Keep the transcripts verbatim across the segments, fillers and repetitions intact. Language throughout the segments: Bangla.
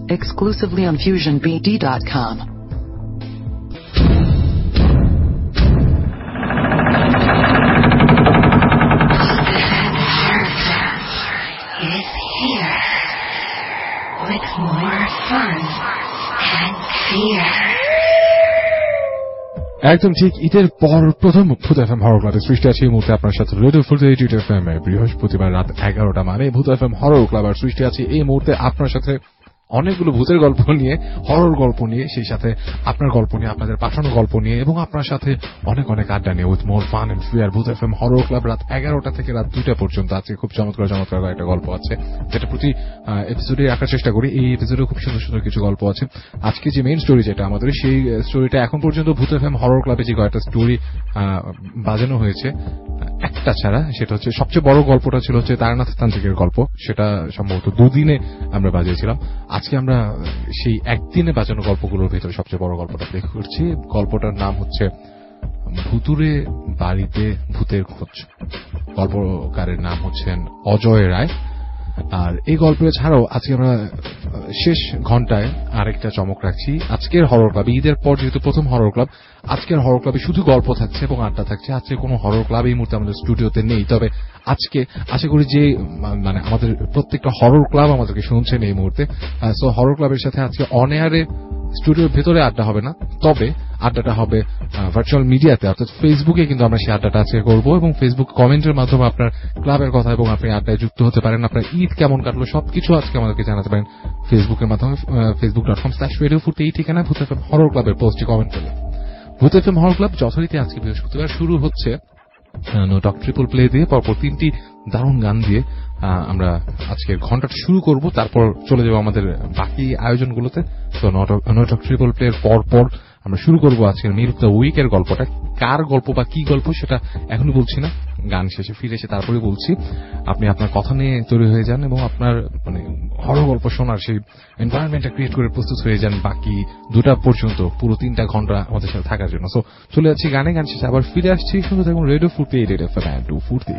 exclusively on fusion b d dot com. Is here with more fun and fear. একদম ঠিক ঈদের পর প্রথম ভূত এফএম হরর ক্লাবের সৃষ্টি আছে এই মুহূর্তে আপনার সাথে রেডিও ফুল এইট এফএম এ বৃহস্পতিবার রাত এগারোটা মানে ভূত এফএম হরর ক্লাবের সৃষ্টি আছে এই মুহূর্তে আপনার সাথে অনেকগুলো ভূতের গল্প নিয়ে, হরর গল্প নিয়ে, সেই সাথে আপনার গল্প নিয়ে, আপনাদের পাঠানো গল্প নিয়ে এবং আপনার সাথে অনেক অনেক আড্ডা নিয়ে with more fun and fear. Bhoot FM horror club রাত এগারোটা থেকে রাত দুইটা পর্যন্ত আছে। খুব চমৎকার চমৎকার একটা গল্প আছে যেটা প্রতি এপিসোডে রাখার চেষ্টা করি। এই এপিসোডে খুব সুন্দর সুন্দর কিছু গল্প আছে। আজকে যে মেইন স্টোরি যেটা আমাদের, সেই স্টোরিটা এখন পর্যন্ত ভূত এফএম হরর ক্লাবে যে কয়েকটা স্টোরি বাজানো হয়েছে একটা ছাড়া, সেটা হচ্ছে সবচেয়ে বড় গল্পটা ছিল হচ্ছে তারানাথ তান্ত্রিকের গল্প। সেটা সম্ভবত দুদিনে আমরা বাজিয়েছিলাম। আজকে আমরা সেই একদিনে বাজানো গল্পগুলোর ভিতরে সবচেয়ে বড় গল্পটা প্লে করছি। গল্পটার নাম হচ্ছে ভুতুরে বাড়িতে ভূতের খোঁজ। গল্পকারের নাম হচ্ছেন অজয় রায়। আর এই গল্প ছাড়াও আজকে আমরা শেষ ঘন্টায় আরেকটা চমক রাখছি। আজকের হরর ক্লাব, ঈদের পর যেহেতু প্রথম হরর ক্লাব, আজকের হরর ক্লাবে শুধু গল্প থাকছে এবং আড্ডা থাকছে। আজকে কোনো হরর ক্লাব এই মুহূর্তে আমাদের স্টুডিওতে নেই, তবে আজকে আশা করি যে মানে আমাদের প্রত্যেকটা হরর ক্লাব আমাদেরকে শুনছেন এই মুহূর্তে। সো হরর ক্লাবের সাথে আজকে অন এয়ারে স্টুডিওর ভেতরে আড্ডা হবে না, তবে আড্ডাটা হবে ভার্চুয়াল মিডিয়াতে, অর্থাৎ ফেসবুকে কিন্তু আমরা সেই আড্ডাটা আজকে করবো এবং ফেসবুক কমেন্টের মাধ্যমে আপনার ক্লাবের কথা এবং আপনি আড্ডায় যুক্ত হতে পারেন। আপনার ঈদ কেমন কাটলো সবকিছু আজকে আমাদেরকে জানাতে পারেন ফেসবুকের মাধ্যমে, Facebook dot com slash radio Foorti এই ঠিকানা ভূত এফএম হরর ক্লাবের পোস্টে কমেন্ট করে। ভূত এফএম হরর ক্লাব যথারীতি আজকে বৃহস্পতিবার শুরু হচ্ছে নো টক ট্রিপল প্লে দিয়ে, পরপর তিনটি দারুণ গান দিয়ে আমরা আজকের ঘন্টাটা শুরু করব। তারপর চলে যাবো আমাদের বাকি আয়োজনগুলোতে। তো নো টক ট্রিপল প্লে এর পর পর আমরা শুরু করবো আজকের মিড অফ দ্য উইকের গল্পটা। কার গল্প বা কি গল্প সেটা এখনো বলছি না, গান শেষে ফিরে এসে তারপরে বলছি। আপনি আপনার কথা নিয়ে তৈরি হয়ে যান এবং আপনার মানে হরর গল্প শোনার সেই এনভায়রনমেন্টটা ক্রিয়েট করে প্রস্তুত হয়ে যান বাকি দুটা পর্যন্ত, পুরো তিনটা ঘন্টা আমাদের সাথে থাকার জন্য। সো চলে যাচ্ছি গানে, গান শেষে আবার ফিরে আসছি। শুধু দেখুন radio Foorti eight FM to Foorti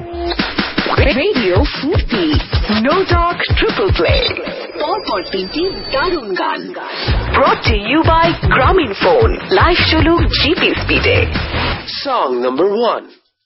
radio Foorti no talk triple play পরপর তিনটি দারুণ গান। Brought to you by Grameen phone, live চলুক জিপি স্পিডে। Song number one.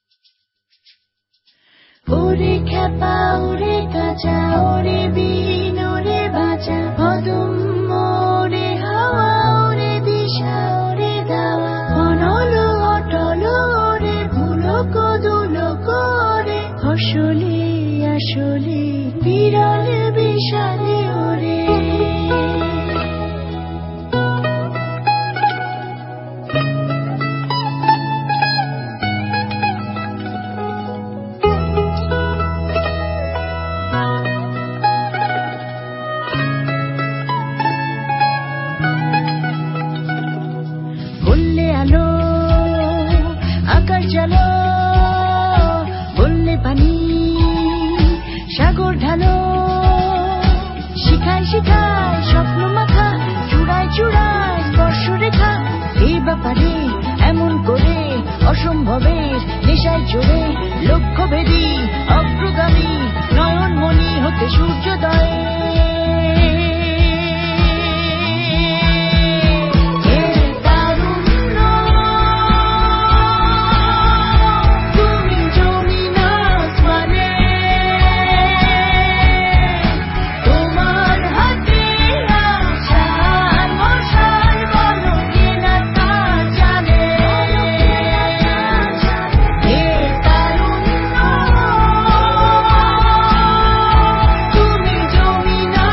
ওরে খেপা ওরে কাঁচা ওরে বিন ওরে বাঁচা অদম ওরে হাওয়া ওরে দিশা ওরে দাওয়া অনলো অটলো ওরে ভুলো কদুলো করে আসলে আসলে বিরল বিশালে ওরে বললে আলো আকাশ জালো, বললে পানি সাগর ঢালো, শিখায় শিখায় স্বপ্ন মাথা চূড়ায় চূড়ায় স্পর্শ রেখা এই ব্যাপারে এমন করে অসম্ভবের নেশায় চড়ে লক্ষ্য ভেদি অগ্রগামী নয়ন মনি হতে সূর্যোদয় তুমি জমি না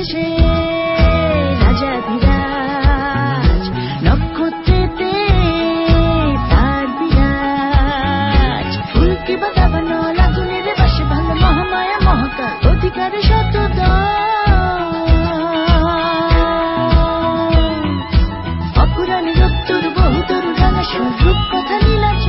দেশে রাজা বিরাজ নক্ষত্রেতে তার বিরাজ ফুলকে বাগাবানো লাগুনের বাসে ভালো মহামায়া মহাকাল অধিকারে শতদ অপুরাণের উত্তর বহুতর রাঙা সুরূপ কথা নীলাচ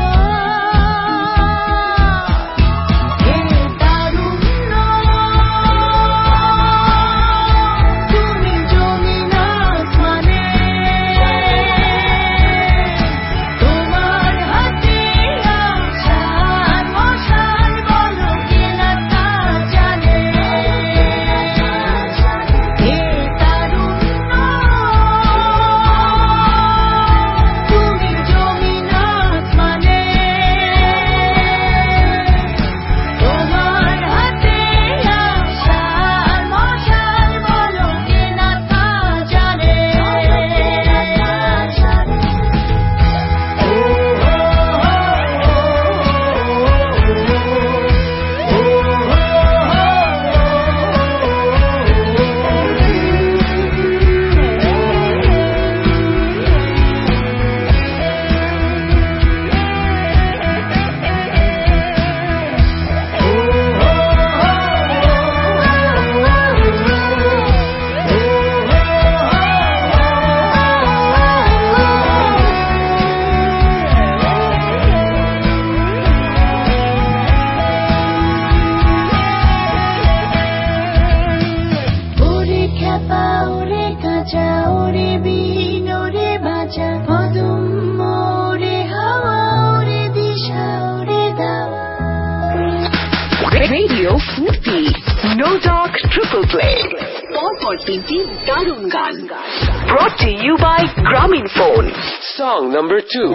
Radio Futi, No Talk Triple Play. পরপর তিনটি দারুণ গান. Brought to you by Grameenphone. Song number two.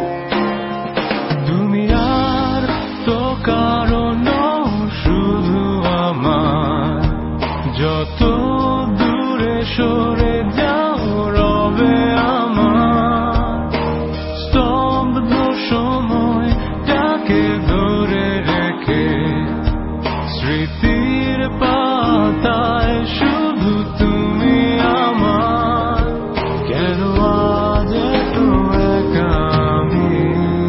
তুমি আর তো কারণ শুধু আমার যত দূরে সরে যাও রবে আমার স্তব্ধ সময়টাকে ধরে রেখে স্মৃতির পাতায় শুধু তুমি আমার কেন আজ এত একা আমি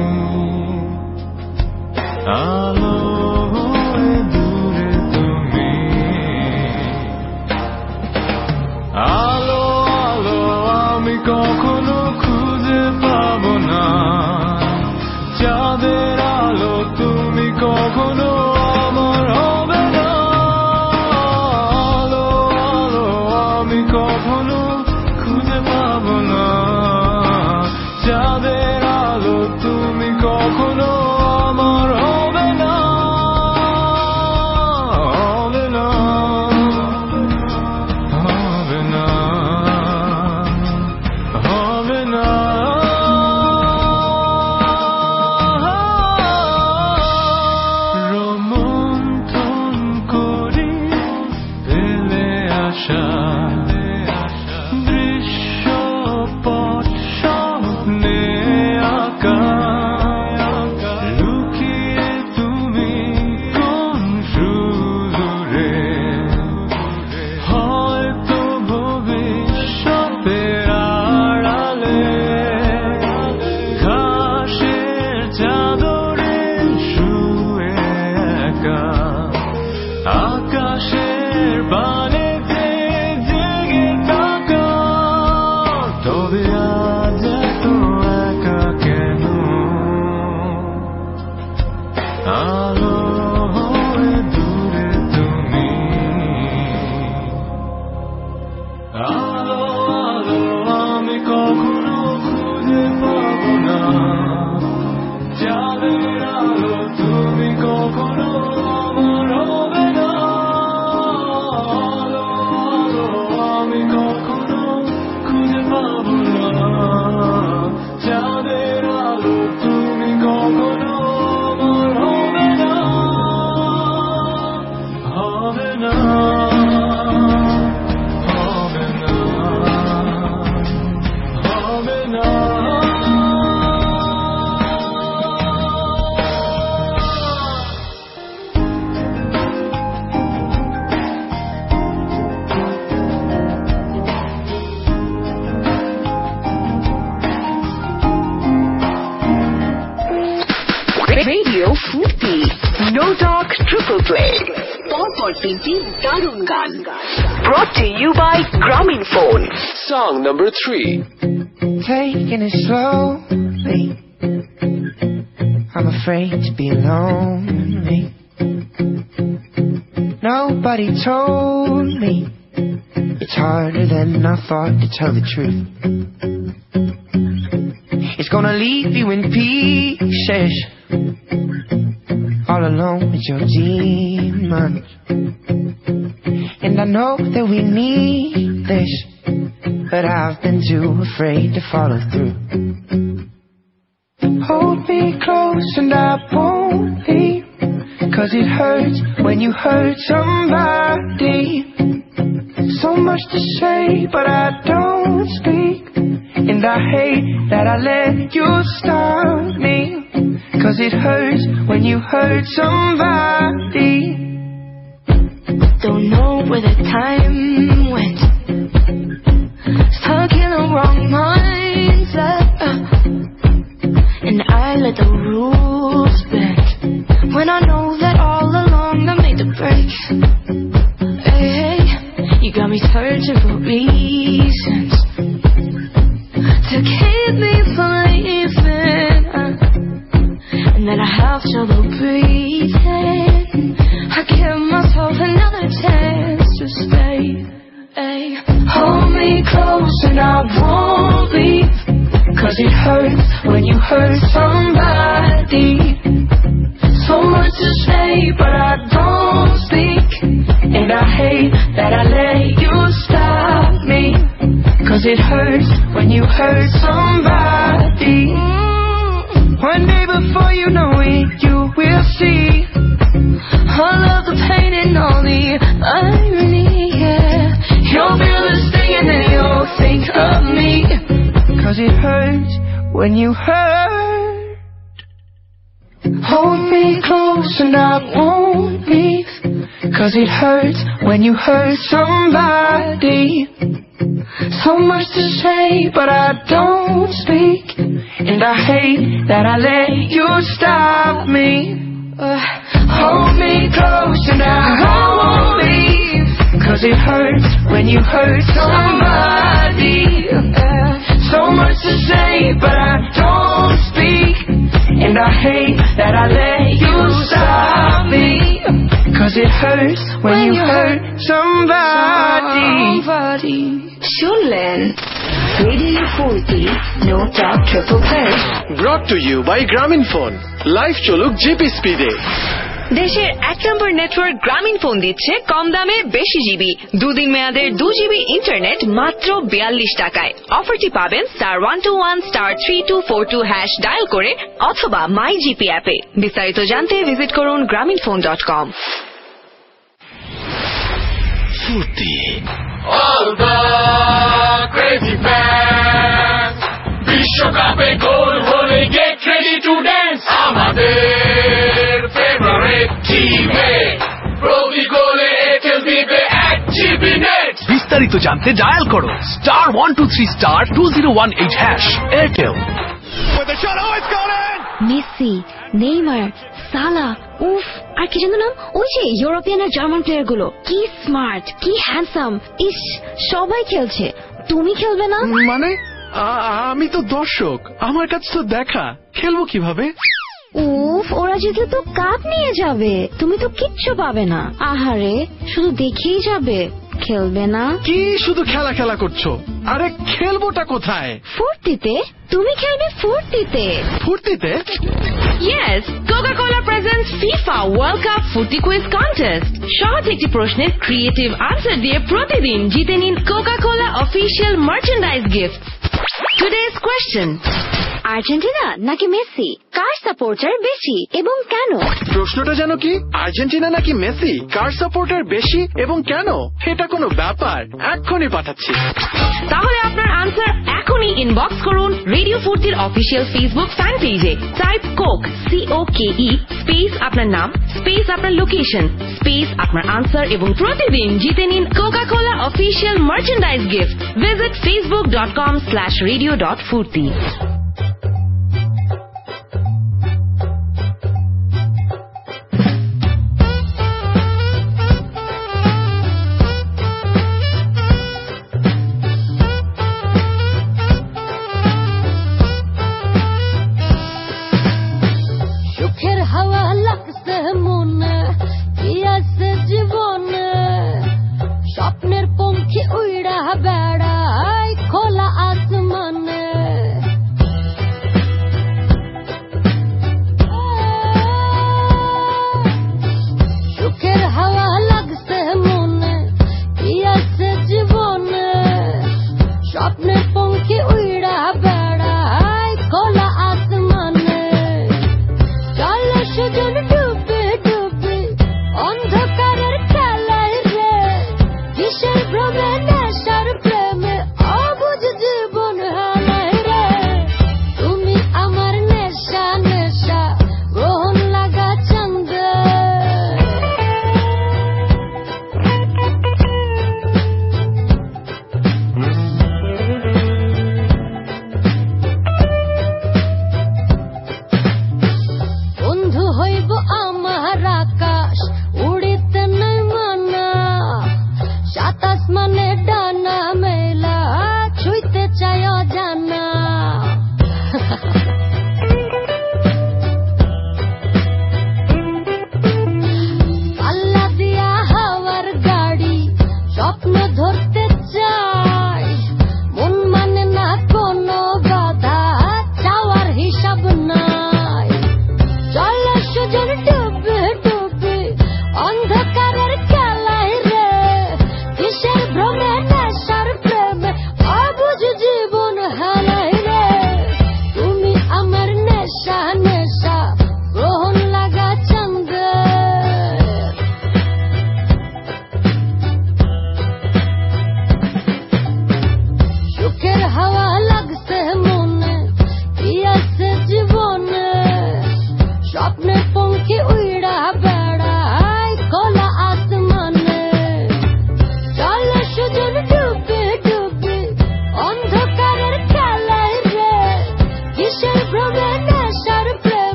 আলো হয়ে দূরে তুমি আলো আলো আমি কখনো খুঁজে পাবো না চাঁদের আলো তুমি কখনো আমার হবে না আলো আলো আমি কখনো খুঁজে পাবো না চাঁদের আলো তুমি কখনো আমার হবে না হবে না হবে না হবে না রোমন্থন করি ফেলে আসা দৃশ্যপট স্বপ্নে আঁকা লুকিয়ে তুমি কোন সুদূরে হয়তো ভবিষ্যতের আড়ালে ঘাসের চাদরে শুয়ে একা আকাশের বানেতে জেগে থাকা তবে আজ এত একা কেন আলো হয়ে দূরে তুমি আলো আলো আমি কখনো খুঁজে পাবো না চাঁদের আলো তুমি কখনো আমার হবে না আলো আলো আমি কখনো খুঁজে পাবো না চাঁদের আলো তুমি কখনো আমার হবে না হবে না হবে না হবে না ফুর্তি নো টক ট্রিপল প্লে পরপর তিনটি দারুণ গান brought to you by Grameen phone. Song number three. Taking it slowly, I'm afraid to be lonely. Nobody told me it's harder than I thought to tell the truth. It's gonna leave you in pieces, all alone with your demons. And I know that we need this, but I've been too afraid to follow through. Hold me close and I won't leave, 'cause it hurts when you hurt somebody. So much to say, but I don't speak. And I hate that I let you stop me, 'cause it hurts when you hurt somebody. Don't know where the time went, stuck in the wrong mindset, uh, and I let the rules bend, when I know that all along I made the breaks. Hey, hey, you got me searching for reasons to keep me believing, uh, and that I have trouble breathing. I give myself another chance to stay. Hey, hold me close and I won't leave, 'cause it hurts when you hurt somebody. So much to say, but I don't speak. And I hate that I let you stop me, 'cause it hurts when you hurt somebody. One day before you know it, you will see all of the pain and all the irony, yeah. You'll feel the sting and then you'll think of me, 'cause it hurts when you hurt. Hold me close and I won't leave, 'cause it hurts when you hurt somebody. So much to say, but I don't speak. And I hate that I let you stop me. Uh, hold me close and I won't leave, 'cause it hurts when you hurt somebody. Uh, so much to say, but I don't speak. And I hate that I let you stop me, 'cause it hurts when, when you hurt somebody. somebody. শুনলেন radio Foorti no talk triple play Brought to you by Grameen phone. Live চলুক জিপি স্পিডে. দেশের এক নম্বর নেটওয়ার্ক গ্রামীণ ফোন দিচ্ছে কম দামে বেশি জিবি, দুদিন মেয়াদের দু জিবি ইন্টারনেট মাত্র বিয়াল্লিশ টাকায়। অফারটি পাবেন star one two one star three two four two hash dial করে অথবা মাই জিপি অ্যাপে। বিস্তারিত জানতে ভিজিট করুন গ্রামীণ ফোন ডট কম। ফুর্তি All the crazy fans, বিশ্বকাপে গোল হলে get ready to dance. আমাদের favorite টিমে প্রতি গোলে এয়ারটেল দিবে এক জিবি নেট। বিস্তারিত জানতে ডায়াল করো star one two three star two zero one eight hash Airtel. With the shot, oh, it's gone in! Messi, Neymar, Salah, উফ, আর কি যেন নাম, ওই যে ইউরোপিয়ান আর জার্মান প্লেয়ার গুলো, কি স্মার্ট, কি হ্যান্ডসাম, ইস, সবাই খেলছে, তুমি খেলবে না? মানে আমি তো দর্শক, আমার কাছে তো দেখা, খেলবো কিভাবে? উফ, ওরা জিতলে তো কাপ নিয়ে যাবে, তুমি তো কিচ্ছু পাবে না। আহারে, শুধু দেখেই যাবে, খেলবে না? কি শুধু খেলা খেলা করছো? আরে খেলবোটা কোথায়? ফুর্তিতে। তুমি খেলবে ফুর্তিতে। ফুর্তিতে? Yes, Coca-Cola presents FIFA World Cup Footy Quiz Contest. সহজ একটি প্রশ্নের ক্রিয়েটিভ আনসার দিয়ে প্রতিদিন জিতে নিন Coca-Cola official merchandise gift. Today's question: Argentina নাকি মেসি, কার সাপোর্টার বেশি এবং কেন? প্রশ্নটা যেন কি, আর্জেন্টিনা নাকি মেসি, কার সাপোর্টার বেশি এবং কেন? এটা কোনো ব্যাপার, এক্ষুনি পাঠাচ্ছি। তাহলে আপনার আনসার এখনই ইনবক্স করুন রেডিও ফুর্তির অফিসিয়াল ফেসবুক ফ্যান পেজে। Type coke C O K E space আপনার নাম স্পেস আপনার লোকেশন স্পেস আপনার আনসার এবং প্রতিদিন জিতে নিন Coca Cola official merchandise gift. Visit Facebook dot com slash radio dot Foorti.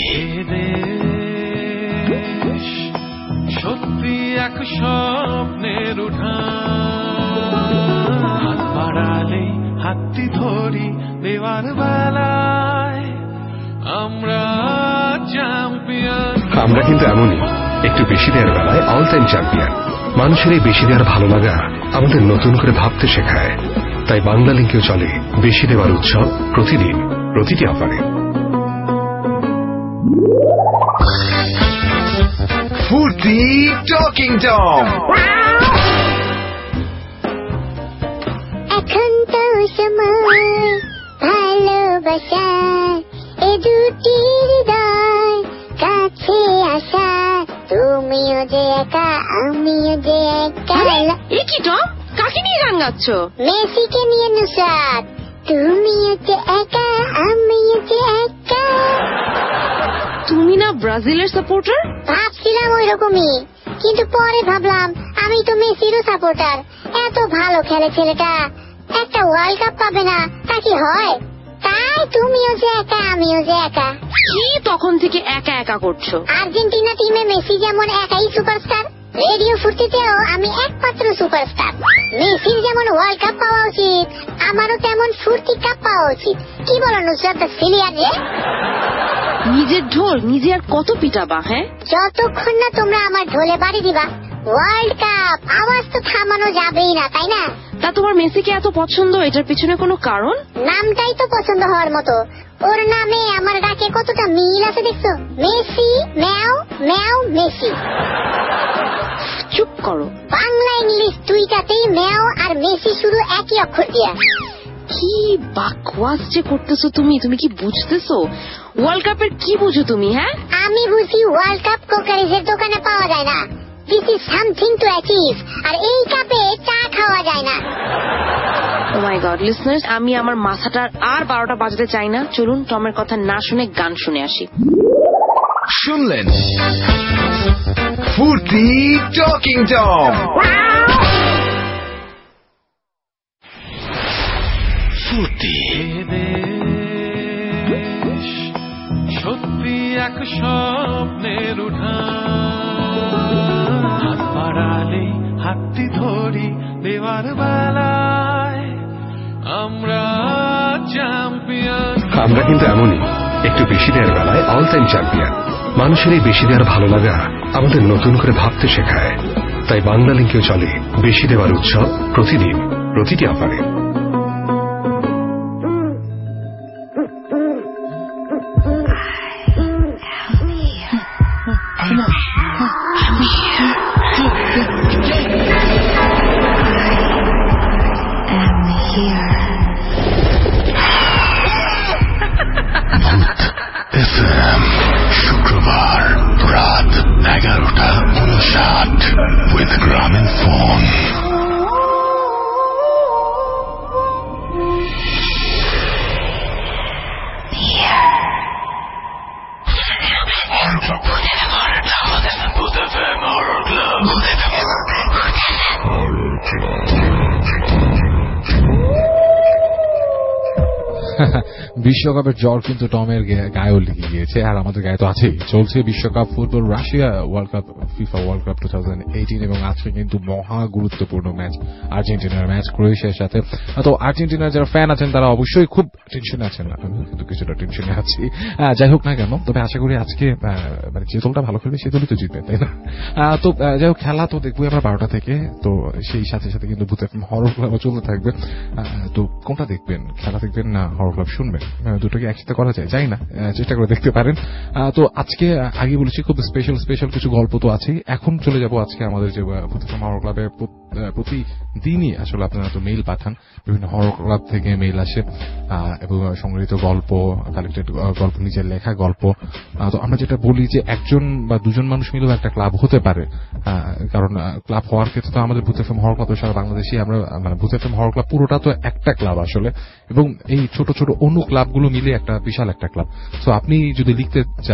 সত্যি এক স্বপ্নের উঠান বাড়ালে হাতটি ধরি দেওয়ার বেলায় আমরা চ্যাম্পিয়ন। আমরা কিন্তু এমনই, একটু বেশি দেওয়ার বেলায় অল টাইম চ্যাম্পিয়ন। মানুষের এই বেশি দেওয়ার ভালো লাগা আমাদের নতুন করে ভাবতে শেখায়। তাই বাংলা লিঙ্কেও চলে বেশি দেওয়ার উৎসব, প্রতিদিন প্রতিটি অফারে। ফুর্তি টকিং টম। এখন তো সময় ভালোবাসার, এ দুটি হৃদয় কাছে আসা, তুমিও যে একা আমিও যে একা। এ কি টম, কাকে নিয়ে গান গাচ্ছ? মেসিকে নিয়ে নুসরাত, তুমিও যে একা আমিও যে একা। তুমি না ব্রাজিলের সাপোর্টার? ভাবছিলাম ওই রকমই, কিন্তু পরে ভাবলাম আমি তো মেসিরও সাপোর্টার। এত ভালো খেলে ছেলেটা, একটা ওয়ার্ল্ড কাপ পাবে না তা কি হয়? তাই তুমিও যে একা আমিও যে একা। কি তখন থেকে একা একা করছো? আর্জেন্টিনা টিমে মেসি যেমন একাই সুপারস্টার, রেডিও ফুর্তিতেও আমি একমাত্র সুপারস্টার। মেসির যেমন ওয়ার্ল্ড কাপ পাওয়া উচিত, আমারও তেমন ফুর্তি কাপ পাওয়া উচিত। কি বলো নুসরাত সিলিয়ার রে? নিজের ঢোল নিজে আর কত পিটাবা? হ্যাঁ, যতক্ষণ না তোমরা আমার ঢোলে বাড়ি দিবা। ওয়ার্ল্ড কাপ আওয়াজ তো থামানো যাবেই না, তাই না? তা তোমার মেসিকে এত পছন্দ, এটার পিছনে কোনো কারণ? নামটাই তো পছন্দ হওয়ার মতো। ওর নামে আমার ডাকে কতটা মিল আছে দেখছো? Messi meow meow Messi. চুপ করো। বাংলা ইংলিশ দুইটাতেই ম্যাও আর মেসি শুরু একই অক্ষর দিয়া। কি বাকওয়াস যে করতেছো তুমি, তুমি কি বুঝতেছো? ওয়ার্ল্ড কাপের কি বুঝো তুমি? হ্যাঁ, আমি বুঝি ওয়ার্ল্ড কাপ কোকারিজের দোকানে পাওয়া যায় না। This is something to achieve. আর এই কাপে চা খাওয়া যায় না। ও মাই গড লিসনার্স, আমি আমার মাথাটা আর বারোটা বাজাতে চাই না। চলুন টমের কথা না শুনে গান শুনে আসি। শুনলেন ফুর্তি টকিং টম। ফুর্তি সত্যি এক স্বপ্নের উঠান বাড়ালে হাতটি ধরি দেওয়ার বেলায় আমরা চ্যাম্পিয়ন। আমরা কিন্তু এমনই, একটু বেশি দেওয়ার বেলায় অল টাইম চ্যাম্পিয়ন। মানুষের এই বেশি দেওয়ার ভালো লাগা আমাদের নতুন করে ভাবতে শেখায়। তাই বাংলা লিঙ্কেও চলে বেশি দেওয়ার উৎসব, প্রতিদিন প্রতিটি অফারে। শুক্রবার রাত এগারোটা উনষাট উইথ গ্রামীণ ফোন। বিশ্বকাপের জ্বর কিন্তু টমের গায়েও লেগে গিয়েছে, আর আমাদের গায়ে তো আছেই। চলছে বিশ্বকাপ football, Russia world cup, FIFA world cup two thousand eighteen, এবং আজকে কিন্তু মহা গুরুত্বপূর্ণ ম্যাচ, আর্জেন্টিনার ম্যাচ ক্রোয়েশিয়ার সাথে। তো আর্জেন্টিনার যারা ফ্যান আছেন তারা অবশ্যই খুব টেনশনে আছেন, আমিও কিন্তু কিছুটা টেনশনে আছি। যাই হোক না কেন, তবে আশা করি আজকে মানে যে দলটা ভালো খেলবে সে দলই তো জিতবে, তাই না? তো যাই হোক, খেলা তো দেখবো আমরা বারোটা থেকে। তো সেই সাথে সাথে কিন্তু ভূত এফএম হরর ক্লাব চলতে থাকবে। তো কোনটা দেখবেন, খেলা দেখবেন না হরর ক্লাব শুনবেন? দুটোকে একসাথে করা যায়, যাই না, চেষ্টা করে দেখতে পারেন। তো আজকে আগে বলেছি খুব স্পেশাল স্পেশাল কিছু গল্প তো আছেই। এখন চলে যাব আজকে আমাদের যে ভূত এফএম হরর ক্লাবে প্রতিদিনই আসলে আপনারা তো মেইল পাঠান, বিভিন্ন হরর ক্লাব থেকে মেইল আসে এবং সংগৃহীত গল্প, কালেক্টেড গল্প, নিজের লেখা গল্প। তো আমরা যেটা বলি যে একজন বা দুজন মানুষ মিলেও একটা ক্লাব হতে পারে, কারণ ক্লাব হওয়ার ক্ষেত্রে তো আমাদের ভূত এফএম হরর ক্লাব সারা বাংলাদেশে আমরা মানে ভূত এফএম হরর ক্লাব পুরোটা তো একটা ক্লাব আসলে, এবং এই ছোট ছোট অনু ক্লাবগুলো মিলে একটা বিশাল একটা ক্লাব। তো আপনি যদি লিখতে চান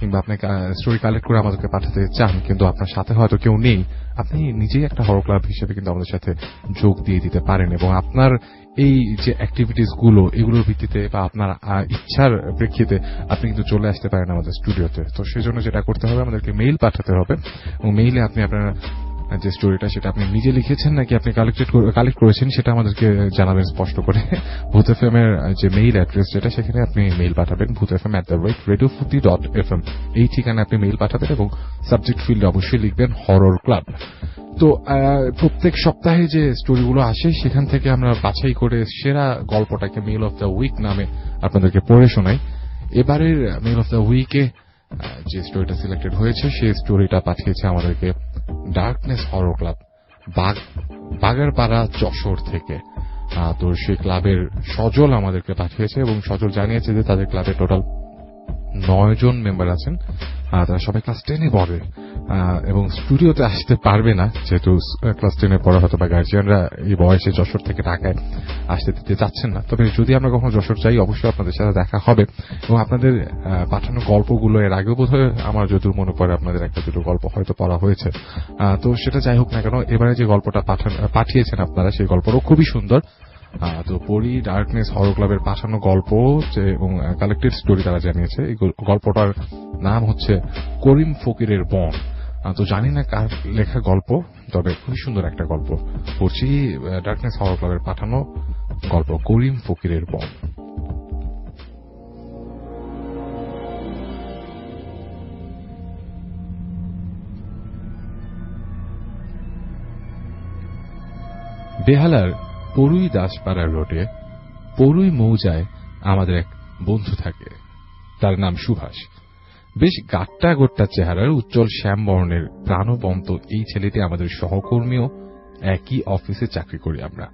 কিংবা আপনি স্টোরি কালেক্ট করে আমাদেরকে পাঠাতে চান কিন্তু আপনার সাথে হয়তো কেউ নেই, আপনি নিজেই একটা হরর ক্লাব হিসেবে কিন্তু আমাদের সাথে যোগ দিয়ে দিতে পারেন এবং আপনার এই যে অ্যাক্টিভিটিস গুলো এগুলোর ভিত্তিতে বা আপনার ইচ্ছার প্রেক্ষিতে আপনি কিন্তু চলে আসতে পারেন আমাদের স্টুডিওতে। তো সেজন্য যেটা করতে হবে, আমাদেরকে মেইল পাঠাতে হবে এবং মেইলে আপনি আপনার যে স্টোরিটা সেটা আপনি নিজে লিখেছেন নাকি আপনি কালেক্টেড কালেক্ট করেছেন সেটা আমাদেরকে জানাবেন স্পষ্ট করে। ভূত এফ এম এর যে মেইল অ্যাড্রেস যেটা, সেখানে আপনি মেইল পাঠাবেন Bhoot F M at the rate radio Foorti dot F M. এই ঠিকানায় আপনি মেইল পাঠাবেন এবং সাবজেক্ট ফিল্ডে অবশ্যই লিখবেন হরর ক্লাব। তো প্রত্যেক সপ্তাহে যে স্টোরিগুলো আসে সেখান থেকে আমরা বাছাই করে সেরা গল্পটাকে মেল অফ দ্য উইক নামে আপনাদেরকে পড়ে শোনাই। এবারের মেল অফ দ্য উইকে যে স্টোরিটা সিলেক্টেড হয়েছে সেই স্টোরিটা পাঠিয়েছে আমাদেরকে darkness horror club Bagarpara Jessore থেকে। তো সেই ক্লাবের সজল আমাদেরকে পাঠিয়েছে এবং সজল জানিয়েছে যে তাদের ক্লাবে টোটাল নয় জন মেম্বার আছেন, তারা সবাই ক্লাস টেনে পড়ে এবং স্টুডিওতে আসতে পারবে না যেহেতু ক্লাস টেনে পড়া হয়তো বা গার্জিয়ানরা এই বয়সে যশোর থেকে ঢাকায় আসতে দিতে চাচ্ছেন না। তবে যদি আমরা কখনো যশোর যাই অবশ্যই আপনাদের সাথে দেখা হবে এবং আপনাদের পাঠানো গল্পগুলো এর আগেও বোধহয় আমার যতদূর মনে পড়ে আপনাদের একটা দুটো গল্প হয়তো পড়া হয়েছে। তো সেটা যাই হোক না কেন, এবারে যে গল্পটা পাঠিয়েছেন আপনারা সেই গল্পটাও খুবই সুন্দর। তো পড়ি ডার্কনেস হরর ক্লাবের পাঠানো গল্প এবং কালেক্টেড স্টোরি তারা জানিয়েছে। এই গল্পটার নাম হচ্ছে করিম ফকিরের বন। তো জানি না কার লেখা গল্প, তবে খুবই সুন্দর একটা গল্প পড়ছি। ডার্কনেস হরর ক্লাবের পাঠানো গল্প করিম ফকিরের বন। বেহালার পরুই দাসপাড়া রোডে পরুই মৌজায় আমাদের এক বন্ধু থাকে, তার নাম সুভাষ। বেশ গাট্টা গোট্টা চেহারার, উজ্জ্বল শ্যামবর্ণের, প্রাণবন্ত এই ছেলেটি আমাদের সহকর্মীও, একই অফিসে চাকরি করি আমরা।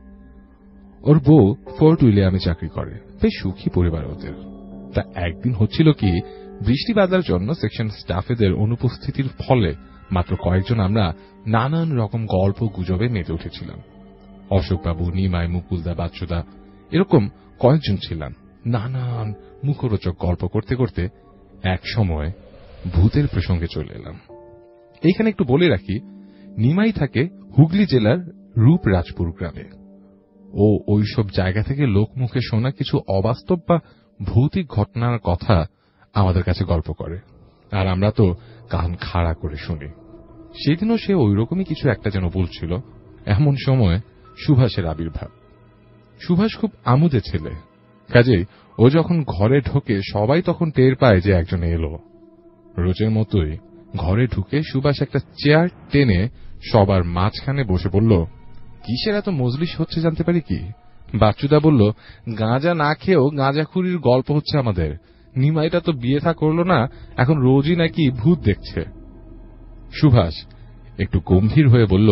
ওর বউ ফোর্ট উইলিয়ামে চাকরি করে, বেশ সুখী পরিবার ওদের। তা একদিন হচ্ছিল কি, বৃষ্টি বাদলার জন্য সেকশন স্টাফেদের অনুপস্থিতির ফলে মাত্র কয়েকজন আমরা নানান রকম গল্প গুজবে মেতে উঠেছিলাম। অশোকবাবু, নিমাই, মুকুলদা, বাচ্চুদা এরকম কয়েকজন ছিলাম। নানান মুখরোচক গল্প করতে করতে এক সময় ভূতের প্রসঙ্গে চলে এলাম। এইখানে একটু বলে রাখি, নিমাই থাকে হুগলি জেলার রূপরাজপুর গ্রামে। ও ওইসব জায়গা থেকে লোকমুখে শোনা কিছু অবাস্তব বা ভৌতিক ঘটনার কথা আমাদের কাছে গল্প করে, আর আমরা তো কান খাড়া করে শুনি। সেদিনও সে ওইরকমই কিছু একটা যেন বলছিল। এমন সময় সুভাষের আবির্ভাব। সুভাষ খুব আমোদে ছেলে, কাজেই ও যখন ঘরে ঢোকে সবাই তখন টের পায় যে একজন এলো। রোজের মতোই ঘরে ঢুকে সুভাষ একটা চেয়ার টেনে সবার মাঝখানে বসে বলল, কিসের এত মজলিস হচ্ছে জানতে পারি কি? বাচ্চুদা বলল, গাঁজা না খেয়েও গাঁজাখুরির গল্প হচ্ছে আমাদের। নিমাইটা তো বিয়ে থা করলো না, এখন রোজই নাকি ভূত দেখছে। সুভাষ একটু গম্ভীর হয়ে বলল,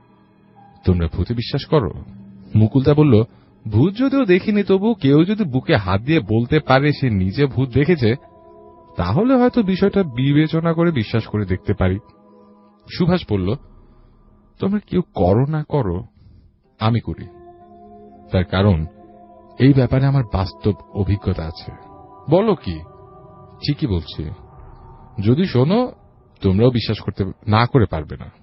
তোমরা ভূতে বিশ্বাস করো? মুকুলদা বলল, ভূত যদিও দেখিনি, তবু কেউ যদি বুকে হাত দিয়ে বলতে পারে সে নিজে ভূত দেখেছে, তাহলে হয়তো বিষয়টা বিবেচনা করে বিশ্বাস করে দেখতে পারি। সুভাষ বলল, তোমরা কেউ করো না করো, আমি করি। তার কারণ এই ব্যাপারে আমার বাস্তব অভিজ্ঞতা আছে। বলো কি? ঠিকই বলছি, যদি শোনো তোমরাও বিশ্বাস করতে না করে পারবে না।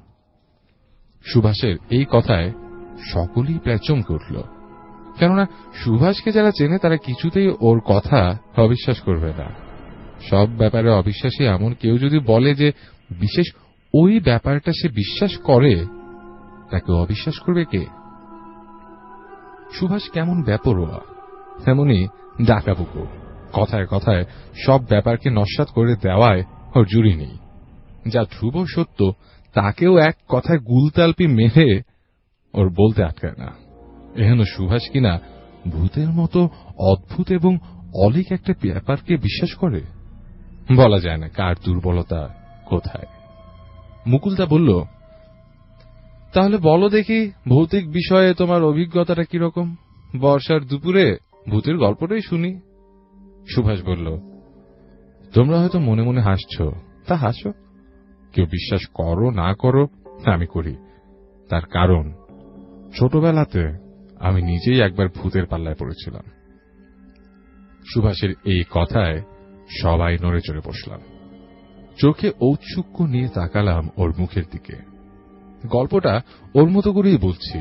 সুভাষের এই কথায় সকলেই প্রায় চমকে উঠল, কেননা সুভাষকে যারা চেনে তারা কিছুতেই ওর কথা অবিশ্বাস করবে না। সব ব্যাপারে অবিশ্বাসী এমন কেউ যদি বলে যে বিশেষ ওই ব্যাপারটা সে বিশ্বাস করে, তাকে অবিশ্বাস করবে কে? সুভাষ কেমন বেপরোয়া, তেমনি ডাকাবুকো। কথায় কথায় সব ব্যাপারকে নস্যাৎ করে দেওয়ায় ওর জুড়ি নেই। যা ধ্রুব সত্য তাকেও এক কথায় গুলতালপি মেরে ওর বলতে আটকায় না। এহেন সুভাষ কিনা ভূতের মতো অদ্ভুত এবং অলিক একটা ব্যাপারকে বিশ্বাস করে। বলা যায় না কার দুর্বলতা কোথায়। মুকুলদা বলল, তাহলে বলো দেখি ভৌতিক বিষয়ে তোমার অভিজ্ঞতাটা কিরকম? বর্ষার দুপুরে ভূতের গল্পটাই শুনি। সুভাষ বলল, তোমরা হয়তো মনে মনে হাসছ, তা হাসো। কেউ বিশ্বাস করো না করো, আমি করি। তার কারণ ছোটবেলাতে আমি নিজেই একবার ভূতের পাল্লায় পড়েছিলাম। সুভাষের এই কথায় সবাই নড়ে চড়ে বসলাম। চোখে ঔৎসুক্য নিয়ে তাকালাম ওর মুখের দিকে। গল্পটা ওর মতো করেই বলছি।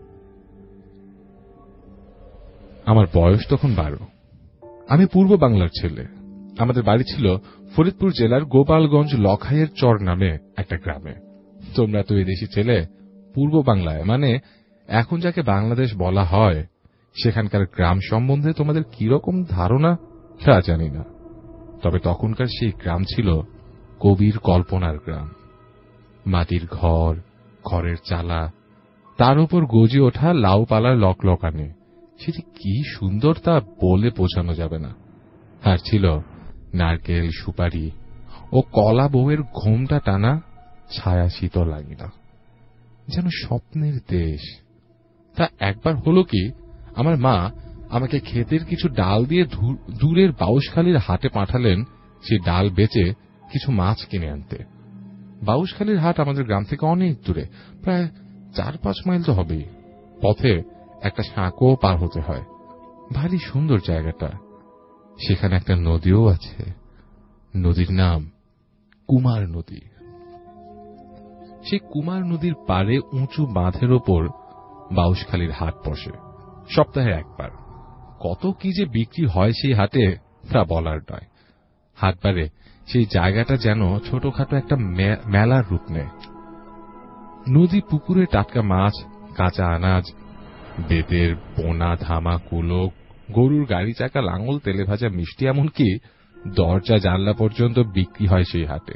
আমার বয়স তখন বারো। আমি পূর্ব বাংলার ছেলে। আমাদের বাড়ি ছিল ফরিদপুর জেলার গোপালগঞ্জ লখাইয়ের চর নামে একটা গ্রামে। তোমরা তো এদেশি ছেলে, পূর্ব বাংলায় মানে এখন যাকে বাংলাদেশ বলা হয়, সেখানকার গ্রাম সম্বন্ধে তোমাদের কিরকম ধারণা তা জানি না। তবে তখনকার সেই গ্রাম ছিল কবির কল্পনার গ্রাম। মাটির ঘর, খড়ের চালা, তার উপর গজে ওঠা লাউ পালার লকলকানে, সেটি কি সুন্দর তা বলে বোঝানো যাবে না। আর ছিল নারকেল, সুপারি ও কলা বউয়ের ঘোমটা টানা ছায়া শীতল লাগিনা, যেন স্বপ্নের দেশ। তা একবার হলো কি, আমার মা আমাকে ক্ষেতের কিছু ডাল দিয়ে দূরের বাউশখালীর হাটে পাঠালেন সেই ডাল বেচে কিছু মাছ কিনে আনতে। বাউশখালীর হাট আমাদের গ্রাম থেকে অনেক দূরে, প্রায় চার পাঁচ মাইল তো হবেই। পথে একটা সাঁকো পার হতে হয়। ভারী সুন্দর জায়গাটা। সেখানে একটা নদীও আছে। নদীর নাম কুমার নদী। সেই কুমার নদীর পাড়ে উঁচু বাঁধের ওপর বাউশখালীর হাট বসে সপ্তাহে একবার। কত কি যে বিক্রি হয় সেই হাটে তা বলার নয়। হাটবারে সেই জায়গাটা যেন ছোটখাটো একটা মেলার রূপ নেয়। নদী পুকুরে টাটকা মাছ, কাঁচা আনাজ, বেতের পোনা, ধামা, কুলো, গরুর গাড়ি চাকা, লাঙল, তেলে ভাজা মিষ্টি, এমনকি দরজা জানলা পর্যন্ত বিক্রি হয় সেই হাটে।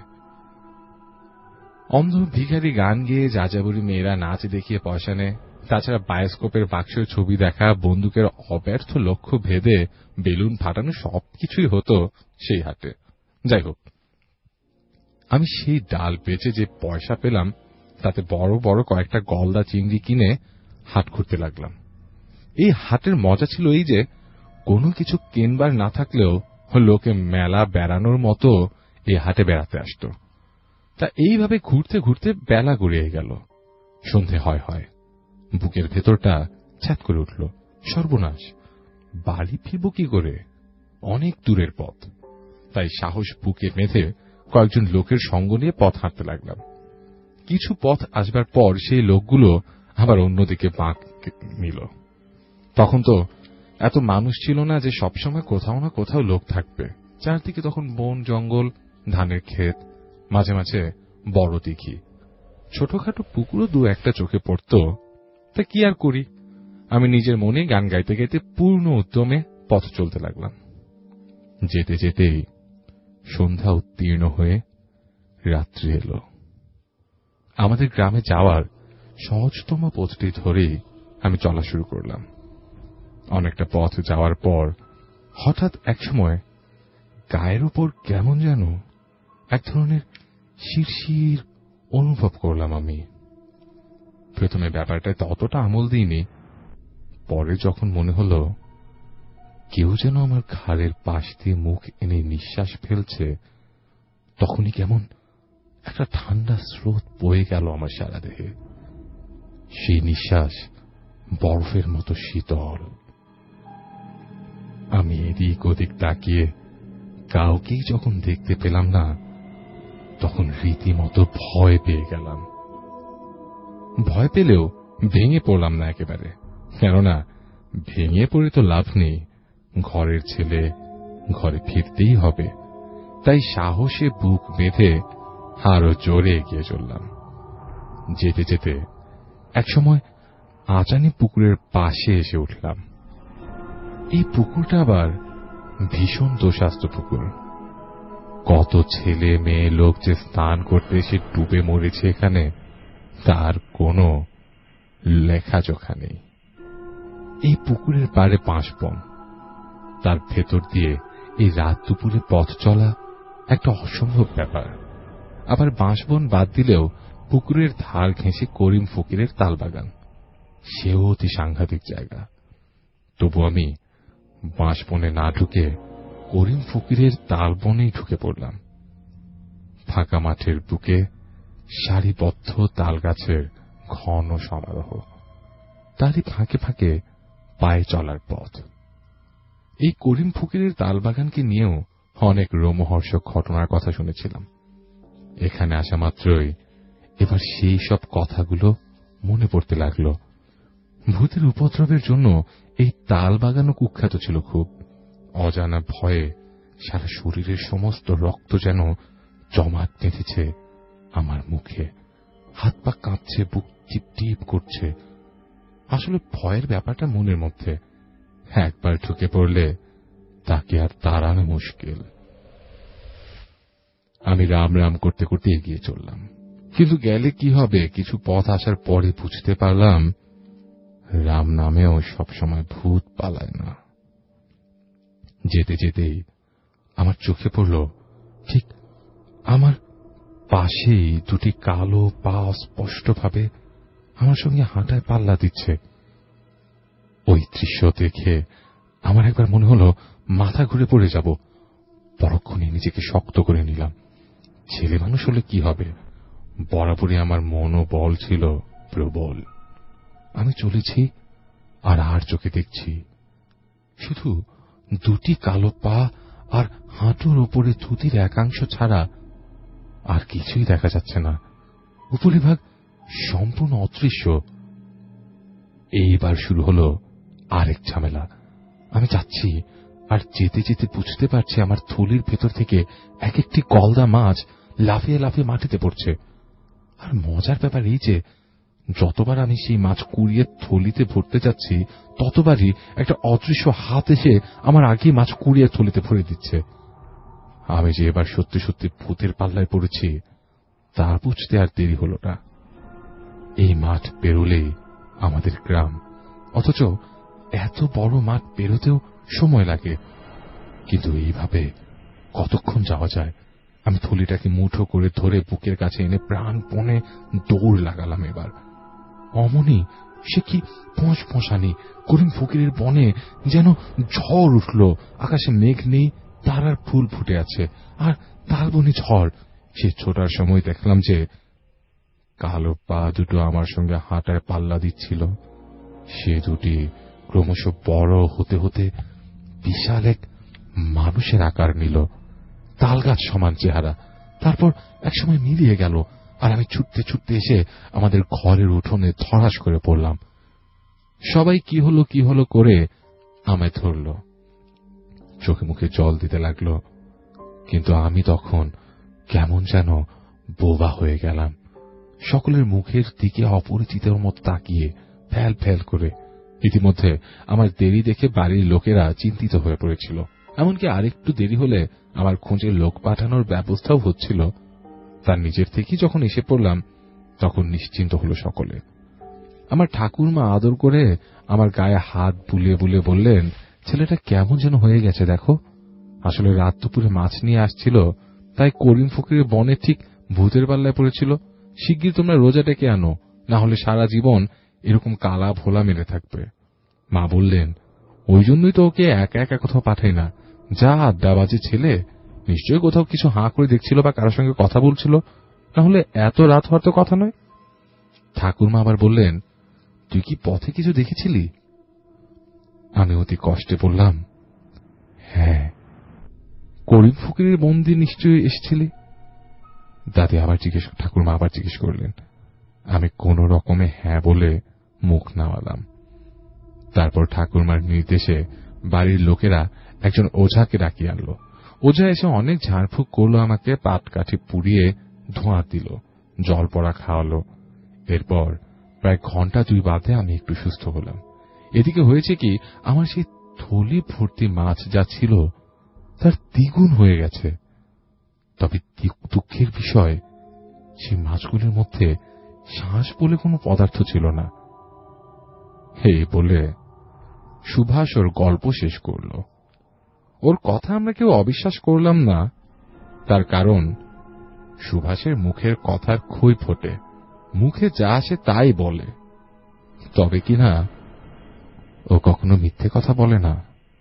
অন্ধ ভিখারি গান গেয়ে, যাযাবরী মেয়েরা নাচ দেখিয়ে পয়সা নেয়। তাছাড়া বায়োস্কোপের বাক্সের ছবি দেখা, বন্দুকের অব্যর্থ লক্ষ্য ভেদে বেলুন ফাটানো সবকিছুই হতো সেই হাটে। যাই হোক, আমি সেই ডাল বেচে যে পয়সা পেলাম তাতে বড় বড় কয়েকটা গলদা চিংড়ি কিনে হাট ঘুরতে লাগলাম। এই হাটের মজা ছিল এই যে কোনো কিছু কেনবার না থাকলেও লোকে মেলা বেড়ানোর মতো এই হাটে বেড়াতে আসত। তা এইভাবে ঘুরতে ঘুরতে বেলা গড়িয়ে গেল। সন্ধে হয় হয় বুকের ভেতরটা ছ্যাত করে উঠল। সর্বনাশ, বাড়ি ফিরব কি করে? অনেক দূরের পথ। তাই সাহস বুকে বেঁধে কয়েকজন লোকের সঙ্গ নিয়ে পথ হাঁটতে লাগলাম। কিছু পথ আসবার পর সেই লোকগুলো আবার অন্যদিকে বাঁক নিল। তখন তো এত মানুষ ছিল না যে সবসময় কোথাও না কোথাও লোক থাকবে। চারদিকে তখন বন, জঙ্গল, ধানের ক্ষেত, মাঝে মাঝে বড় দিঘি, ছোটখাটো পুকুরও দু একটা চোখে পড়ত। তা কি আর করি, আমি নিজের মনে গান গাইতে গাইতে পূর্ণ উদ্যমে পথ চলতে লাগলাম। যেতে যেতেই সন্ধ্যা উত্তীর্ণ হয়ে রাত্রি এলো। আমাদের গ্রামে যাওয়ার সহজতম পথটি ধরেই আমি চলা শুরু করলাম। অনেকটা পথ যাওয়ার পর হঠাৎ একসময় গায়ের উপর কেমন যেন এক ধরনের শিরশির অনুভব করলাম আমি। প্রথমে ব্যাপারটা ততটা আমল দিইনি। পরে যখন মনে হলো কেউ যেন আমার ঘাড়ের পাশ দিয়ে মুখ এনে নিঃশ্বাস ফেলছে, তখনই কেমন একটা ঠান্ডা স্রোত বয়ে গেল আমার সারা দেহে। সেই নিঃশ্বাস বরফের মতো শীতল। আমি এদিক ওদিক তাকিয়ে কাউকেই যখন দেখতে পেলাম না, তখন রীতিমতো ভয় পেয়ে গেলাম। ভয় পেলেও ভেঙে পড়লাম না একেবারে, কেননা ভেঙে পড়ে তো লাভ নেই। ঘরের ছেলে, ঘরে ফিরতেই হবে। তাই সাহসে বুক বেঁধে আরো জোরে এগিয়ে চললাম। যেতে যেতে একসময় আচানি পুকুরের পাশে এসে উঠলাম। এই পুকুরটা আবার ভীষণ দোষাস্ত পুকুর। কত ছেলে মেয়ে লোক যে স্নান করতে এসে ডুবে মরেছে এখানে, তার কোনো লেখাজোখা নেই। এই পুকুরের পাড়ে বাঁশবন, তার ভেতর দিয়ে এই রাত দুপুরে পথ চলা একটা অসম্ভব ব্যাপার। আবার বাঁশবন বাদ দিলেও পুকুরের ধার ঘেঁষে করিম ফকিরের তালবাগান, সেও অতি সাংঘাতিক জায়গা। তবু আমি বাঁশবনে না ঢুকে করিম ফকিরের তালবনেই ঢুকে পড়লাম। ফাঁকা মাঠের বুকে সারিবদ্ধ তাল গাছের ঘন সমারোহ, তারই ফাঁকে ফাঁকে পায়ে চলার পথ। এই করিম ফকিরের তালবাগানকে নিয়েও অনেক রোমহর্ষক ঘটনার কথা শুনেছিলাম, এখানে আসা মাত্রই এবার সেই সব কথাগুলো মনে পড়তে লাগলো। ভূতের উপদ্রবের জন্য এই তাল বাগানও কুখ্যাত ছিল খুব। অজানা ভয়ে সারা শরীরের সমস্ত রক্ত যেন জমাট বেঁধেছে আমার মুখে, হাত পা কাঁপছে, বুক টিপ টিপ করছে। আসলে ভয়ের ব্যাপারটা মনের মধ্যে, একবার ঢুকে পড়লে তাকে আর তাড়ানো মুশকিল। আমি রাম রাম করতে করতে এগিয়ে চললাম, কিন্তু গেলে কি হবে কিছু পথ আসার পরে বুঝতে পারলাম রাম নামেও সবসময় ভূত পালায় না। যেতে যেতেই আমার চোখে পড়ল ঠিক আমার পাশেই দুটি কালো পা স্পষ্টভাবে আমার সঙ্গে হাঁটায় পাল্লা দিচ্ছে। ওই দৃশ্য দেখে আমার একবার মনে হলো মাথা ঘুরে পড়ে যাব। পরক্ষণে নিজেকে শক্ত করে নিলাম। ছেলে মানুষ হলে কি হবে, বরাবরই আমার মন ও বল ছিল প্রবল। আমি চলেছি আর আর চোখে দেখছি শুধু দুটি কালো পা আর হাঁটুর উপরে ধুতির একাংশ ছাড়া আর কিছুই দেখা যাচ্ছে না। উপরিভাগ সম্পূর্ণ অদৃশ্য। এইবার শুরু হলো আরেক ঝামেলা। আমি যাচ্ছি আর যেতে যেতে বুঝতে পারছি আমার থলির ভেতর থেকে এক একটি গলদা মাছ লাফিয়ে লাফিয়ে মাটিতে পড়ছে। আর মজার ব্যাপার এই যে যতবার আমি সেই মাছ কুড়িয়ে থলিতে ভরতে যাচ্ছি ততবারই একটা অদৃশ্য হাত এসে আমার আগে মাছ কুড়িয়ে থলিতে ভরে দিচ্ছে। আমি যে এবার সত্যি সত্যি ভূতের পাল্লায় পড়েছি তা বুঝতে আর দেরি হল না। এই মাঠ পেরোলেই আমাদের গ্রাম, অথচ এত বড় মাঠ পেরোতেও সময় লাগে। কিন্তু এইভাবে কতক্ষণ যাওয়া যায়? আমি থলিটাকে মুঠো করে ধরে বুকের কাছে এনে প্রাণপণে দৌড় লাগালাম। এবার অমনি সে কি পোঁচ পোঁসানি করিম ফকিরের বনে যেন ঝড় উঠল। আকাশে মেঘ নেই, তারার ফুল ফুটে আছে, আর তালবনি ঝড়। সে ছোটার সময় দেখলাম যে কালো পা দুটো আমার সঙ্গে হাঁটায় পাল্লা দিচ্ছিল। সে দুটি ক্রমশ বড় হতে হতে বিশাল এক মানুষের আকার নিল, তালগাছ সমান চেহারা। তারপর একসময় মিলিয়ে গেল, আর আমি ছুটতে ছুটতে এসে আমাদের ঘরের উঠোনে ধরাস করে পড়লাম। সবাই কি হলো কি হলো করে আমায় ধরল, চোখে মুখে জল দিতে লাগলো। কিন্তু আমি তখন কেমন যেন বোবা হয়ে গেলাম, সকলের মুখের দিকে অপরিচিতের মতো তাকিয়ে ফ্যাল ফ্যাল করে। ইতিমধ্যে আমার দেরি দেখে বাড়ির লোকেরা চিন্তিত হয়ে পড়েছিল। এমনকি আরেকটু দেরি হলে আমার খোঁজে লোক পাঠানোর ব্যবস্থাও হচ্ছিল। তার নিজের থেকেই যখন এসে পড়লাম তখন নিশ্চিন্ত হল সকলে। আমার ঠাকুরমা আদর করে আমার গায়ে হাত বুলিয়ে বুলিয়ে বললেন, ছেলেটা কেমন যেন হয়ে গেছে দেখো। আসলে রাত দুপুরে মাছ নিয়ে আসছিল, তাই করিম ফকিরের বনে ঠিক ভূতের পাল্লায় পড়েছিল। শিগগির তোমরা রোজা ডেকে আনো, না হলে সারা জীবন এরকম কালা ভোলা মেরে থাকবে। মা বললেন, ওই জন্যই তো ওকে একা একা কোথাও পাঠাই না। যা আড্ডাবাজি ছেলে, নিশ্চয়ই কোথাও কিছু হাঁ করে দেখছিল বা কারোর সঙ্গে কথা বলছিল, না হলে এত রাত হওয়ার তো কথা নয়। ঠাকুরমা আবার বললেন, তুই কি পথে কিছু দেখেছিলি? আমি অতি কষ্টে বললাম, হ্যাঁ। করিম ফকিরের মন্দির নিশ্চয়ই এসেছিলি? দাদি আবার জিজ্ঞেস ঠাকুরমা আবার জিজ্ঞেস করলেন। আমি কোন রকমে হ্যাঁ বলে মুখ নামালাম। তারপর ঠাকুরমার নির্দেশে বাড়ির লোকেরা একজন ওঝাকে ডাকিয়ে আনলো। ওঝা এসে অনেক ঝাড়ফুঁক করলো, আমাকে পাট কাঠি পুড়িয়ে ধোঁয়া দিল, জল পড়া খাওয়ালো। এরপর প্রায় ঘন্টা দুই বাদে আমি একটু সুস্থ হলাম। এদিকে হয়েছে কি, আমার সেই থলি ভর্তি মাছ যা ছিল তার দ্বিগুণ হয়ে গেছে। তবে দুঃখের বিষয়, সেই মাছগুলির মধ্যে শ্বাস বলে কোনো পদার্থ ছিল না। হে বলে সুভাষ ওর গল্প শেষ করল। ওর কথা আমরা কেউ অবিশ্বাস করলাম না, তার কারণ সুভাষের মুখের কথার খই ফোটে, মুখে যা আসে তাই বলে। তবে কিনা ও কখনো মিথ্যে কথা বলে না।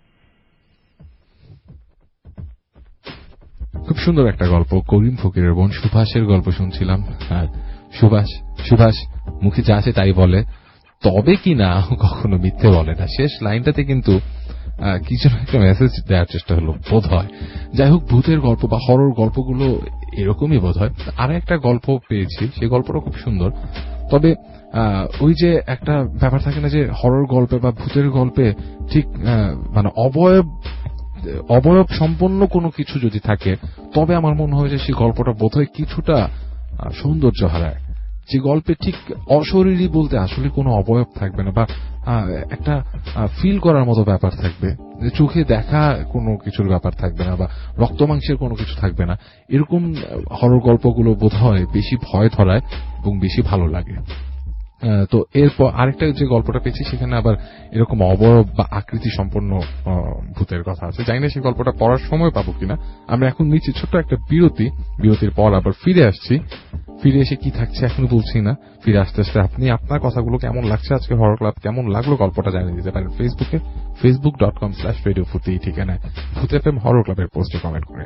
খুব সুন্দর একটা গল্প, করিম ফকিরের বোন সুভাষের গল্প শুনছিলাম। আর সুভাষ সুভাষ মুখে যা আসে তাই বলে, তবে কিনা ও কখনো মিথ্যে বলে না। শেষ লাইনটাতে কিন্তু কি যেন একটা মেসেজ দেওয়ার চেষ্টা হলো বোধ হয়। যাই হোক, ভূতের গল্প বা হরর গল্পগুলো এরকমই বোধ হয়। আর একটা গল্প পেয়েছি, সেই গল্পটা খুব সুন্দর। তবে ওই যে একটা ব্যাপার থাকে না যে হরর গল্পে বা ভূতের গল্পে ঠিক মানে অবয়ব অবয়ব সম্পন্ন কোনো কিছু যদি থাকে, তবে আমার মনে হয় যে সেই গল্পটা বোধহয় কিছুটা সৌন্দর্য হারায়। যে গল্পে ঠিক অশরীরী বলতে আসলে কোনো অবয়ব থাকবে না, বা একটা ফিল করার মতো ব্যাপার থাকবে, যে চোখে দেখা কোনো কিছুর ব্যাপার থাকবে না, বা রক্ত মাংসের কোনো কিছু থাকবে না, এরকম হরর গল্পগুলো বোধহয় বেশি ভয় ধরায় এবং বেশি ভালো লাগে। তো এরপর আরেকটা যে গল্পটা পেয়েছি, সেখানে আবার এরকম অবয়ব বা আকৃতি সম্পন্ন ভূতের কথা আছে। জানি না সেই গল্পটা পড়ার সময় পাবো কিনা। আমরা এখন নিচ্ছি ছোট্ট একটা বিরতি, বিরতির পর আবার ফিরে আসছি। ফিরে এসে কি থাকছে এখনো বলছি না, ফিরে আসতে আসতে আপনি আপনার কথাগুলো কেমন লাগছে, আজকে হরর ক্লাব কেমন লাগলো গল্পটা জানিয়ে দিতে পারেন ফেসবুকে, Facebook dot com slash radio Foorti এই ঠিকানায় ভূত এফএম হরর ক্লাবের পোস্টে কমেন্ট করে।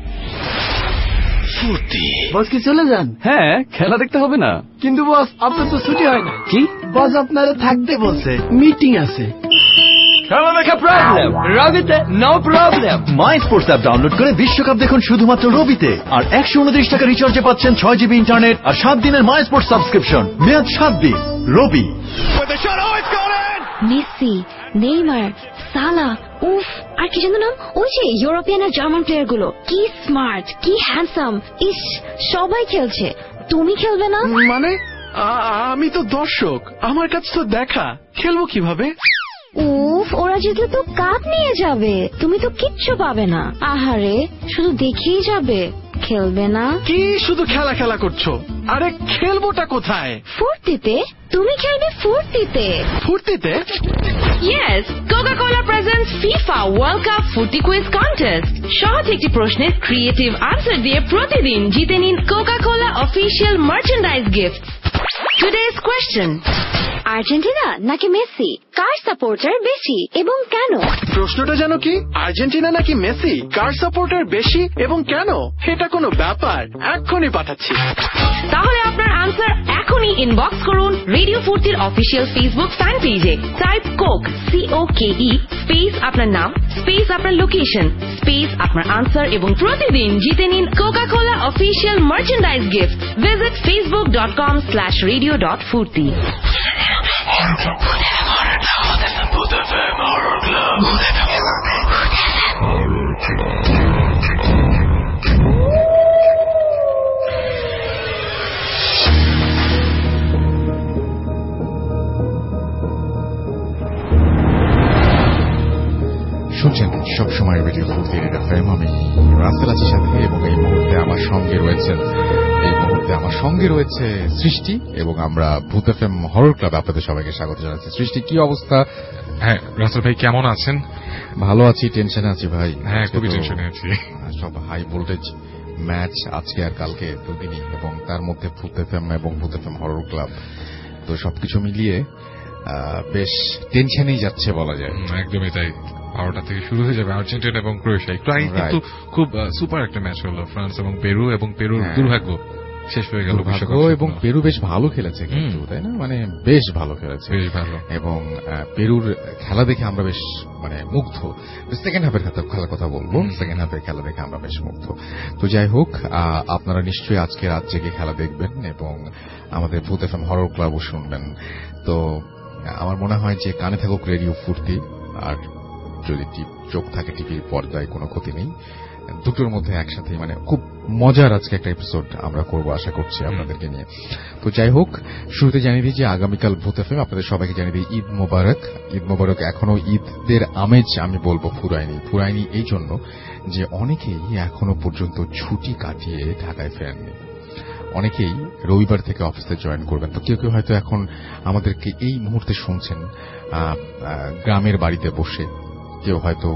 বস কি চলে যান? হ্যাঁ, খেলা দেখতে হবে না। কিন্তু বস আপনার তো ছুটি হয় না। কি? বস আপনারা থাকতে বলছে, মিটিং আছে। খেলা দেখা প্রবলেম, রবিতে no problem. My sports app download করে বিশ্বকাপ দেখুন শুধুমাত্র রবিতে। আর একশো উনত্রিশ টাকা রিচার্জে পাচ্ছেন ছয় জিবি ইন্টারনেট আর সাত দিনের মাই স্পোর্টস সাবস্ক্রিপশন। মেয়াদ সাত দিন। রবি। মেসি, নেইমার, সালা, উফ, আর কি যেন নাম, ওই যে ইউরোপিয়ান আর জার্মান প্লেয়ার গুলো, কি স্মার্ট, কি হ্যান্ডসাম, ইস, সবাই খেলছে, তুমি খেলবে না? মানে আমি তো দর্শক, আমার কাছে তো দেখা, খেলবো কিভাবে? উফ, ওরা জিতলে তো কাপ নিয়ে যাবে, তুমি তো কিচ্ছু পাবে না। আহারে, শুধু দেখেই যাবে, খেলবে না? কি শুধু খেলা খেলা করছো? আরে খেলবোটা কোথায়? ফুর্তিতে। তুমি খেলবে ফুর্তিতে। ফুর্তিতে? Yes, Coca-Cola presents FIFA World Cup Footy Quiz Contest. সহজ একটি প্রশ্নের ক্রিয়েটিভ আনসার দিয়ে প্রতিদিন জিতে নিন Coca-Cola official merchandise gift. Today's question: Argentina নাকি মেসি, কার সাপোর্টার বেশি এবং কেন? প্রশ্নটা জানো কি? আর্জেন্টিনা নাকি মেসি, কার সাপোর্টার বেশি এবং কেন? এটা কোনো ব্যাপার, এক্ষুনি পাঠাচ্ছি। তাহলে আপনার আনসার এখনই ইনবক্স করুন রেডিও ফুর্তির অফিসিয়াল ফেসবুক ফ্যান পেজে। Type coke, C O K E, space আপনার নাম, স্পেস আপনার লোকেশন, স্পেস আপনার আনসার, এবং প্রতিদিন জিতে নিন Coca Cola official merchandise gift. Visit Facebook dot com slash radio dot Foorti. শুনছেন সবসময় রেডিও ফুর্তির এফএম। আমি রাসেল আছি সাথে, এবং এই মুহূর্তে আমার সঙ্গে রয়েছেন এই মুহূর্তে আমার সঙ্গে রয়েছে সৃষ্টি, এবং আমরা ভূত এফএম হরর ক্লাব আপনাদের সবাইকে স্বাগত জানাচ্ছি। সৃষ্টি, কি অবস্থা? হ্যাঁ রাসেল ভাই, কেমন আছেন? ভালো আছি, টেনশনে আছি ভাই। হ্যাঁ, খুবই টেনশনে আছি। সব হাই ভোল্টেজ ম্যাচ আজকে আর কালকে দুদিনই, এবং তার মধ্যে ভূত এফএম এবং ভূত এফএম হরর ক্লাব, তো সবকিছু মিলিয়ে বেশ টেনশনেই যাচ্ছে বলা যায়। একদমই তাই। বারোটা থেকে শুরু হয়ে যাবে আর্জেন্টিনা এবং ক্রোয়েশিয়া। একটু আগে কিন্তু খুব সুপার একটা ম্যাচ হলো, ফ্রান্স এবং পেরু, এবং পেরুর দুর্ভাগ্য শেষ হয়ে গেল বিশ্বকাপ। এবং পেরু বেশ ভালো খেলেছে কিন্তু, তাই না? মানে বেশ ভালো খেলেছে, বেশ ভালো। এবং পেরুর খেলা দেখে আমরা বেশ মানে মুগ্ধ। সেকেন্ড হাফের খেলার কথা বলবো, সেকেন্ড হাফের খেলা দেখে আমরা বেশ মুগ্ধ। তো যাই হোক, আপনারা নিশ্চয়ই আজকে রাত জেগে খেলা দেখবেন এবং আমাদের ভূত এফএম হরর ক্লাবও শুনবেন। তো আমার মনে হয় যে কানে থাকুক রেডিও ফুর্তি, আর যদি চোখ থাকে টিভির পর্দায়, কোনো ক্ষতি নেই। দুটোর মধ্যে একসাথে মানে খুব মজার আজকে একটা এপিসোড আমরা করবো আশা করছি আপনাদেরকে নিয়ে। তো যাই হোক, শুরুতে জানিয়ে দিই যে আগামীকাল ভূত এফএম আপনাদের সবাইকে জানিয়ে দিই ঈদ মোবারক। ঈদ মোবারক। এখনো ঈদের আমেজ আমি বলবো ফুরায়নি। ফুরায়নি এই জন্য যে অনেকেই এখনো পর্যন্ত ছুটি কাটিয়ে ঢাকায় ফেরেননি। অনেকেই রবিবার থেকে অফিসে জয়েন করবেন। তো কেউ কেউ হয়তো এখন আমাদেরকে এই মুহূর্তে শুনছেন গ্রামের বাড়িতে বসে, কেউ হয়তো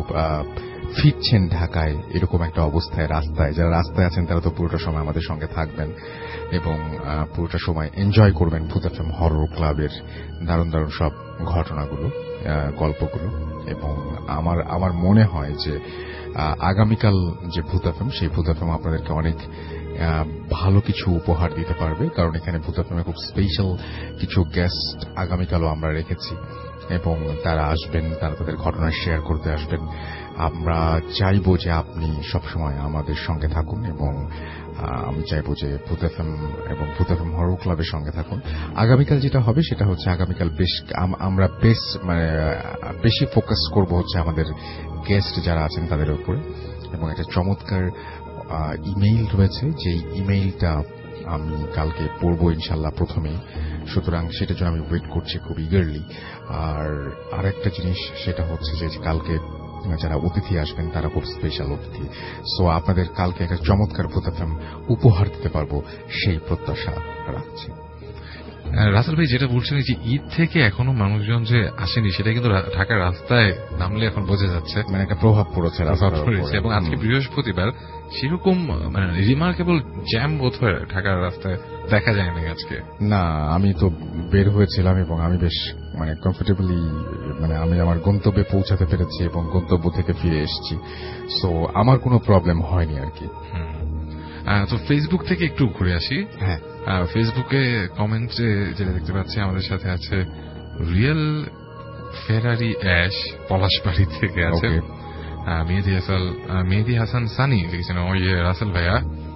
ফিরছেন ঢাকায়, এরকম একটা অবস্থায় রাস্তায়। যারা রাস্তায় আছেন তারা তো পুরোটা সময় আমাদের সঙ্গে থাকবেন এবং পুরোটা সময় এনজয় করবেন ভূত এফএম হরর ক্লাবের দারুণ দারুণ সব ঘটনাগুলো, গল্পগুলো। এবং আমার আমার মনে হয় যে আগামীকাল যে ভূত এফএম, সেই ভূত এফএম আপনাদেরকে অনেক ভালো কিছু উপহার দিতে পারবে, কারণ এখানে ভূত এফএমে খুব স্পেশাল কিছু গেস্ট আগামীকালও আমরা রেখেছি এবং তারা আসবেন, তারা তাদের ঘটনা শেয়ার করতে আসবেন। আমরা চাইবো যে আপনি সবসময় আমাদের সঙ্গে থাকুন এবং আমি চাইবো যে ভূত এফএম এবং ভূত এফএম হরর ক্লাবের সঙ্গে থাকুন। আগামীকাল যেটা হবে সেটা হচ্ছে আগামীকাল বেশ আমরা বেশ মানে বেশি ফোকাস করব হচ্ছে আমাদের গেস্ট যারা আছেন তাদের উপরে, এবং একটা চমৎকার ইমেইল রয়েছে যে ইমেইলটা আমি কালকে পড়বো ইনশাল্লাহ প্রথমেই, সুতরাং সেটার জন্য আমি ওয়েট করছি খুব ইগারলি। আর আরেকটা জিনিস সেটা হচ্ছে যে কালকে যারা অতিথি আসবেন তারা খুব স্পেশাল অতিথি, সো আপনাদের কালকে একটা চমৎকার ভূত এফএম উপহার দিতে পারবো সেই প্রত্যাশা রাখছি। রাসেল ভাই যেটা বলছেন যে ঈদ থেকে এখনো মানুষজন যে আসেনি সেটা কিন্তু ঢাকার রাস্তায় নামলে এখন বোঝা যাচ্ছে, মানে একটা প্রভাব পড়েছে এবং আজকে বৃহস্পতিবার সেরকম মানে রিমার্কেবল জ্যাম বোধ হয় ঢাকার রাস্তায় দেখা যায় না আজকে। না, আমি তো বের হয়েছিলাম এবং আমি বেশ মানে কমফোর্টেবলি মানে আমি আমার গন্তব্যে পৌঁছাতে পেরেছি এবং গন্তব্য থেকে ফিরে এসেছি, সো আমার কোনো প্রবলেম হয়নি আর কি। তো ফেসবুক থেকে একটু ঘুরে আসি। হ্যাঁ, ফেসবুকে কমেন্টে যেটা দেখতে পাচ্ছি আমাদের সাথে আছে রিয়েল ফেরারি অ্যাশ পলাশবাড়ি থেকে আছে, মেহেদি হাসান মেহেদি হাসান সানি লিখেছেন ওই রাসেল ভাইয়া।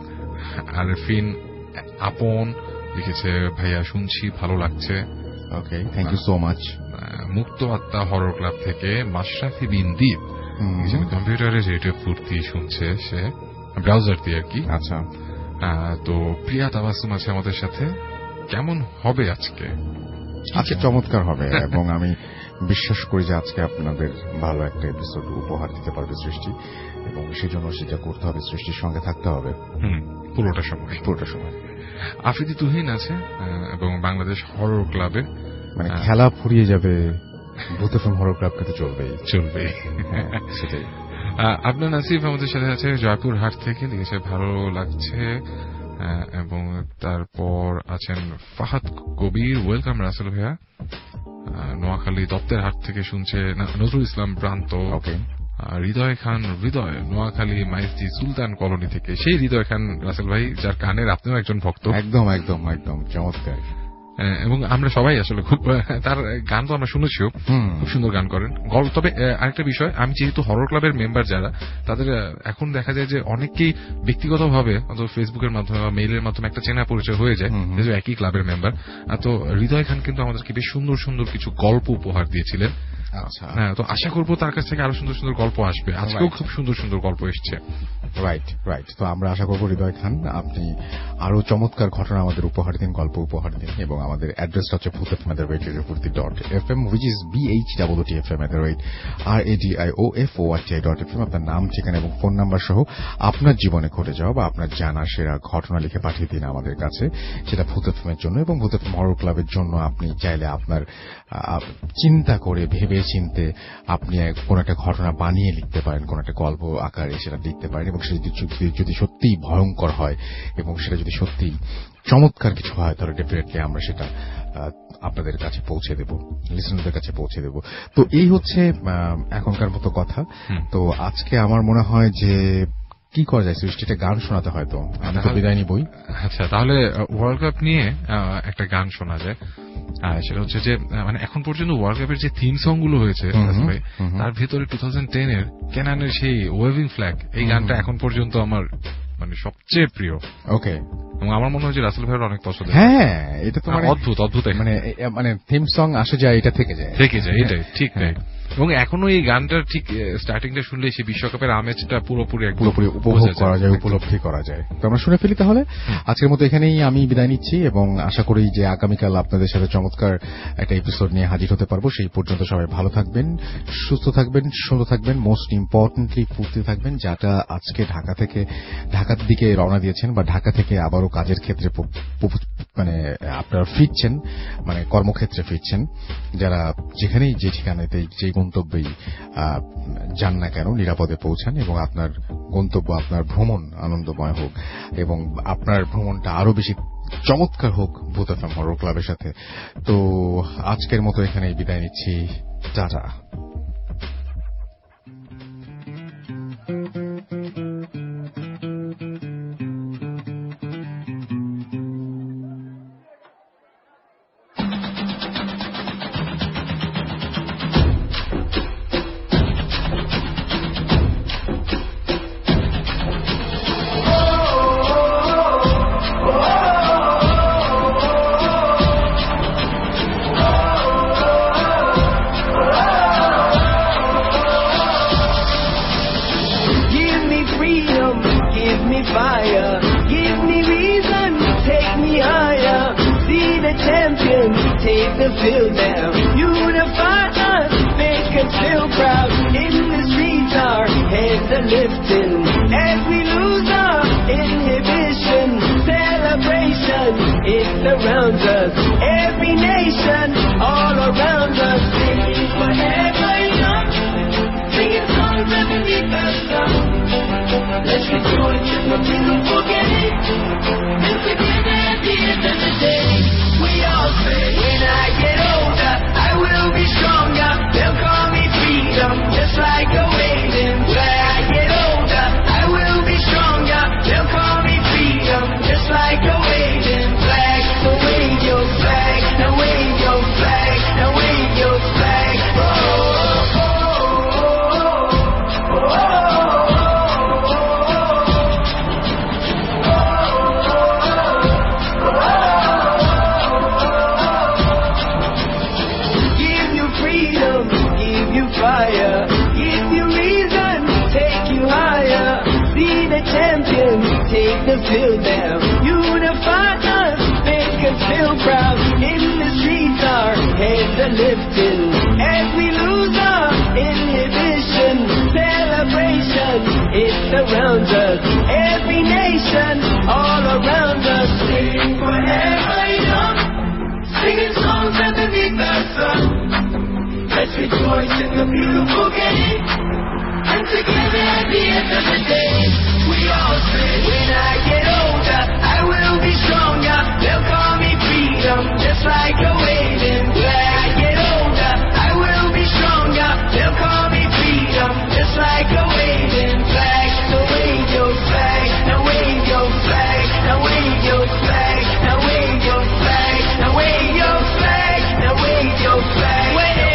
আরফিন আপন লিখেছে ভাইয়া শুনছি ভালো লাগছে। Okay, thank you so much. মুক্ত আত্মা হরর ক্লাব থেকে মাশরাফি বিন দীপ কম্পিউটারে রেডিও ফুর্তি শুনছে, সে ব্রাউজার দিয়ে আর কি। আচ্ছা, তো প্রিয়া তাবাসুম আছে আমাদের সাথে। কেমন হবে আজকে? আজকে চমৎকার হবে এবং আমি বিশ্বাস করি যে আজকে আপনাদের ভালো একটা এপিসোড উপহার দিতে পারবে সৃষ্টি, এবং সেজন্য সেটা করতে হবে, সৃষ্টির সঙ্গে থাকতে হবে পুরোটা সময় পুরোটা সময় আফ্রিদি তুহিন আছে এবং বাংলাদেশ হরর ক্লাবে, মানে খেলা ফুরিয়ে যাবে ভূত এফএম হরর ক্লাব কিন্তু চলবেই চলবেই সেটাই। আপনার নাসিফ আমাদের সাথে আছে জয়পুর হাট থেকে, লিখেছে ভালো লাগছে। এবং তারপর আছেন ফাহাদ কবির, ওয়েলকাম রাসেল ভাইয়া। নোয়াখালী দত্তের হাট থেকে শুনছে নজরুল ইসলাম প্রান্ত। হৃদয় খান হৃদয় নোয়াখালী মাইজদি সুলতান কলোনি থেকে, সেই হৃদয় খান রাসেল ভাই যার গানের আপনিও একজন ভক্ত। একদম একদম একদম চমৎকার, এবং আমরা সবাই আসলে খুব তার গান তো আমরা শুনেছিও, খুব সুন্দর গান করেন। তবে আরেকটা বিষয়, আমি যেহেতু হরর ক্লাবের মেম্বার যারা, তাদের এখন দেখা যায় যে অনেকেই ব্যক্তিগতভাবে অথবা ফেসবুকের মাধ্যমে বা মেইলের মাধ্যমে একটা চেনা পরিচয় হয়ে যায়, যেহেতু একই ক্লাবের মেম্বার। তো হৃদয় খান কিন্তু আমাদেরকে বেশ সুন্দর সুন্দর কিছু গল্প উপহার দিয়েছিলেন। হ্যাঁ, তো আশা করবো তার কাছ থেকে আরো সুন্দর সুন্দর গল্প আসবে। আজকেও খুব সুন্দর সুন্দর গল্প এসছে। রাইট রাইট তো আমরা আশা করবো হৃদয় খান আপনি আরো চমৎকার ঘটনা আমাদের উপহার দিন, গল্প উপহার দিন, এবং আমাদের অ্যাড্রেসটা হচ্ছে Bhoot FM at the rate radio Foorti dot F M, which is B H double T F M at the rate R A D I O F O R T I dot F M. আপনার নাম, ঠিকানা এবং ফোন নাম্বার সহ আপনার জীবনে ঘটে যাওয়া বা আপনার জানা সেরা ঘটনা লিখে পাঠিয়ে দিন আমাদের কাছে, সেটা ভূত এফএম এর জন্য এবং ভূত এফএম হরর ক্লাবের জন্য। আপনি চাইলে আপনার চিন্তা করে ভেবে চিনতে আপনি কোন একটা ঘটনা বানিয়ে লিখতে পারেন, কোন একটা গল্প আকারে সেটা লিখতে পারেন, এবং সেটা যদি সত্যিই ভয়ঙ্কর হয় এবং সেটা যদি সত্যিই চমৎকার কিছু হয় তাহলে ডেফিনেটলি আমরা সেটা আপনাদের কাছে পৌঁছে দেব, লিসনারদের কাছে পৌঁছে দেব। তো এই হচ্ছে এখনকার মতো কথা। তো আজকে আমার মনে হয় যে কি করা যায়, সৃষ্টিটা গান শোনাতে হয়তো আমি তো বিদায় নিবই। আচ্ছা, তাহলে ওয়ার্ল্ড কাপ নিয়ে একটা গান শোনা যায়। সেটা হচ্ছে যে মানে এখন পর্যন্ত ওয়ার্ল্ড কাপের যে থিম সং গুলো হয়েছে তার ভেতরে টু থাউজেন্ড টেন এর কেনানের সেই ওয়েভিং ফ্ল্যাগ, এই গানটা এখন পর্যন্ত আমার মানে সবচেয়ে প্রিয়। ওকে, এবং আমার মনে হয় যে রাসেল ভাইয়ের অনেক পছন্দ। হ্যাঁ, এটা তো অদ্ভুত অদ্ভুত মানে মানে থিম সং আসে যায়, এটা থেকে যায় থেকে যায় এটাই ঠিক তাই। এবং এখনো এই গানটার ঠিক স্টার্টিংটা শুনলে সেই বিশ্বকাপের আমেজটা পুরোপুরি পুরোপুরি উপভোগ করা যায়, উপলব্ধি করা যায়। তো আমরা শুনে ফেলি তাহলে আজকের মতো এখানেই আমি বিদায় নিচ্ছি, এবং আশা করি যে আগামীকাল আপনাদের সাথে চমৎকার একটা এপিসোড নিয়ে হাজির হতে পারবো। সেই পর্যন্ত সবাই ভালো থাকবেন, সুস্থ থাকবেন, সুন্দর থাকবেন, মোস্ট ইম্পর্টেন্টলি ফুর্তি থাকবেন। যাটা আজকে ঢাকা থেকে ঢাকার দিকে রওনা দিয়েছেন বা ঢাকা থেকে আবারও কাজের ক্ষেত্রে মানে আপনারা ফিরছেন, মানে কর্মক্ষেত্রে ফিরছেন, যারা যেখানেই যে ঠিকানাতে যে গন্তব্যেই যান না কেন নিরাপদে পৌঁছান, এবং আপনার গন্তব্য আপনার ভ্রমণ আনন্দময় হোক এবং আপনার ভ্রমণটা আরো বেশি চমৎকার হোক ভূত এফএম হরর ক্লাবের সাথে। তো আজকের মতো এখানেই বিদায় নিচ্ছি, tata. champions, take the field now. Unify us, make us feel proud. In the streets our heads are lifting. As we lose our inhibition, celebration, it surrounds us. Every nation, all around us, singing forever young, singing songs underneath the sun. Let's rejoice in the beautiful game, and together at the end of the day, we all say, when I get older, I will be stronger. They'll call me freedom, just like a waving flag. I get older, I will be stronger. They'll call me freedom, just like a waving flag. So wave your flag, now wave your flag, now wave your flag. Oh, oh, oh, oh, oh. Fire, give you reason, take you higher. Be the champion, take the field now. Unify us, make us feel proud. In the streets our heads are lifting. As we lose our inhibition, celebration, it surrounds us. Every nation, all around us, sing forever young, singing songs underneath the sun. Let's rejoice in the beautiful game, and together at the end of the day, we all say, when I get older, I will be stronger. They'll call me freedom, just like a waving flag. I get older, I will be stronger. They'll call me freedom, just like a waving flag. So wave your flag, now wave your flag, now wave your flag, now wave your flag, now wave your flag, now wave your flag.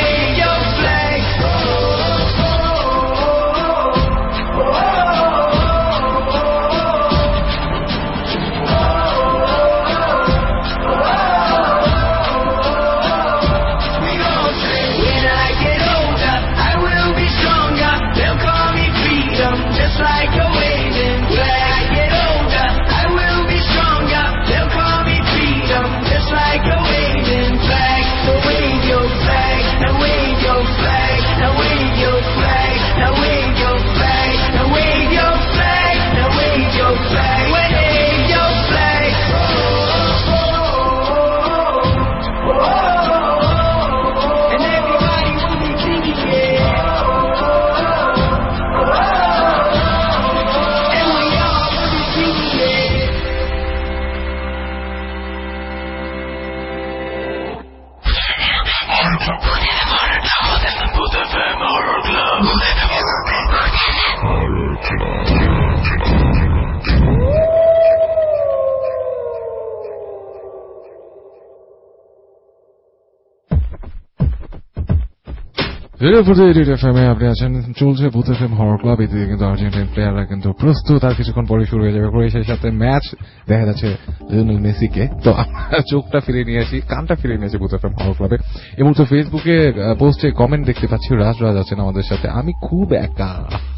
Like a waving flag. I get older, I will be stronger. They'll call me freedom, just like a waving flag. So wave your flag, now wave your flag, now wave your flag, now wave your flag, now wave your flag, now wave your flag, wave your flag. Oh, oh, oh, oh, oh. And everybody will be singing it. আপনি আছেন, চলছে ভূত এফএম হরর ক্লাব। এদিকে কিন্তু আর্জেন্টাইন প্লেয়াররা কিন্তু প্রস্তুত, আর কিছুক্ষণ পরে শুরু হয়ে যাবে ক্রোয়েশিয়ার সাথে ম্যাচ। দেখা যাচ্ছে লিওনেল মেসিকে। তো আমরা চোখটা ফিরে নিয়ে আসি, কানটা ফিরে নিয়ে আসি ভূত এফএম হরর ক্লাবে। এবং তো ফেসবুকে পোস্টে কমেন্ট দেখতে পাচ্ছি, রাজ রাজ আছেন আমাদের সাথে। আমি খুব একা।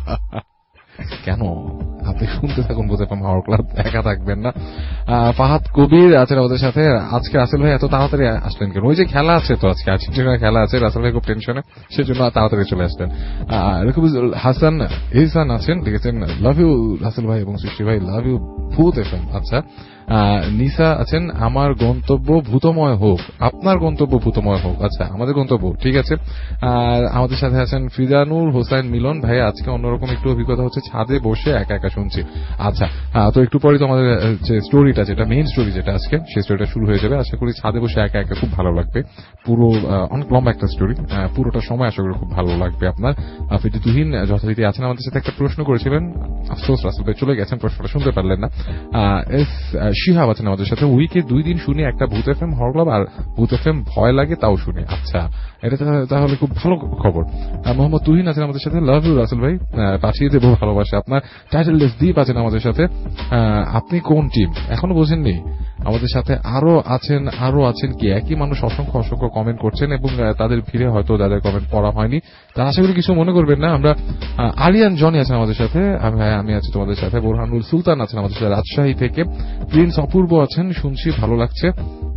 কেন? আপনি শুনতে থাকুন ভূত এফএম হরর ক্লাব, একা থাকবেন না। ফাহাদ কবির আছেন আমাদের সাথে। আজকে রাসেল ভাই এত তাড়াতাড়ি আসলেন কেন? ওই যে খেলা আছে তো, আজকে আর্জেন্টিনার খেলা আছে, রাসেল ভাই খুব টেনশনে, সেজন্য তাড়াতাড়ি চলে আসলেন। রকিবুল হাসান ইহসান আছেন, লিখেছেন লাভ ইউ রাসেল ভাই এবং সৃষ্টি ভাই, লাভ ইউ ভূত এফএম। আচ্ছা, নিসা আছেন, আমার গন্তব্য ভূতময় হোক, আপনার গন্তব্য ভূতময় হোক। আচ্ছা, আমাদের গন্তব্য ঠিক আছে। আর আমাদের সাথে আছেন ফিজানুর হোসেন মিলন ভাই। আজকে অন্যরকম একটু অভিজ্ঞতা হচ্ছে, ছাদে বসে একা একা শুনছি। আচ্ছা, তো একটু পরে তো আমাদের যে স্টোরিটা, যেটা মেইন স্টোরি যেটা আজকে, সেই স্টোরিটা শুরু হয়ে যাবে। আশা করি ছাদে বসে একা একা খুব ভালো লাগবে। পুরো অনেক লম্বা একটা স্টোরি, পুরোটা সময় আশা করি খুব ভালো লাগবে আপনার। ফিটি তুহিন যথারীতি আছেন আমাদের সাথে। একটা প্রশ্ন করেছিলেন, আফসোস রাসেল ভাই চলে গেছেন, প্রশ্নটা শুনতে পারলেন না। এস শিহাব আছেন আমাদের সাথে। উইকে দুই দিন শুনি একটা ভূত এফএম হরর ক্লাব, আর ভূত এফএম ভয় লাগে তাও শুনি। আচ্ছা, এটা তাহলে খুব ভালো খবর। মোহাম্মদ তুহিন আছেন আমাদের সাথে। লাভ ইউ রাসেল ভাই, পাঠিয়ে দেবো ভালোবাসা আপনার। টাইটেললেস দ্বীপ আছেন আমাদের সাথে। আপনি কোন টিম এখনো বোঝেননি? আমাদের সাথে আরো আছেন, আরো আছেন কি একই মানুষ অসংখ্য অসংখ্য কমেন্ট করছেন, এবং তাদের ভিড়ে হয়তো যাদের কমেন্ট পড়া হয়নি তারা আশা করি কিছু মনে করবেন না। আমরা আলিয়ান জনি আছেন আমাদের সাথে, আমি আছি তোমাদের সাথে। বোরহানুল সুলতান আছেন আমাদের সাথে রাজশাহী থেকে। প্রিন্স অপূর্ব আছেন, শুনছি ভালো লাগছে।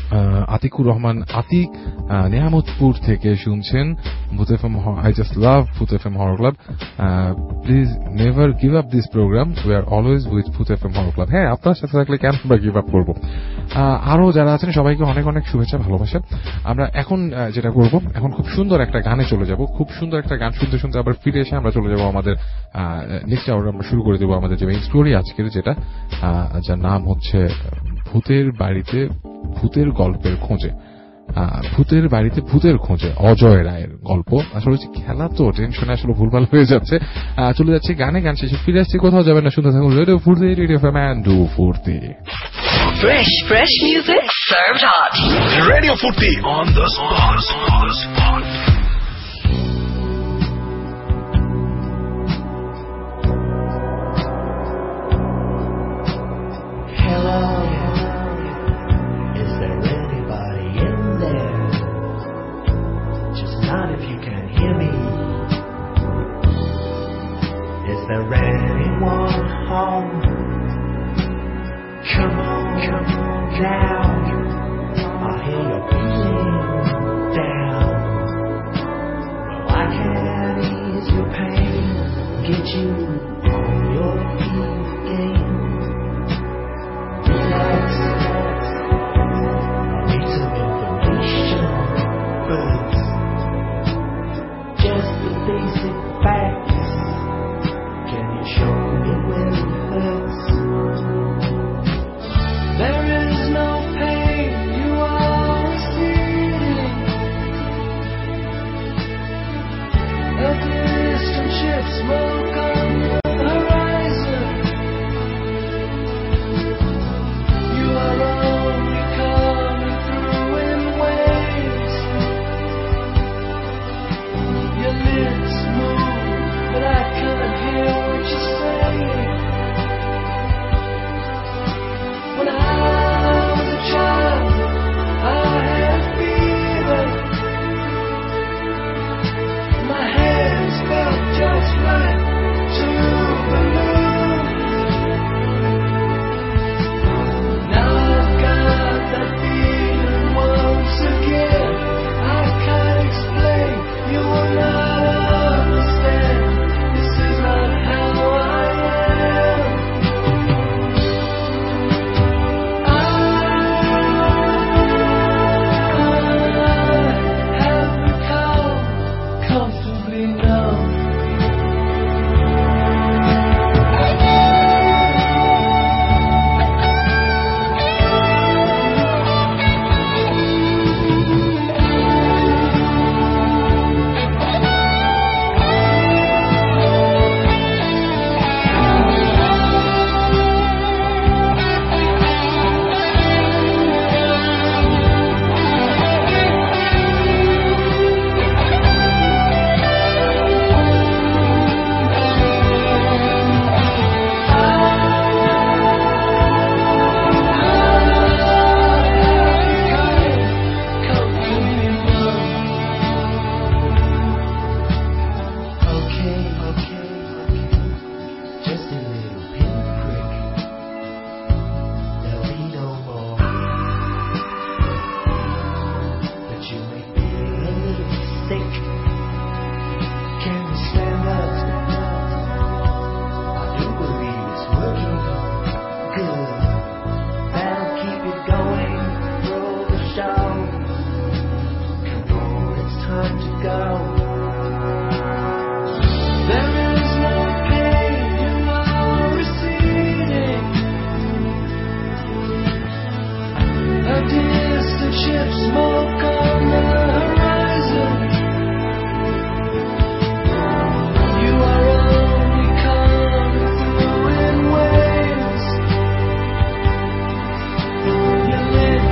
আতিকুর রহমান আতিক নিয়ামতপুর থেকে শুনছেন ভূত FM. I just love Bhoot FM horror club, please never give up this program, we are always with Bhoot FM horror club. হ্যাঁ, আপনার সাথে থাকলে কেন আমরা গিভ আপ করবো। আরো যারা আছেন সবাইকে অনেক অনেক শুভেচ্ছা, ভালোবাসা। আমরা এখন যেটা করব, এখন খুব সুন্দর একটা গানে চলে যাব। খুব সুন্দর একটা গান শুনতে শুনতে আবার ফিরে এসে আমরা চলে যাব আমাদের নেক্সট আওয়ার। আমরা শুরু করে দেবো আমাদের যে মেইন স্টোরি আজকের, যেটা যার নাম হচ্ছে ভূতের বাড়িতে ভূতের গল্পের খোঁজে। ভূতের বাড়িতে ভূতের খোঁজে, অজয় রায়ের গল্প। আসলে খেলা তো টেনশনে আসলে ভুলভাল হয়ে যাচ্ছে। চলে যাচ্ছে গানে, গান শেষে ফিরে আসছি, কোথাও যাবেন না, শুনতে থাকুন radio Foorti, radio FM and do Foorti. Fresh, fresh music served hot. Radio Furti on the spot. On the spot. Hello, is there anybody in there? Just not if you can hear me. Is there anyone home? Come on, come on down. I hear you're feeling down. Well, I can ease your pain, get you on your feet again. Relax. I need some information first. Just the basic facts. Can you show me where it hurts? There is no pain you are receiving. A distant ship smoke on the horizon. You are only coming through in waves. Your lips move, but I can't hear what you're saying. When I was a child, I had fever. My hands felt just right to balloon. Now I've got that feeling once again. I can't explain, you will not understand. This is not how I am. Comfortably numb. Okay, okay, okay. Just a little pinprick. There'll be no more. But you may feel a little sick. Can you stand up? I do believe it's working. Good. That'll keep it going. Roll the show. Come on, it's time to go. There is no pain you are receiving. A distant ship smoke on the horizon. You are only coming through in waves. Your lips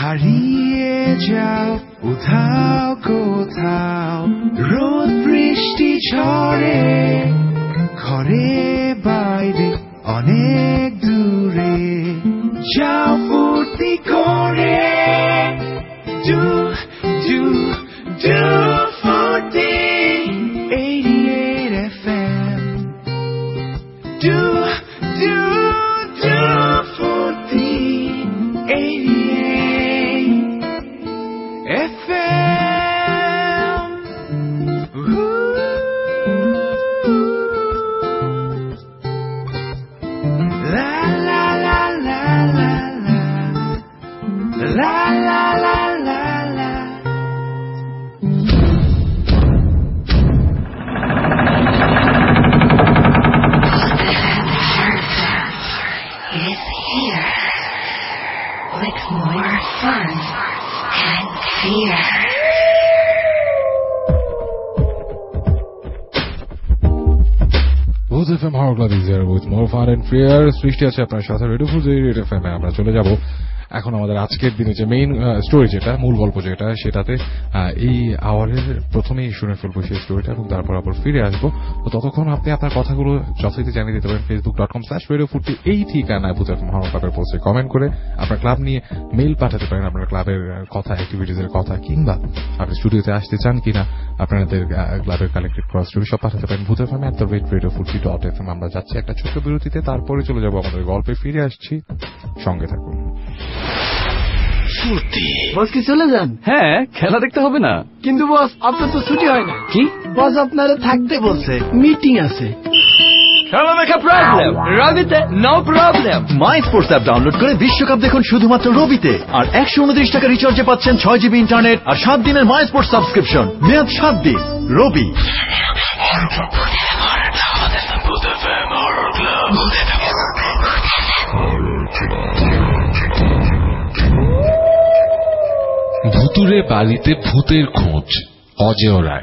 হারিয়ে যাও উধাও কোথাও, রোদ বৃষ্টি ঝড়ে ঘরে বাইরে অনেক দূরে, যাও ফুর্তি করে do do do Foorti eighty-eight F M, do do do Foorti eighty-eight F M. La la la la la la, la la la la la. Is here with more fun and fear. Booth F M Horror Club is here with more fun and fear. সৃষ্টি আছে আপনার সাথে রেডিও ফুল রেডিও এফ এম এ। আমরা চলে যাব এখন আমাদের আজকের দিনে যে মেইন স্টোরি, যেটা মূল গল্প যেটা, সেটাতে এই আওয়ারের প্রথমেই শুনে ফেলবো সেই স্টোরিটা এবং তারপর আবার ফিরে আসবো। তো ততক্ষণ আপনি আপনার কথাগুলো যথারীতি জানিয়ে দিতে পারেন Facebook dot com slash radio Foorti এই ঠিকানায় বুথ এফ এম হরর ক্লাবের পোস্টে কমেন্ট করে আপনার ক্লাব নিয়ে মেইল পাঠাতে পারেন, আপনার ক্লাবের কথা, অ্যাক্টিভিটিস এর কথা, কিংবা আপনি স্টুডিওতে আসতে চান কিনা, আপনাদের ক্লাবের কালেক্টেড ক্রস স্টোরি সব পাঠাতে পারেন Bhoot F M at the rate radio Foorti dot F M. আমরা যাচ্ছি একটা ছোট্ট বিরতিতে, তারপরে চলে যাবো আমাদের গল্পে। ফিরে আসছি, সঙ্গে থাকুন। বস কি চলে যান? হ্যাঁ, খেলা দেখতে হবে না। কিন্তু বস আপনার তো ছুটি হয় না। কি? বস আপনারা থাকতে বলছে, মিটিং আছে। খেলা দেখা প্রবলেম রবিতে, no problem. My sports app download করে বিশ্বকাপ দেখুন শুধুমাত্র রবিতে, আর একশো উনত্রিশ টাকা রিচার্জে পাচ্ছেন ছয় জিবি ইন্টারনেট আর সাত দিনের মাই স্পোর্টস সাবস্ক্রিপশন। মেয়াদ সাত দিন। রবি। ভুতুরে বাড়িতে ভূতের খোঁজ, অজেয় রায়।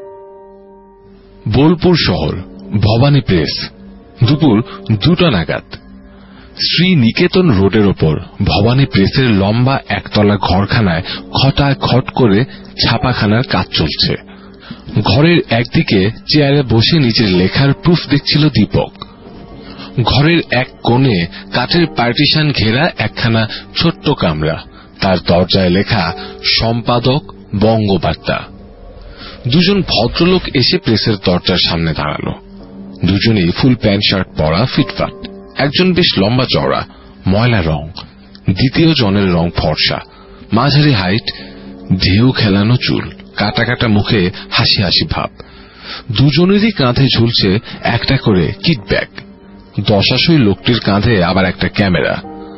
বোলপুর শহর, ভবানী প্রেস। দুপুর দুটো নাগাদ শ্রী নিকেতন রোডের ওপর ভবানী প্রেসের লম্বা একতলা ঘরখানায় খটায় খট করে ছাপাখানার কাজ চলছে। ঘরের একদিকে চেয়ারে বসে নিচের লেখার প্রুফ দেখছিল দীপক। ঘরের এক কোণে কাঠের পার্টিশন ঘেরা একখানা ছোট্ট কামরা, তার দরজায় লেখা সম্পাদক বঙ্গবার্তা। দুজন ভদ্রলোক এসে প্রেসের দরজার সামনে দাঁড়ালো। দুজনেই ফুল প্যান্ট শার্ট পরা, ফিটফাট। একজন বেশ লম্বা চওড়া, ময়লা রং, দ্বিতীয় জনের রং ফর্সা, মাঝারি হাইট, ঢেউ খেলানো চুল, কাটা কাটা মুখে হাসি হাসি ভাব। দুজনেরই কাঁধে ঝুলছে একটা করে কিট ব্যাগ। দশাশই লোকটির কাঁধে আবার একটা ক্যামেরা।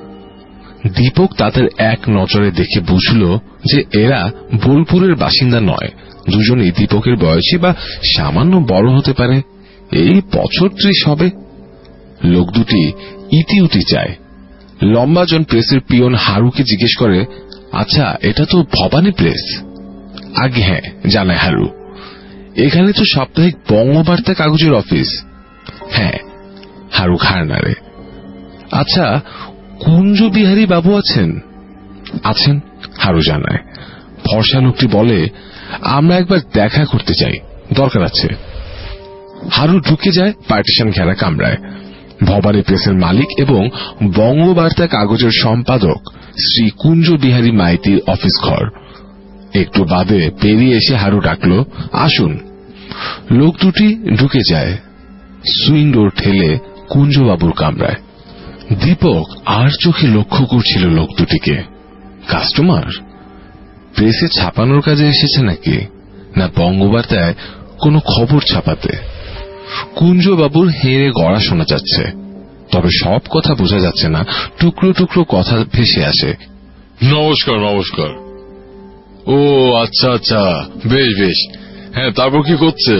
দীপক তাদের এক নজরে দেখে বুঝল যে এরা বোলপুরের বাসিন্দা নয়। দুজনেই দীপকের বয়সী বা সামান্য বড় হতে পারে, এই বছর ত্রিশ হবে। লোক দুটি ইতি উটি চায়। লম্বাজন প্রেসের পিয়ন হারুকে জিজ্ঞেস করে, আচ্ছা, এটা তো ভবানী প্রেস? আগে হ্যাঁ, জানায় হারু। এখানে তো সাপ্তাহিক বঙ্গবার্তা কাগজের অফিস। হ্যাঁ, হারু ঘাড় নাড়ে। আচ্ছা, কুঞ্জ বিহারী বাবু আছেন? আছেন, হারু জানায়। ফর্সা লোকটি বলে, আমরা একবার দেখা করতে চাই, দরকার আছে। হারু ঢুকে যায় পার্টিশন ঘেরা কামরায়। ভবানী প্রেসের মালিক এবং বঙ্গবার্তা কাগজের সম্পাদক শ্রী কুঞ্জ বিহারী মাইতির অফিস ঘর। একটু বাদে পেরিয়ে এসে হারু ডাকল, আসুন। লোক দুটি ঢুকে যায়, সুইং ডোর ঠেলে কুঞ্জবাবুর কামরায়। দীপক আর চোখে লক্ষ্য করছিল লোক দুটিকে। কাস্টমার? প্রেসে ছাপানোর কাজে এসেছে নাকি, না বঙ্গবার্তায় কোনো খবর ছাপাতে? কুঞ্জবাবুর হেঁড়ে গড়া শোনা যাচ্ছে, তবে সব কথা বোঝা যাচ্ছে না। টুকরো টুকরো কথা ভেসে আসে। নমস্কার নমস্কার। ও আচ্ছা আচ্ছা, বেশ বেশ। হ্যাঁ, তারপর কি করছে?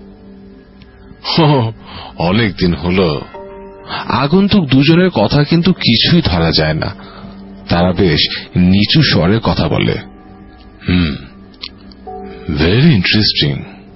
অনেক দিন হলো। আগন্তুক দুজনের কথা কিন্তু কিছুই ধরা যায় না। তারা বেশ নিচু স্বরে কথা বলে। Hmm, very interesting.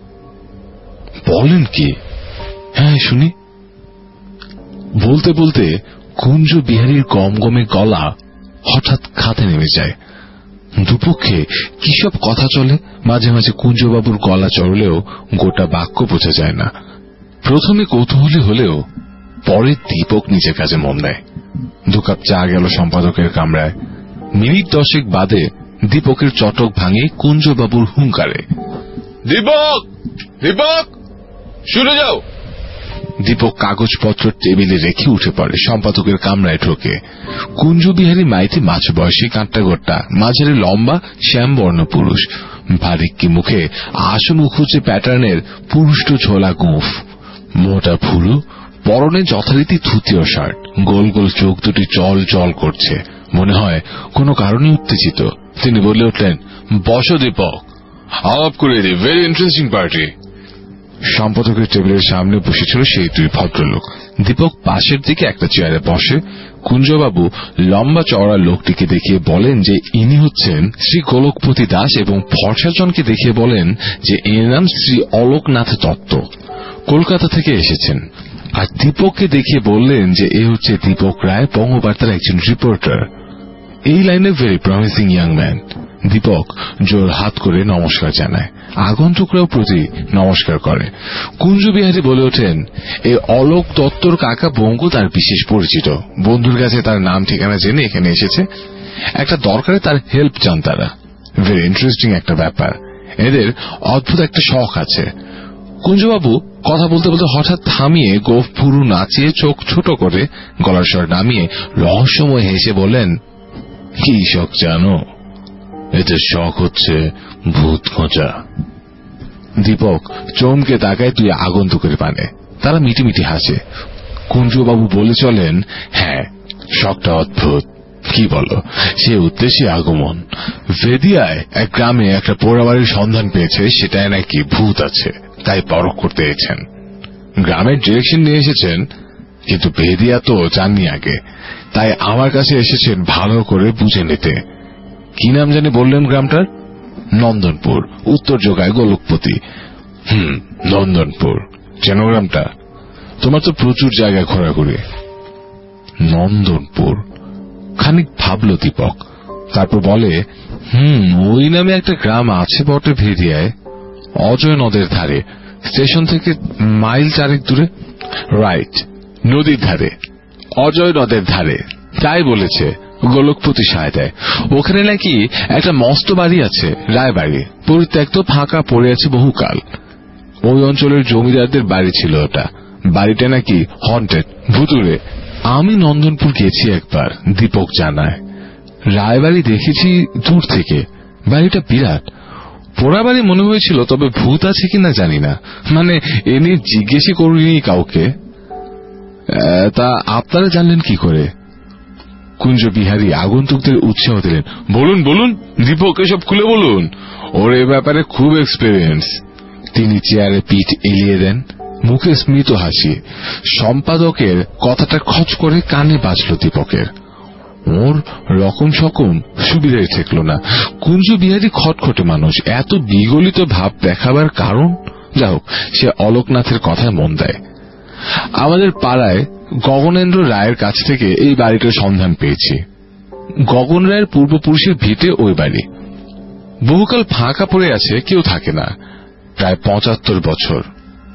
বলেন কি? হ্যাঁ, শুনি। বলতে বলতে কুঞ্জ বিহারীর গমগমে গলা হঠাৎ খাতে নেমে যায়। দুপক্ষে কি সব কথা চলে, মাঝে মাঝে কুঞ্জবাবুর গলা চড়লেও গোটা বাক্য বোঝা যায় না। প্রথমে কৌতূহলী হলেও পরে দীপক নিজের কাজে মন দেয়। দু কাপ চা গেল সম্পাদকের কামরায়। মিনিট দশেক বাদে দীপকের চটক ভাঙে কুঞ্জবাবুর হুঙ্কারে, দীপক দীপক শুনে যাও। দীপক কাগজপত্র টেবিলে রেখে উঠে পড়ে, সম্পাদকের কামরায় ঢোকে। কুঞ্জবিহারী মাইতি মাঝ বয়সী কাঁটা গোট্টা, মাঝারি লম্বা শ্যামবর্ণ পুরুষ, ভারিক্কি মুখে আশু মুখুচে প্যাটার্নের পুরুষ্ট ঝোলা গোঁফ, মোটা ভুরু, পরনে যথারীতি ধুতীয় শার্ট, গোল গোল চোখ দুটি চল চল করছে, মনে হয় কোনো কারণে উত্তেজিত। তিনি বলে উঠলেন, বসো দীপক, আলাপ করে দিই, ভেরি ইন্টারেস্টিং পার্টি। সম্পাদকের টেবিলের সামনে বসেছিল সেই দুই ভদ্রলোক। দীপক পাশের দিকে একটা চেয়ারে বসে। কুঞ্জবাবু লম্বা চওড়া লোকটিকে দেখিয়ে বলেন যে ইনি হচ্ছেন শ্রী গোলকপতি দাস, এবং ফর্সাজনকে দেখিয়ে বলেন যে এর নাম শ্রী অলোকনাথ দত্ত, কলকাতা থেকে এসেছেন। আর দীপককে দেখিয়ে বললেন যে এ হচ্ছে দীপক রায়, বঙ্গবার্তার একজন রিপোর্টার। এই লাইনে very promising young man. Dipak জোর হাত করে নমস্কার জানায়, আগন্তুকরাও প্রতি নমস্কার করে। কুঞ্জবিহারী বলে ওঠেন, এই অলোক দত্তর কাকা বঙ্গ তার বিশেষ পরিচিত, বন্ধুর কাছে তার নাম ঠিকানা জেনে এখানে এসেছে, একটা দরকারে তার হেল্প চান তারা। ভেরি ইন্টারেস্টিং একটা ব্যাপার, এদের অদ্ভুত একটা শখ আছে। কুঞ্জবাবু কথা বলতে বলতে হঠাৎ থামিয়ে গোফ পুরু নাচিয়ে চোখ ছোট করে গলার স্বর নামিয়ে রহস্যময় হেসে বলেন, কি শখ জানো? এতে শখ হচ্ছে ভূত খোঁজা। দীপক চমকে তাকায় তুই আগন্তুকের পানে। তারা মিটিমিটি হাসে। কুঞ্জবাবু বলে চলেন, হ্যাঁ শখটা অদ্ভুত, কি বলো, সে উদ্দেশ্যে আগমন। ভেদিয়ায় এক গ্রামে একটা পোড়াবাড়ির সন্ধান পেয়েছে, সেটায় নাকি ভূত আছে, তাই পরখ করতে এসেছেন। গ্রামের ডিরেকশন নিয়ে এসেছেন, কিন্তু ভেদিয়া তো জাননি আগে, তাই আমার কাছে এসেছেন ভালো করে বুঝে নিতে। কি নাম জানি বললেন গ্রামটার? নন্দনপুর, উত্তর যোগায় গোলকপতি। হুম, নন্দনপুর চেন গ্রামটা? তোমার তো প্রচুর জায়গায় ঘোরাঘুরি। নন্দনপুর, খানিক ভাবল দীপক, তারপর বলে, হুম ওই নামে একটা গ্রাম আছে বটে ভেদিয়ায়, অজয় নদের ধারে, স্টেশন থেকে মাইল চারেক দূরে। রাইট, নদীর ধারে, অজয় নদের ধারে, তাই বলেছে গোলকপতি সাহেব। ওখানে নাকি একটা মস্ত বাড়ি আছে, রায়বাড়ি, পরিত্যক্ত ফাঁকা পড়ে আছে বহুকাল। ওই অঞ্চলের জমিদারদের বাড়ি ছিল ওটা। বাড়িটা নাকি হন্টেড, ভুতুরে। আমি নন্দনপুর গেছি একবার, দীপক জানায়। রায়বাড়ি দেখেছি দূর থেকে, বাড়িটা বিরাট। পোড়া বাড়ি মনে হয়েছিল, তবে ভূত আছে কিনা জানি না, মানে এ নিয়ে জিজ্ঞেসই করিনি কাউকে। তা আপনারা জানলেন কি করে? কুঞ্জবিহারী আগন্তুকদের উৎসাহ দিলেন, বলুন বলুন দীপক, এসব খুলে বলুন, ওর এ ব্যাপারে খুব এক্সপেরিয়েন্স। তিনি চেয়ারে পিঠ এলিয়ে দেন, মুখে স্মিত হাসি। সম্পাদকের কথাটা খচ করে কানে বাজল দীপকের। ওর রকম সকম সুবিধাই ঠেকল না। কুঞ্জবিহারী খটখটে মানুষ, এত বিগলিত ভাব দেখাবার কারণ? যা হোক, সে অলোকনাথের কথায় মন দেয়। আমাদের পাড়ায় গগনেন্দ্র রায়ের কাছ থেকে এই বাড়িটার সন্ধান পেয়েছি। গগন রায়ের পূর্বপুরুষের ভিটে ওই বাড়ি, বহুকাল ফাঁকা পড়ে আছে, কেউ থাকে না, প্রায় পঁচাত্তর বছর।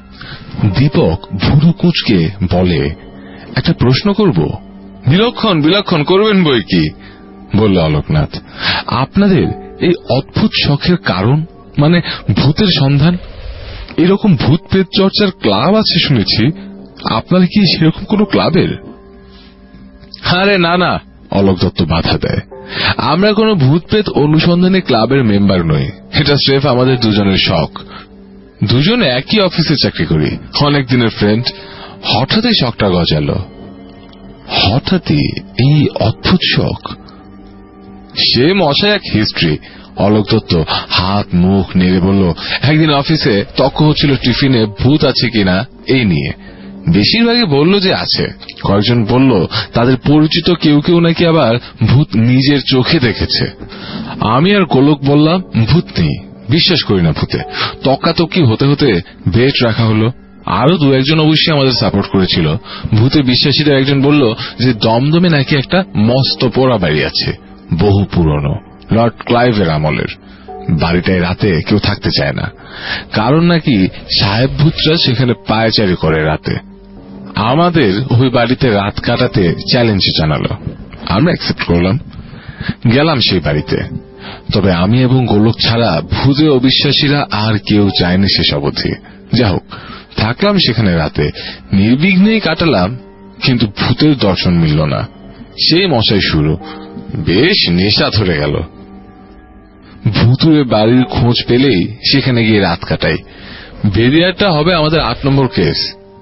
দীপক ভুরু কুঁচকে বলে, একটা প্রশ্ন করব? বিলক্ষণ বিলক্ষণ করবেন বই কি, বলল অলোকনাথ। আপনাদের এই অদ্ভুত শখের কারণ, মানে ভূতের সন্ধান? এরকম ভূত প্রেত চর্চার ক্লাব আছে শুনেছি, আপনারা কি সেরকম কোন ক্লাবের? আরে না না, অলোক দত্ত বাধা দেয়, আমরা কোন ভূত প্রেত অনুসন্ধানী ক্লাবের মেম্বার নই। এটা স্রেফ আমাদের দুজনের শখ। দুজনে একই অফিসে চাকরি করি, অনেক দিনের ফ্রেন্ড। হঠাৎই শখটা গজালো। হঠাৎই এই অদ্ভুত শখ? সে মশাই এক হিস্ট্রি। অলোক দত্ত হাত মুখ নেড়ে বলল, একদিন অফিসে তক্ক হচ্ছিল টিফিনে ভূত আছে কিনা এই নিয়ে। বেশিরভাগই বলল যে আছে, কয়েকজন বলল তাদের পরিচিত কেউ কেউ নাকি আবার ভূত নিজের চোখে দেখেছে। আমি আর গোলক বললাম ভূত নেই, বিশ্বাস করি না ভূতে। তক্কাতক্কি হতে হতে বেট রাখা হলো। আরো দু একজন অবশ্যই আমাদের সাপোর্ট করেছিল। ভূতে বিশ্বাসীরা একজন বলল যে দমদমে নাকি একটা মস্ত পোড়া বাড়ি আছে, বহু পুরনো, লর্ড ক্লাইভের আমলের। বাড়িটায় রাতে কেউ থাকতে চায় না, কারণ নাকি সাহেব ভূতরা সেখানে পায়চারি করে রাতে। আমাদের ওই বাড়িতে রাত কাটাতে চ্যালেঞ্জ জানালো। আমরা অ্যাকসেপ্ট করলাম, গেলাম সেই বাড়িতে। তবে আমি এবং গোলক ছাড়া ভূতে অবিশ্বাসীরা আর কেউ চায়নি শেষ অবধি। যা হোক, থাকলাম সেখানে রাতে, নির্বিঘ্নেই কাটালাম, কিন্তু ভূতের দর্শন মিলল না। সেই মশাই শুরু, বেশ নেশা ধরে গেল। ভূতুরে বাড়ির খোঁজ পেলেই সেখানে গিয়ে রাত কাটাই। বেরিয়ারটা হবে আমাদের আট নম্বর কেস।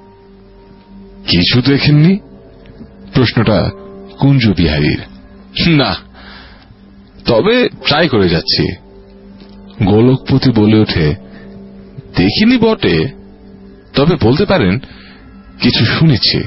কিছু দেখেননি? প্রশ্নটা কুঞ্জ বিহারীর। না, তবে ট্রাই করে যাচ্ছি। গোলকপতি বলে ওঠে, দেখিনি বটে, তবে বলতে পারেন কিছু শুনেছি।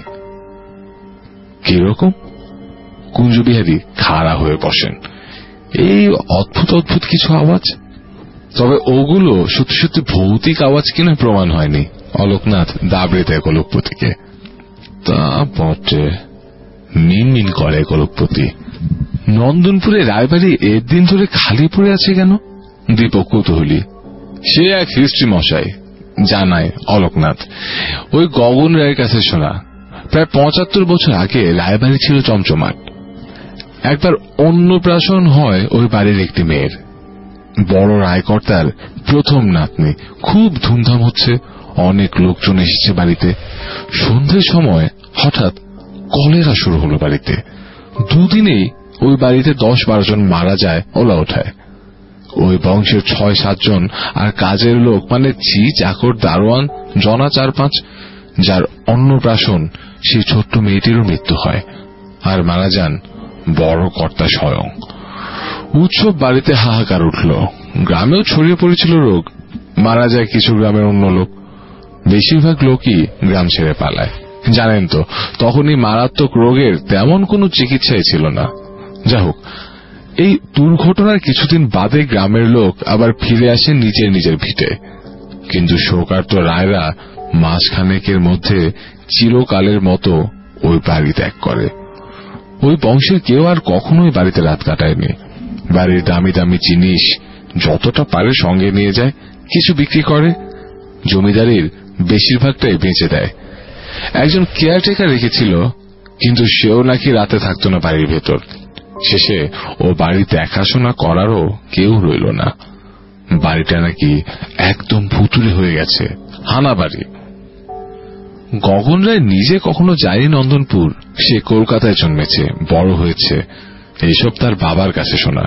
কিরকম? কুঞ্জ বিহারী খাড়া হয়ে বসেন। এই অদ্ভুত অদ্ভুত কিছু আওয়াজ, তবে ওগুলো সত্যি সত্যি ভৌতিক আওয়াজ কিনা প্রমাণ হয়নি। অলোকনাথ দাবড়ে দেয় গোলকপতিকে। তা বটে, মিনমিন করে গোলকপতি। নন্দনপুরে রায়বাড়ি এর দিন ধরে খালি পড়ে আছে কেন? দীপক কৌতূহলী। সে এক হিস্ট্রি মশাই, জানায় অলোকনাথ। ওই গগন রায়ের কাছে শোনা, প্রায় পঁচাত্তর বছর আগে রায়বাড়ি ছিল চমচমাট। একবার অন্নপ্রাশন হয় ওই বাড়ির একটি মেয়ের। বড় রায়কর্তার প্রথম নাতনি। খুব ধুমধাম হচ্ছে, অনেক লোকজন এসেছে বাড়িতে। সন্ধ্যের সময় হঠাৎ কলেরা শুরু হলো বাড়িতে। দুদিনেই ওই বাড়িতে দশ বারো জন মারা যায় ওলা ওঠায়। ওই বংশের ছয় সাতজন আর কাজের লোক, মানে ঝি চাকর দারোয়ান জনা চার পাঁচ। যার অন্নপ্রাশন সেই ছোট্ট মেয়েটিরও মৃত্যু হয়, আর মারা যান বড় কর্তা স্বয়ং। উৎসব বাড়িতে হাহাকার উঠল। গ্রামেও ছড়িয়ে পড়েছিল রোগ। মারা যায় কিছু গ্রামের অন্য লোক, বেশিরভাগ লোকই গ্রাম ছেড়ে পালায়। জানেন তো, তখন এই মারাত্মক রোগের তেমন কোনো চিকিৎসাই ছিল না। যা হোক, এই দুর্ঘটনার কিছুদিন বাদে গ্রামের লোক আবার ফিরে আসে নিজের নিজের ভিটে। কিন্তু শোকার্ত রায়রা মাসখানেকের মধ্যে চিরকালের মতো ওই বাড়ি ত্যাগ করে। ওই বংশের কেউ আর কখনোই বাড়িতে রাত কাটায়নি। বাড়ির দামি দামি জিনিস যতটা পারে সঙ্গে নিয়ে যায়, কিছু বিক্রি করে, জমিদারির বেশিরভাগটাই বেঁচে দেয়। একজন কেয়ারটেকার রেখেছিল, কিন্তু সেও নাকি রাতে থাকতো না বাড়ির ভেতর। শেষে ও বাড়ি দেখাশোনা করারও কেউ রইল না। বাড়িটা নাকি একদম ভুতুড়ে হয়ে গেছে, হানা বাড়ি। গগন রায় নিজে কখনো যায়নি নন্দনপুর। সে কলকাতায় জন্মেছে, বড় হয়েছে। এইসব তার বাবার কাছে শোনা।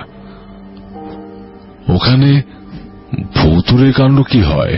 ওখানে ভুতুড়ের কাণ্ড কি হয়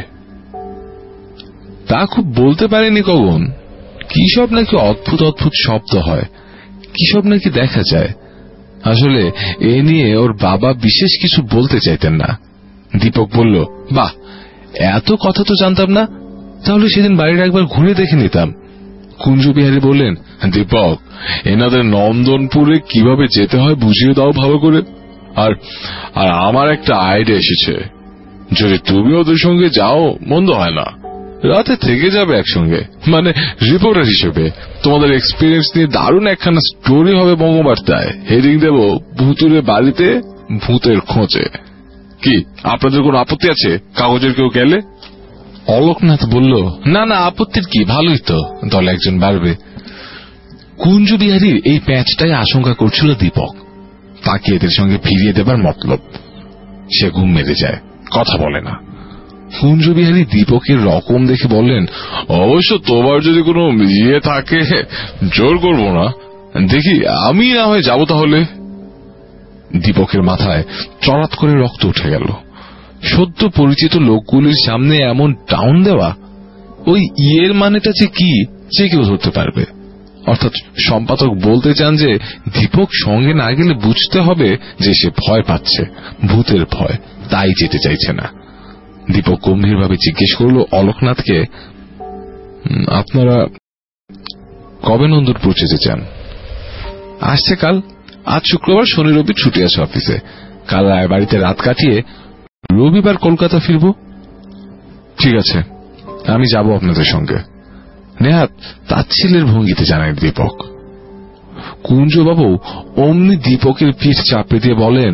তা খুব বলতে পারেনি গগন। কি সব নাকি অদ্ভুত অদ্ভুত শব্দ হয়, কি সব নাকি দেখা যায়। আসলে এ নিয়ে ওর বাবা বিশেষ কিছু বলতে চাইতেন না। দীপক বলল, বাহ, এত কথা তো জানতাম না, তাহলে সেদিন বাড়িটা একবার ঘুরে দেখে নিতাম। কুঞ্জ বিহারী বললেন, দীপক, এনাদের নন্দনপুরে কিভাবে যেতে হয় বুঝিয়ে দাও ভালো করে। আর আর আমার একটা আইডিয়া এসেছে, যদি তুমি ওদের সঙ্গে যাও মন্দ হয় না। রাতে থেকে যাবে একসঙ্গে, মানে রিপোর্টার হিসেবে। তোমাদের এক্সপিরিয়েন্স নিয়ে দারুণ একখানা স্টোরি হবে বঙ্গবার্তায়। হেডিং দেব, ভুতুরে বাড়িতে ভূতের খোঁজে। কি আপনাদের কোনো আপত্তি আছে কাগজের কেউ গেলে? অলোকনাথ বলল, না না, আপত্তির কি, ভালোই তো, দলে একজন বাড়বে। কুঞ্জ বিহারীর এই প্যাঁচটাই আশঙ্কা করছিল দীপক। তাকে এদের সঙ্গে ফিরিয়ে দেবার মতলব। সে ঘুম মেরে যায়, কথা বলে না। কুঞ্জ বিহারী দীপকের রকম দেখে বললেন, অবশ্য তোমার যদি কোনো ইয়ে থাকে জোর করবো না, দেখি আমি না হয় যাবো তাহলে। দীপকের মাথায় চড়াত করে রক্ত উঠে গেল। সদ্য পরিচিত লোকগুলির সামনে এমন ডাউন দেওয়া, ওই ইয়ের মানেটা যে কি যে কেউ ধরতে পারবে। অর্থাৎ সম্পাদক বলতে চান যে দীপক সঙ্গে না গেলে বুঝতে হবে যে সে ভয় পাচ্ছে, ভূতের ভয়, তাই যেতে চাইছে না। দীপক গম্ভীরভাবে জিজ্ঞেস করল অলোকনাথকে, আপনারা কবে নন্দনপুর যেতে চান? আসছে কাল। আজ শুক্রবার, শনি রবি ছুটি আছে অফিসে। কাল রায়বাড়িতে রাত কাটিয়ে রবিবার কলকাতা ফিরব। ঠিক আছে, আমি যাব আপনাদের সঙ্গে। নেহাত তাচ্ছিলের ভঙ্গিতে জানায় দীপক। কুঞ্জবাবু অমনি দীপকের পিঠ চাপড়ে দিয়ে বলেন,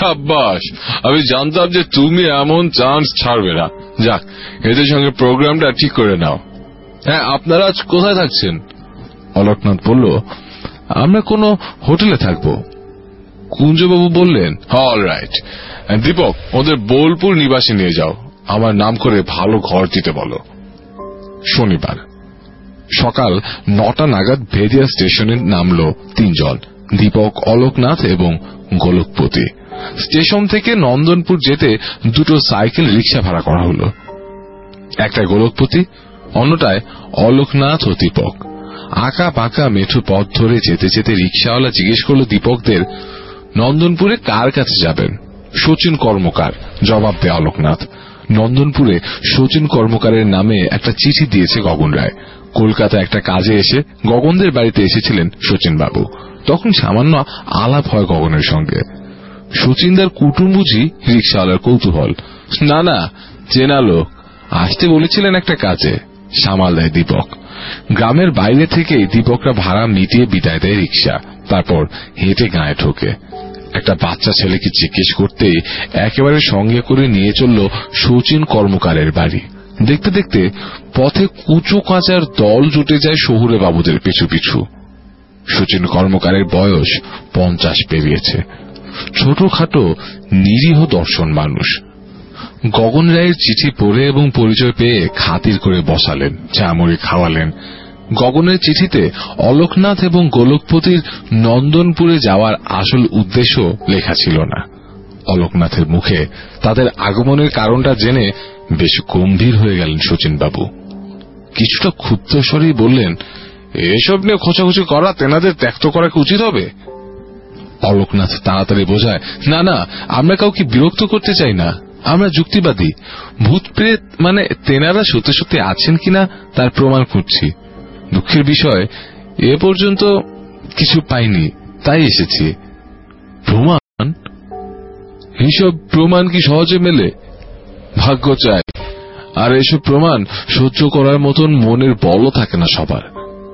সাব্বাস, আমি জানতাম যে তুমি এমন চান্স ছাড়বে না। যাক, এদের সঙ্গে প্রোগ্রামটা ঠিক করে নাও। হ্যাঁ, আপনারা আজ কোথায় থাকছেন? অলোকনাথ বলল, আমরা কোনো হোটেলে থাকবো। কুঞ্জবাবু বললেন, অল রাইট। দীপক, ওদের বোলপুর নিবাসে নিয়ে যাও, আমার নাম করে ভালো ঘর দিতে বলো। শনিবার সকাল নটা নাগাদ ভেদিয়া স্টেশনে নামলো তিনজন, দীপক, অলোকনাথ এবং গোলকপতি। স্টেশন থেকে নন্দনপুর যেতে দুটো সাইকেল রিক্সা ভাড়া করা হলো। একটা গোলকপতি, অন্যটায় অলোকনাথ ও দীপক। আঁকা পাকা মেঠো পথ ধরে যেতে যেতে রিক্সাওয়ালা জিজ্ঞেস করলো দীপকদের, নন্দনপুরে কার কাছে যাবেন? শচীন কর্মকার, জবাব দেয় অলোকনাথ। নন্দনপুরে শচীন কর্মকারের নামে একটা চিঠি দিয়েছে গগন রায়। কলকাতা একটা কাজে এসে গগনদের বাড়িতে এসেছিলেন শচীন বাবু। তখন সামান্য আলাপ হয় গগনের সঙ্গে। শচীনদার কুটুম বুঝি? রিক্সাওয়ালার কৌতূহল। না না, চেনা লোক, আসতে বলেছিলেন একটা কাজে, সামাল দেয় দীপক। গ্রামের বাইরে থেকে দীপকরা ভাড়া মিটিয়ে বিদায় দেয় রিক্সা। তারপর হেঁটে গায়ে ঢোকে। একটা বাচ্চা ছেলেকে জিজ্ঞেস করতেই একেবারে সঙ্গে করে নিয়ে চলল শচীন কর্মকারের বাড়ি। দেখতে দেখতে পথে কুচো কাঁচার দল জুটে যায় শহুরে বাবুদের পিছু পিছু। শচীন কর্মকারের বয়স পঞ্চাশ পেরিয়েছে। ছোটখাটো নিরীহ দর্শন মানুষ। গগন রায়ের চিঠি পড়ে এবং পরিচয় পেয়ে খাতির করে বসালেন, চা মুড়ি খাওয়ালেন। গগনের চিঠিতে অলোকনাথ এবং গোলকপতির নন্দনপুরে যাওয়ার আসল উদ্দেশ্য লেখা ছিল না। অলোকনাথের মুখে তাদের আগমনের কারণটা জেনে বেশ গম্ভীর হয়ে গেলেন শচীন বাবু। কিছুটা ক্ষুব্ধ স্বরেই বললেন, এসব নিয়ে খোঁচাখুচি করা তেনাদের ত্যাক্ত করা কি উচিত হবে? অলোকনাথ তাড়াতাড়ি বোঝায়, না না, আমরা কাউকে বিরক্ত করতে চাই না, আমরা যুক্তিবাদী। ভূত প্রেত মানে তেনারা সত্যি সত্যি আছেন কিনা তার প্রমাণ খুঁজছি। দুঃখের বিষয়, এ পর্যন্ত কিছু পাইনি, তাই এসেছি। প্রমাণ? এইসব প্রমাণ কি সহজে মেলে? ভাগ্য চাই। আর এসব প্রমাণ সহ্য করার মতন মনের বলও থাকে না সবার।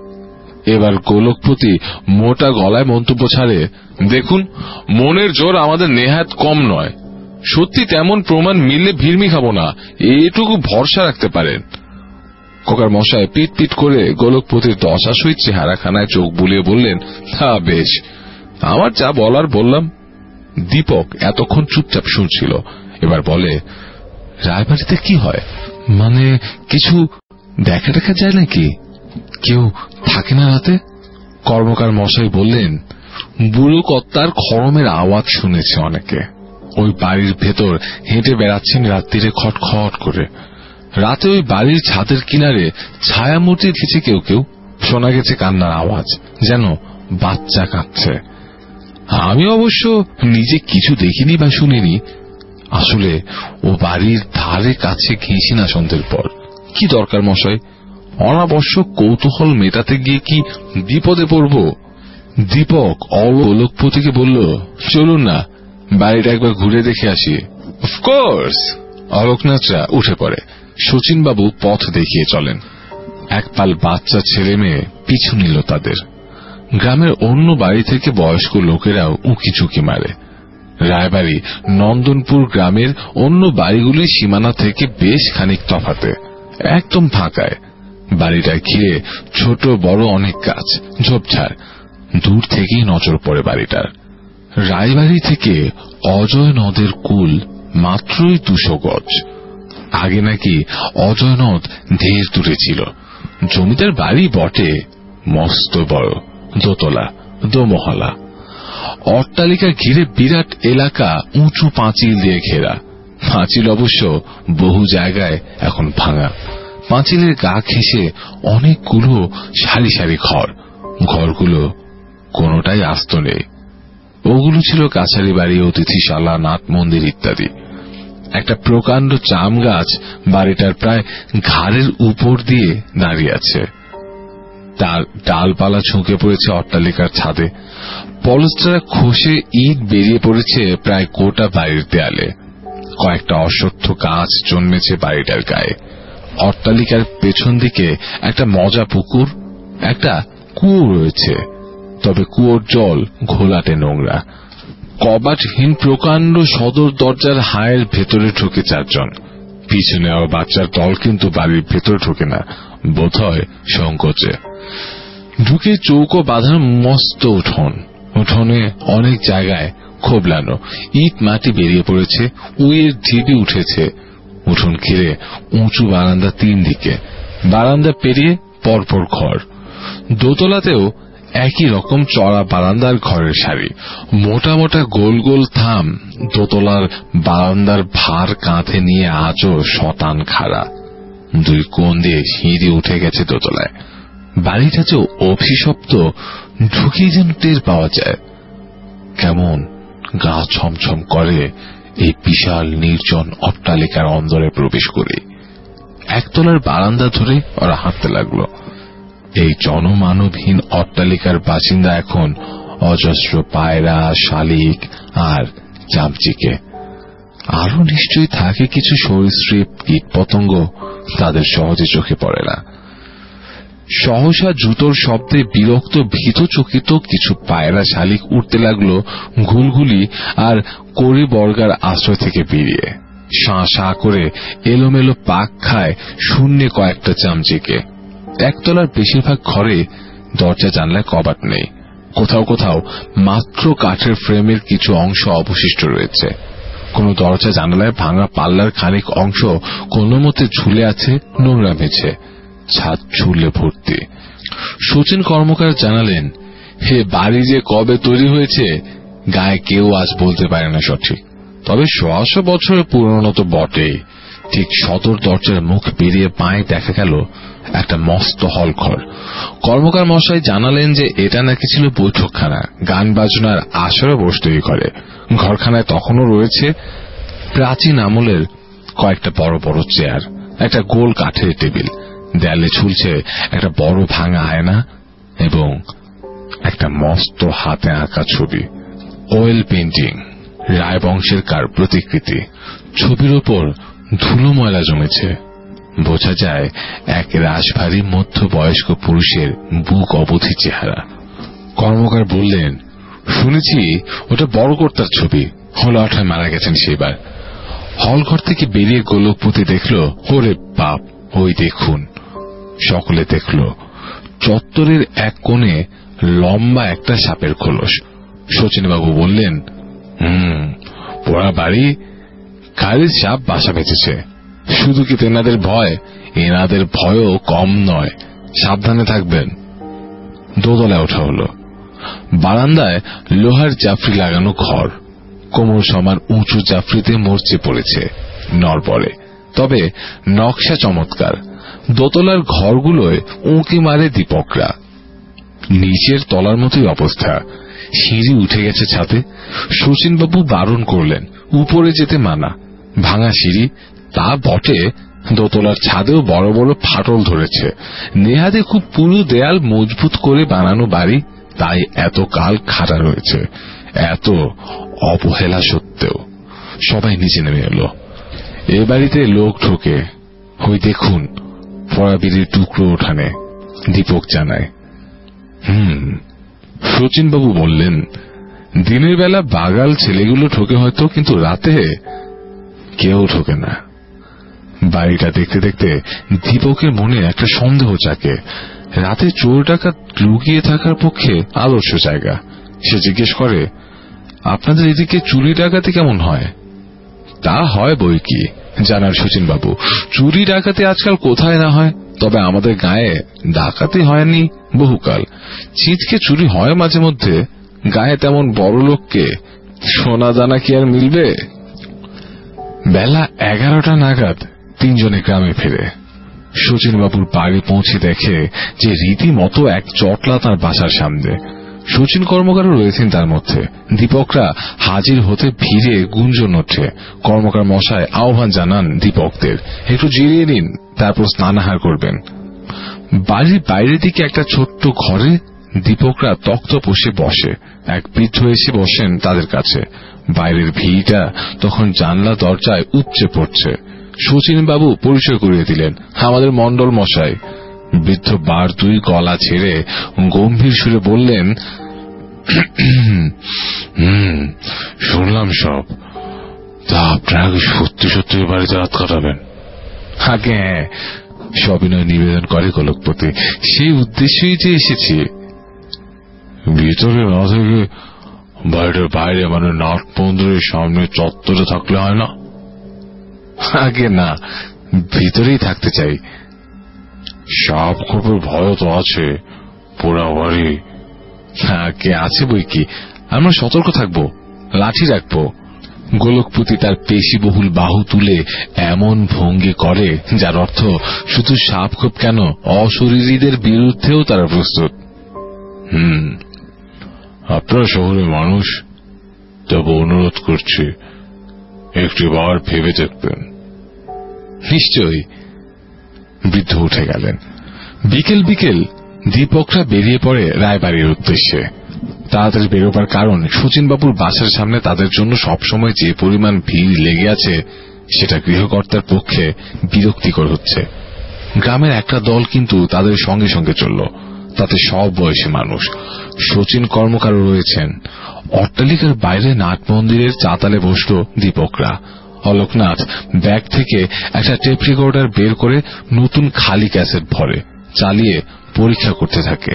এবার গোলকপতি মোটা গলায় মন্তব্য ছাড়ে, দেখুন, মনের জোর আমাদের নেহাত কম নয়। সত্যি তেমন প্রমাণ মিললে ভিড়মি খাবো না, এটুকু ভরসা রাখতে পারেন। খোকার মশাই পিট পিট করে গোলকপতির দশাসই চেহারাখানায় চোখ বুলিয়ে বললেন, হ্যাঁ বেশ, আমার যা বলার বললাম। দীপক এতক্ষণ চুপচাপ শুনছিল, এবার বলে, রায়বাড়িতে কি হয়? মানে কিছু দেখা দেখা যায় নাকি? কেউ থাকে না রাতে? কর্মকার মশাই বললেন, বুড়ো কর্তার খড়মের আওয়াজ শুনেছে অনেকে। ওই বাড়ির ভেতর হেঁটে বেড়াচ্ছেন রাত্রিরে খটখট করে। রাতে ওই বাড়ির ছাদের কিনারে ছায়ামূর্তি দিচ্ছে কেউ কেউ। শোনা গেছে কান্নার আওয়াজ, যেন বাচ্চা কাঁদছে। আমি অবশ্য নিজে কিছু দেখিনি বা শুনিনি। আসলে ও বাড়ির ধারে কাছে ঘেঁষি না সন্ধ্যের পর। কি দরকার মশাই? অনাবশ্যক কৌতূহল মেটাতে গিয়ে কি বিপদে পড়ব? দীপক অলোকপতিকে বলল, চলুন না, বাড়িটা একবার ঘুরে দেখে আসি। অফকোর্স। অলোকনাথরা উঠে পড়ে। শচীনবাবু পথ দেখিয়ে চলেন। একপাল বাচ্চা ছেলে মেয়ে পিছু নিল তাদের। গ্রামের অন্য বাড়ি থেকে বয়স্ক লোকেরাও উঁকি ঝুঁকি মারে। রায়বাড়ি নন্দনপুর গ্রামের অন্য বাড়িগুলির সীমানা থেকে বেশ খানিক তফাতে, একদম ফাঁকায়। বাড়িটা ঘিরে ছোট বড় অনেক গাছ, ঝোপঝাড়। দূর থেকেই নজর পড়ে বাড়িটার। রায়বাড়ি থেকে অজয় নদের কুল মাত্রই দুশো গজ। আগে নাকি অজয় নদ ঢের দূরে ছিল। জমিদার বাড়ি বটে, মস্ত বড়, দোতলা, দোমহলা। অট্টালিকা ঘিরে বিরাট এলাকা উঁচু পাঁচিল দিয়ে ঘেরা। পাঁচিল অবশ্য বহু জায়গায় এখন ভাঙা। পাঁচিলের গা ঘেঁষে অনেকগুলো সারি সারি ঘর। ঘরগুলো কোনোটাই আস্ত নেই। ওগুলো ছিল কাছারি বাড়ি, অতিথিশালা, নাট মন্দির ইত্যাদি। একটা প্রকাণ্ড চাম গাছ বাড়িটার প্রায় ঘাড়ের উপর দিয়ে দাঁড়িয়ে আছে। তার ডালপালা ঝুঁকে পড়েছে অট্টালিকার ছাদে। পলস্টারা খসে ইট বেরিয়ে পড়েছে প্রায় গোটা বাড়ির দেয়ালে। কয়েকটা অশ্বত্থ গাছ জন্মেছে বাড়িটার গায়ে। অট্টালিকার পেছন দিকে একটা মজা পুকুর, একটা কুয়ো রয়েছে, তবে কুয়োর জল ঘোলাটে নোংরা। কবাটহীন প্রকাণ্ড সদর দরজার হায়ের ভেতরে ঢোকে চারজন। পিছনে আর বাচ্চার দল কিন্তু বাড়ির ভেতরে ঢোকে না, বোধ হয় সংকোচে। ঢুকে চৌকো বাঁধার মস্ত উঠোন, উঠোনে অনেক জায়গায় খোবলানো ইট মাটি বেরিয়ে পড়েছে, উইয়ের ঢিবি উঠেছে। উঠোন ঘিরে উঁচু বারান্দা তিন দিকে, বারান্দা পেরিয়ে পরপর ঘর। দোতলাতেও একই রকম চড়া বারান্দার ঘরের সারি, মোটা মোটা গোল গোল থাম দোতলার বারান্দার ভার কাঁধে নিয়ে আজও শতান খাড়া। দুই কোণ দিয়ে সিঁড়ি উঠে গেছে দোতলায়। বাড়িটা যে অভিশপ্ত ঢুকেই যেন টের পাওয়া যায়। কেমন গা ছমছম করে এই বিশাল নির্জন অট্টালিকার অন্দরে প্রবেশ করে। একতলার বারান্দা ধরে ওরা হাঁটতে লাগলো। এই জনমানবহীন অট্টালিকার বাসিন্দা এখন অজস্র পায়রা, শালিক আর চামচিকে। আরো নিশ্চয়ই থাকে কিছু সরীসৃপ, কীট পতঙ্গ, তাদের সহজে চোখে পড়ে না। সহসা জুতোর শব্দে বিরক্ত ভীত চকিত কিছু পায়রা শালিক উঠতে লাগলো ঘুলঘুলি আর কড়ি বর্গার আশ্রয় থেকে বেরিয়ে। শাঁ শাঁ করে এলোমেলো পাক খায় শূন্যে কয়েকটা চামচিকে। একতলার বেশিরভাগ ঘরে দরজা জানলায় কবাট নেই। কোথাও কোথাও মাত্র কাঠের ফ্রেমের কিছু অংশ অবশিষ্ট রয়েছে। কোন দরজা জানালায় ভাঙা পাল্লার খানিক অংশ কোন মতে ঝুলে আছে নোংরা মেঝে, ছাদ ঝুলে ভর্তি। শচীন কর্মকার জানালেন, হে বাড়ি যে কবে তৈরি হয়েছে গায়ে কেউ আজ বলতে পারে না সঠিক, তবে শোয়াশো বছরের পুরনো তো বটেই। ঠিক সদর দরজার মুখ বেরিয়ে পায়ে দেখা গেল একটা মস্ত হল ঘর। কর্মকার মশাই জানালেন যে এটা নাকি ছিল বৈঠকখানা, গান বাজনার আসরে বসতে এই ঘরে। ঘরখানায় তখনও রয়েছে প্রাচীন আমলের কয়েকটা বড় বড় চেয়ার, একটা গোল কাঠের টেবিল, দেয়ালে ঝুলছে একটা বড় ভাঙা আয়না এবং একটা মস্ত হাতে আঁকা ছবি, অয়েল পেন্টিং, রায় বংশের কার প্রতিকৃতি। ছবির ওপর ধুলো ময়লা জমেছে। বোঝা যায় এক রাশভারী মধ্যবয়স্ক পুরুষের বুক অবধি চেহারা। কর্মকার বললেন, শুনেছি ওটা বড় কর্তার ছবি, হলো আঠায় মারা গেছেন সেবার। হলঘর থেকে বেরিয়ে গোলকপতি দেখল, ওরে বাপ, ওই দেখুন। সকলে দেখল চত্বরের এক কোণে লম্বা একটা সাপের খোলস। শচীনবাবু বললেন, হুম, পোড়া বাড়ি, কারের সাপ বাসা বেঁচেছে। শুধু কি তেনাদের ভয়, এনাদের ভয়ও কম নয়, সাবধানে থাকবেন। দোতলায় ওঠা হলো। বারান্দায় লোহার জাফরি লাগানো ঘর, কোমর সমান উঁচু জাফরিতে মরচে পড়েছে নড়বড়ে, তবে নকশা চমৎকার। দোতলার ঘরগুলোয় উঁকি মারে দীপকরা। নিচের তলার মতোই অবস্থা, সিঁড়ি উঠে গেছে ছাদে। শচীনবাবু বারণ করলেন, উপরে যেতে মানা। ভাঙা সিঁড়ি তা বটে, দোতলার ছাদেও বড় বড় ফাটল ধরেছে। নেহাতে খুব পুরু দেয়াল মজবুত করে বানানো বাড়ি, তাই এত কাল খাড়া রয়েছে। এত অবহেলা সত্ত্বেও সবাই নিচে নেমে এলো। এ বাড়িতে লোক ঢোকে, ওই দেখুন পড়াবিড়ির টুকরো ওঠানে, দীপক জানায়। হুম, শচীনবাবু বললেন, দিনের বেলা বাগাল ছেলেগুলো ঢোকে হয়তো, কিন্তু রাতে কেউ ঢোকে না। বাড়িটা দেখতে দেখতে দীপকের মনে একটা সন্দেহ জাগে। রাতে চোর ডাকাত লুকিয়ে থাকার পক্ষে আদর্শ জায়গা। সে জিজ্ঞেস করে, আপনাদের এদিকে চুরি ডাকাতি কেমন হয়? তা হয় বই কি, জানার শচীনবাবু। চুরি ডাকাতি আজকাল কোথায় না হয়, তবে আমাদের গায়ে ডাকাতি হয়নি বহুকাল। ছিঁচকে চুরি হয় মাঝে মধ্যে, গায়ে তেমন বড় লোককে সোনা দানা কি আর মিলবে? বেলা এগারোটা নাগাদ তিনজনে গ্রামে ফেরে। শচীনবাবুর বাড়ি পৌঁছে দেখে যে রীতিমতো এক জটলা তার বাসার সামনে। শচীন কর্মকারও রয়েছেন তার মধ্যে। দীপকরা হাজির হতে ভিড়ে গুঞ্জন ওঠে। কর্মকার মশাই আহ্বান জানান দীপকদের, একটু জিরিয়ে নিন, তারপর স্নানাহার করবেন। বাড়ির বাইরের দিকে একটা ছোট্ট ঘরে দীপকরা তক্তপোষে বসে। এক বৃদ্ধ এসে বসেন তাদের কাছে। বাইরের ভিড়টা তখন জানলা দরজায় উপচে পড়ছে। শচীনবাবু পরিচয় করিয়ে দিলেন, আমাদের মণ্ডল মশাই। বৃদ্ধ বার দুই গলা ছেড়ে গম্ভীর সুরে বললেন, হুম, শুনলাম সব। তা আপনারা কি সত্যি সত্যি বাড়িতে রাত কাটাবেন? আগে হ্যাঁ, সবিনয় নিবেদন করে গোলকপতি। সেই উদ্দেশ্যেই যে এসেছি। ভিতরে না থেকে বাড়িটার বাইরে, মানে নাট মন্দিরের সামনে চত্বরে থাকলে হয় না? আগে না, ভিতরেই থাকতে চাই। সাপ খোপের ভয় তো আছে, পোড়া বাড়ি। কে আছে বই কি, আমরা সতর্ক থাকবো, লাঠি রাখবো। গোলকপতি তার পেশিবহুল বাহু তুলে এমন ভঙ্গি করে যার অর্থ শুধু সাপ খোপ কেন, অশরীরীদের বিরুদ্ধেও তারা প্রস্তুত। হুম, আপনারা শহরের মানুষ, তবে অনুরোধ করছি একটি বার ভেবে দেখবেন। নিশ্চয়ই। বৃদ্ধ উঠে গেলেন। বিকেল বিকেল দীপকরা বেরিয়ে পড়ে রায়বাড়ির উদ্দেশ্যে। তাড়াতাড়ি বেরোবার কারণ, শচীনবাবুর বাসার সামনে তাদের জন্য সবসময় যে পরিমাণ ভিড় লেগে আছে সেটা গৃহকর্তার পক্ষে বিরক্তিকর হচ্ছে। গ্রামের একটা দল কিন্তু তাদের সঙ্গে সঙ্গে চলল, তাতে সব বয়সী মানুষ। শচীন কর্মকারও রয়েছেন। অট্টালিকার বাইরে নাট মন্দিরের চাতালে বসল দীপকরা। অলোকনাথ ব্যাগ থেকে একটা টেপ রেকর্ডার বের করে নতুন খালি ক্যাসেট ভরে চালিয়ে পরীক্ষা করতে থাকে।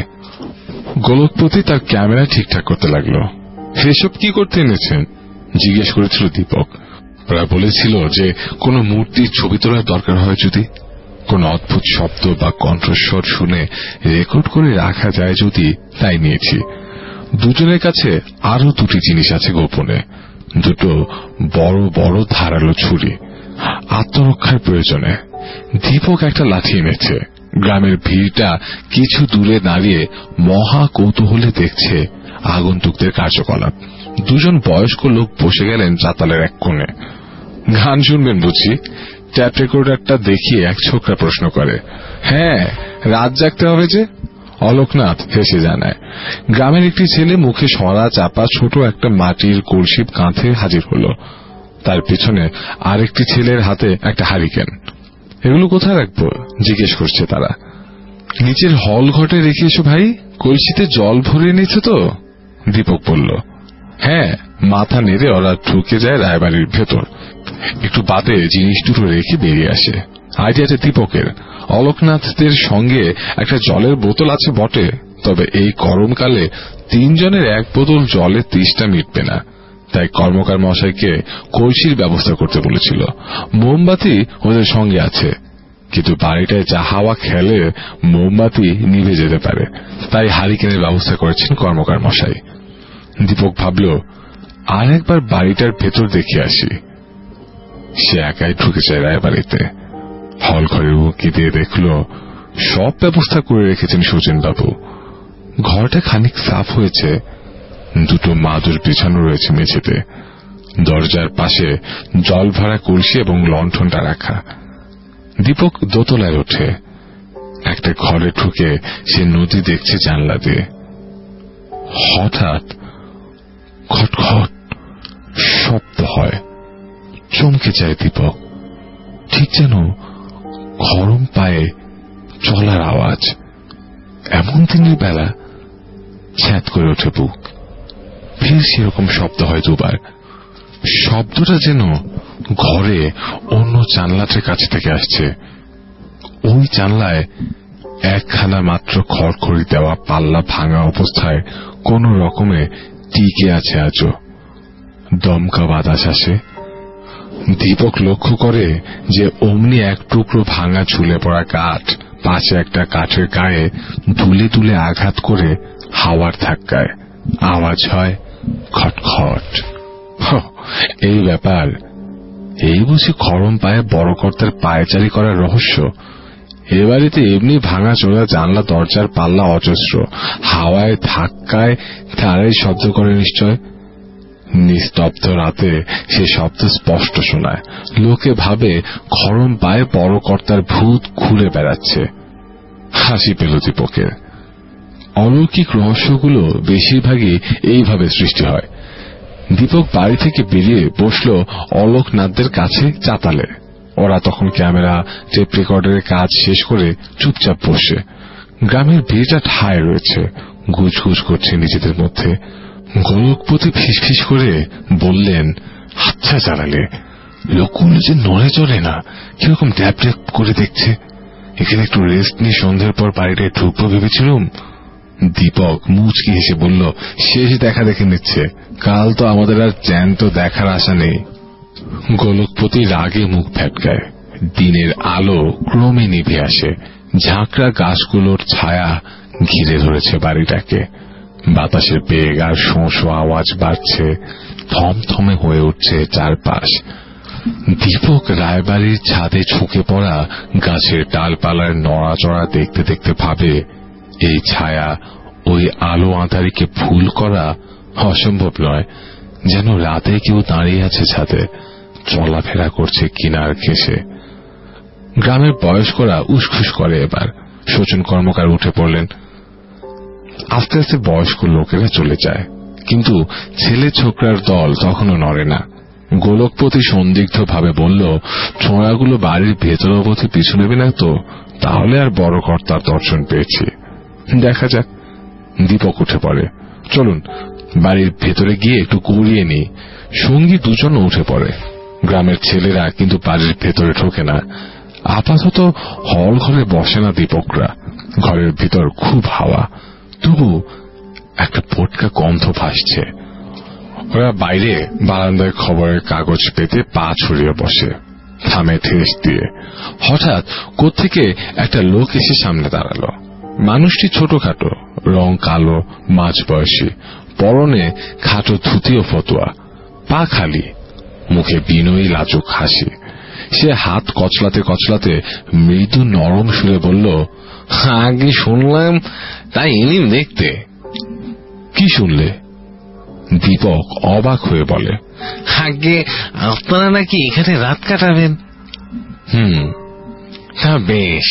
গোলকপতি তার ক্যামেরা ঠিকঠাক করতে লাগলো। সেসব কি করতে এনেছেন জিজ্ঞেস করেছিল দীপক। ওরা বলেছিল যে কোনো মূর্তির ছবি তোলার দরকার হয় যদি, কোন অদ্ভুত শব্দ বা কণ্ঠস্বর শুনে রেকর্ড করে রাখা যায় যদি, তাই নিয়েছি। দুজনের কাছে আরো দুটি জিনিস আছে গোপনে, দুটো বড় বড় ধারালো ছুরি, আত্মরক্ষার প্রয়োজনে। দীপক একটা লাঠি এনেছে। গ্রামের ভিড়টা কিছু দূরে দাঁড়িয়ে মহা কৌতূহলে দেখছে আগন্তুকদের কার্যকলাপ। দুজন বয়স্ক লোক বসে গেলেন চাতালের এক কোণে। গান শুনবেন বুঝি? ট্যাপ রেকর্ডারটা দেখিয়ে এক ছোকরা প্রশ্ন করে। হ্যাঁ, রাত জাগতে হবে যে, অলোকনাথ হেসে জানায়। গ্রামের একটি ছেলে মুখে সরা চাপা ছোট একটা মাটির কলসি কাঁধে হাজির হলো। তার পিছনে আরেকটি ছেলের হাতে একটা হারিকেন। এগুলো কোথায় রাখবো জিজ্ঞেস করছে তারা। নিচের হল ঘটে রেখে এসো ভাই, কলসিতে জল ভরে নিয়েছে তো, দীপক বলল। হ্যাঁ, মাথা নেড়ে ওরা ঢুকে যায় রায়বাড়ির ভেতর। একটু বাদে জিনিস দুটো রেখে বেরিয়ে আসে। আইডিয়াটা দীপকের। অলোকনাথদের সঙ্গে একটা জলের বোতল আছে বটে, তবে এই গরমকালে তিনজনের এক বোতল জলে তৃষ্ণা মিটবে না, তাই কর্মকার মশাইকে কলসির ব্যবস্থা করতে বলেছিল। মোমবাতি ওদের সঙ্গে আছে, কিন্তু বাড়িটায় যা হাওয়া খেলে মোমবাতি নিভে যেতে পারে, তাই হারিকেনের ব্যবস্থা করেছেন কর্মকার মশাই। দীপক ভাবল আর একবার বাড়িটার ভেতর দেখে আসি। সে একাই ঢুকেছে রায়বাড়িতে। হল ঘরের উঁকি দিয়ে দেখল সব ব্যবস্থা করে রেখেছেন শচীনবাবু। ঘরটা খানিক সাফ হয়েছে, দুটো মাদুর বিছানো রয়েছে মেঝেতে। দরজার পাশে জল ভরা কলসি এবং লণ্ঠনটা রাখা। দীপক দোতলায় ওঠে। একটা ঘরে ঢুকে সে নদী দেখছে জানলা দিয়ে। হঠাৎ খটখট শব্দ হয়। চমকে যায় দীপক। ঠিক যেন গরম পায়ে চলার আওয়াজ। এমন দিনের বেলা ছ্যাঁত করে ওঠে বুক। ফির সেরকম শব্দ হয় দুবার। শব্দটা যেন ঘরে অন্য জানলাটার কাছে থেকে আসছে। ওই জানলায় একখানা মাত্র খড়খড়ি দেওয়া পাল্লা ভাঙা অবস্থায় কোন রকমে টিকে আছে আজও। দমকা বাতাস আসে। দীপক লক্ষ্য করে যে অমনি এক টুকরো ভাঙা ঝুলে পড়া কাঠ পাশে একটা কাঠের গায়ে দুলে দুলে আঘাত করে হাওয়ার ধাক্কায় আওয়াজ হয় খটখট। এই ব্যাপার। এই বুঝি খরম পায়ে বড় কর্তার পায়চারি করার রহস্য। এ বাড়িতে এমনি ভাঙা চোরা জানলা দরজার পাল্লা অজস্র, হাওয়ায় ধাক্কায় তারাই শব্দ করে নিশ্চয়। নিস্তব্ধ রাতে সে শব্দ স্পষ্ট শোনায়। লোকে ভাবে খরম পায়ে বড় কর্তার ভূত ঘুরে বেড়াচ্ছে। হাসি পেল দীপকের। অলৌকিক রহস্যগুলো বেশিরভাগই এইভাবে সৃষ্টি হয়। দীপক বাড়ি থেকে বেরিয়ে বসল অলোকনাথদের কাছে চাতালে। ওরা তখন ক্যামেরা টেপ রেকর্ডারের কাজ শেষ করে চুপচাপ বসে। গ্রামের ভিড়টা ঠায় রয়েছে, গুজগুজ করছে নিজেদের মধ্যে। গোলকপতি ফিসফিস করে বললেন, আচ্ছা জানালে লোকগুলো যে নড়ে চড়ে না, কিরকম ড্যাপ ড্যাপ করে দেখছে। এখানে একটু রেস্ট নিয়ে সন্ধ্যের পর বাড়িটায় ঢুকবো ভেবেছিলাম। দীপক মুচকি হেসে বলল, শেষ দেখা দেখে নিচ্ছে, কাল তো আমাদের আর জ্যান্ত দেখার আশা নেই। গোলকপতি রাগে মুখ ফ্যাটকায়। দিনের আলো ক্রমে নিভে আসে, ঝাঁকড়া গাছগুলোর ছায়া ঘিরে ধরেছে বাড়িটাকে। বাতাসের বেগ আর শোঁ শোঁ আওয়াজ বাড়ছে, থমথমে হয়ে উঠছে চারপাশ। দীপক রায়বাড়ির ছাদে ঝুঁকে পড়া গাছের ডালপালার নড়াচড়া দেখতে দেখতে ভাবে, এই ছায়া ওই আলো আঁধারিকে ভুল করা অসম্ভব নয়। যেন রাতে কেউ দাঁড়িয়ে আছে ছাদে, চলাফেরা করছে কিনার ঘেঁষে। গ্রামের বয়স্করা উসখুস করে। এবার শোচন কর্মকার উঠে পড়লেন। আস্তে আস্তে বয়স্ক লোকেরা চলে যায়, কিন্তু ছেলে ছোকরার দল তখনও নড়ে না। গোলকপতি সন্দিগ্ধ ভাবে বলল, ছোঁড়াগুলো বাড়ির ভেতর অবধি পিছু নেবে না তো? তাহলে আর বড় কর্তার দর্শন পেয়েছি, দেখা যাক। দীপক উঠে পড়ে, চলুন বাড়ির ভেতরে গিয়ে একটু গড়িয়ে নি। সঙ্গী দুজন উঠে পড়ে। গ্রামের ছেলেরা কিন্তু বাড়ির ভেতরে ঢোকে না। আপাতত হল ঘরে বসে না দীপকরা। ঘরের ভিতর খুব হাওয়া, তবু একটা পটকা গন্ধ ভাসছে। ওরা বাইরে বারান্দায় খবরের কাগজ পেতে পা ছড়িয়ে বসে, থামে ঠেস দিয়ে। হঠাৎ কোত্থেকে একটা লোক এসে সামনে দাঁড়ালো। মানুষটি ছোটখাটো, রং কালো, মাঝ বয়সী, পরনে খাটো ধুতি ও ফতুয়া, পা খালি, মুখে বিনয়ী লাজুক হাসি। সে হাত কচলাতে কচলাতে মৃদু নরম সুরে বলল, আগে শুনলাম, তাই এলিম দেখতে। কি শুনলে? দীপক অবাক হয়ে বলে, আগে আপনারা নাকি এখানে রাত কাটাবেন? হুম, তা বেশ।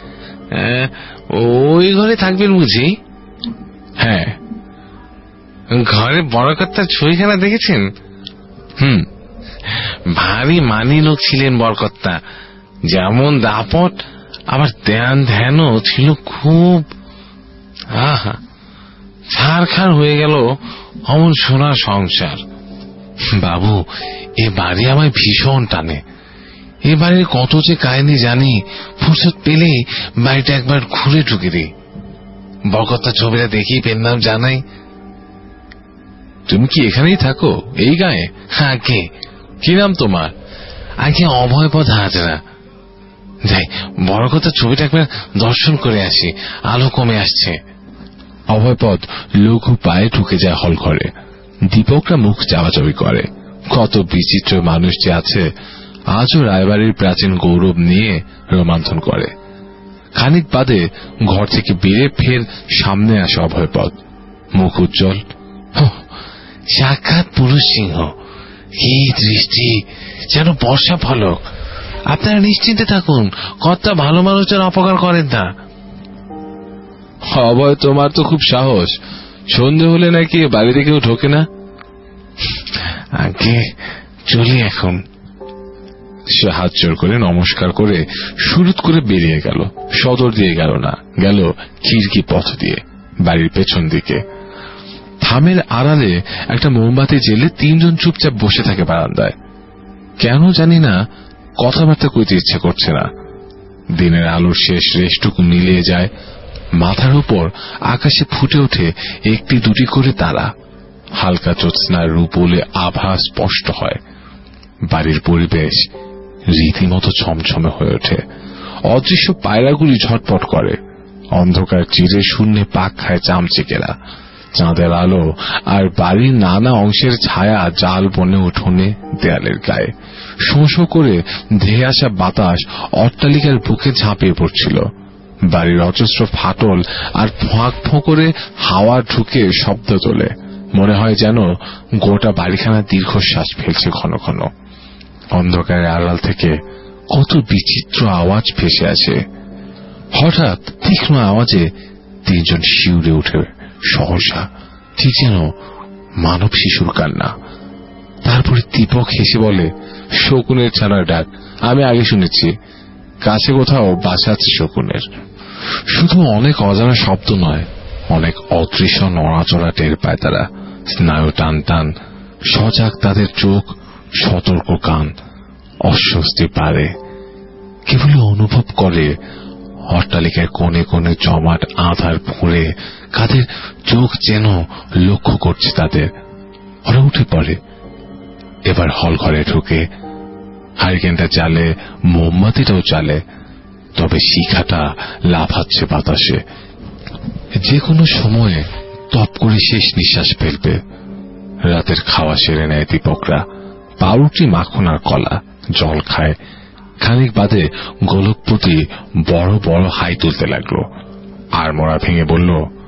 ওই ঘরে থাকবেন বুঝি? হ্যাঁ। ঘরে বড় কর্তার ছবিখানা দেখেছেন? হুম। ভারী মানি লোক ছিলেন বরকর্তা, যেমন দাপট আবার ধ্যান ধ্যানও ছিল খুব। আহা, ছাড়খাড় হয়ে গেল অমন সোনার সংসার। বাবু, এ বাড়ি আমায় ভীষণ টানে। এ বাড়ির কত যে কাহিনী জানি, ফুরসত পেলে বাড়িটা একবার ঘুরে ঢুকে দিই। বরকর্তা ছবিটা দেখি পেন্নাম জানাই। তুমি কি এখানেই থাকো, এই গায়ে? হ্যাঁ। কে, কি নাম তোমার? আগে অভয়পদ হাজরা। যাই, বরকর্তার ছবিটা একবার দর্শন করে আসি, আলো কমে আসছে। অভয়পদ লঘু পায়ে ঢুকে যায় হল ঘরে। দীপকরা মুখ চাওয়াচাবি করে। কত বিচিত্র মানুষ যে আছে, আজও রায়বাড়ির প্রাচীন গৌরব নিয়ে রোমাঞ্চন করে। খানিক বাদে ঘর থেকে বেরিয়ে ফের সামনে আসে অভয়পদ, মুখ উজ্জ্বল। সাক্ষাৎ পুরুষ সিংহ, কি দৃষ্টি, যেন বর্ষা ফলক। আপনারা নিশ্চিন্তে থাকুন, কর্তা ভালো মানুষের অপকার করেন না। অভয়, তোমার তো খুব সাহস। সন্ধে হলে নাকি বাড়িতে কেউ ঢোকে না? আগে চলি এখন। সে হাত জোর করে নমস্কার করে শুরুত করে বেরিয়ে গেল। সদর দিয়ে গেল না, গেল খিড়কি পথ দিয়ে বাড়ির পেছন দিকে। থামের আড়ালে একটা মোমবাতি জেলে তিনজন চুপচাপ বসে থাকে বারান্দায়। কেন জানি না কথাবার্তা কইতে ইচ্ছে করছে না। দিনের আলোর শেষ রেশটুকু মিলিয়ে যায়। মাথার উপর আকাশে ফুটে ওঠে একটি দুটি করে তারা। হালকা জ্যোৎস্নার রূপলে আভা স্পষ্ট হয়। বাড়ির পরিবেশ রীতিমতো ছমছমে হয়ে ওঠে। অদৃশ্য পায়রাগুলি ঝটপট করে। অন্ধকার চিরে শূন্যে পাক খায় চামচিকেরা। চাঁদের আলো আর বাড়ির নানা অংশের ছায়া জাল বনে উঠোনে দেয়ালের গায়ে। শোঁ শোঁ করে ধেয়ে আসা বাতাস অট্টালিকার বুকে ঝাঁপিয়ে পড়ছিল। বাড়ির অজস্র ফাটল আর ফাঁক ফোঁকরে হাওয়া ঢুকে শব্দ তোলে। মনে হয় যেন গোটা বাড়িখানা দীর্ঘশ্বাস ফেলছে ঘন ঘন। অন্ধকারের আড়াল থেকে কত বিচিত্র আওয়াজ ভেসে আসে। হঠাৎ তীক্ষ্ণ আওয়াজে তিনজন শিউরে উঠে সহসা, ঠিক যেন মানব শিশুর কান্না। তারপরে দীপক হেসে বলে, শকুনের ছানার ডাক আমি আগে শুনেছি। কাছে কোথাও বাসা আছে শকুনের। শুধু অনেক অজানা শব্দ নয়, অনেক অদৃশ্য নড়াচড়া টের পায় তারা। স্নায়ু টান টান, সজাগ তাদের চোখ, সতর্ক কান, অস্বস্তি পারে। কেবল অনুভব করে অট্টালিকার কোণে কোণে জমাট আধার ভরে কাদের চোখ যেন লক্ষ্য করছে তাদের। ওরা উঠে পড়ে। এবার হল ঘরে ঢুকে হারিকেনটা জ্বালে, মোমবাতিটাও জ্বালে, তবে শিখাটা লাফাচ্ছে বাতাসে। যে কোনো সময়ে টপ করে শেষ নিঃশ্বাস ফেলবে। রাতের খাওয়া সেরে নেয় দীপকরা। পাউরুটি, মাখন আর কলা, জল খায়। খানিক বাদে গোলকপতি বড় বড় হাই তুলতে লাগলো। আর মোড়া ভেঙে বলল,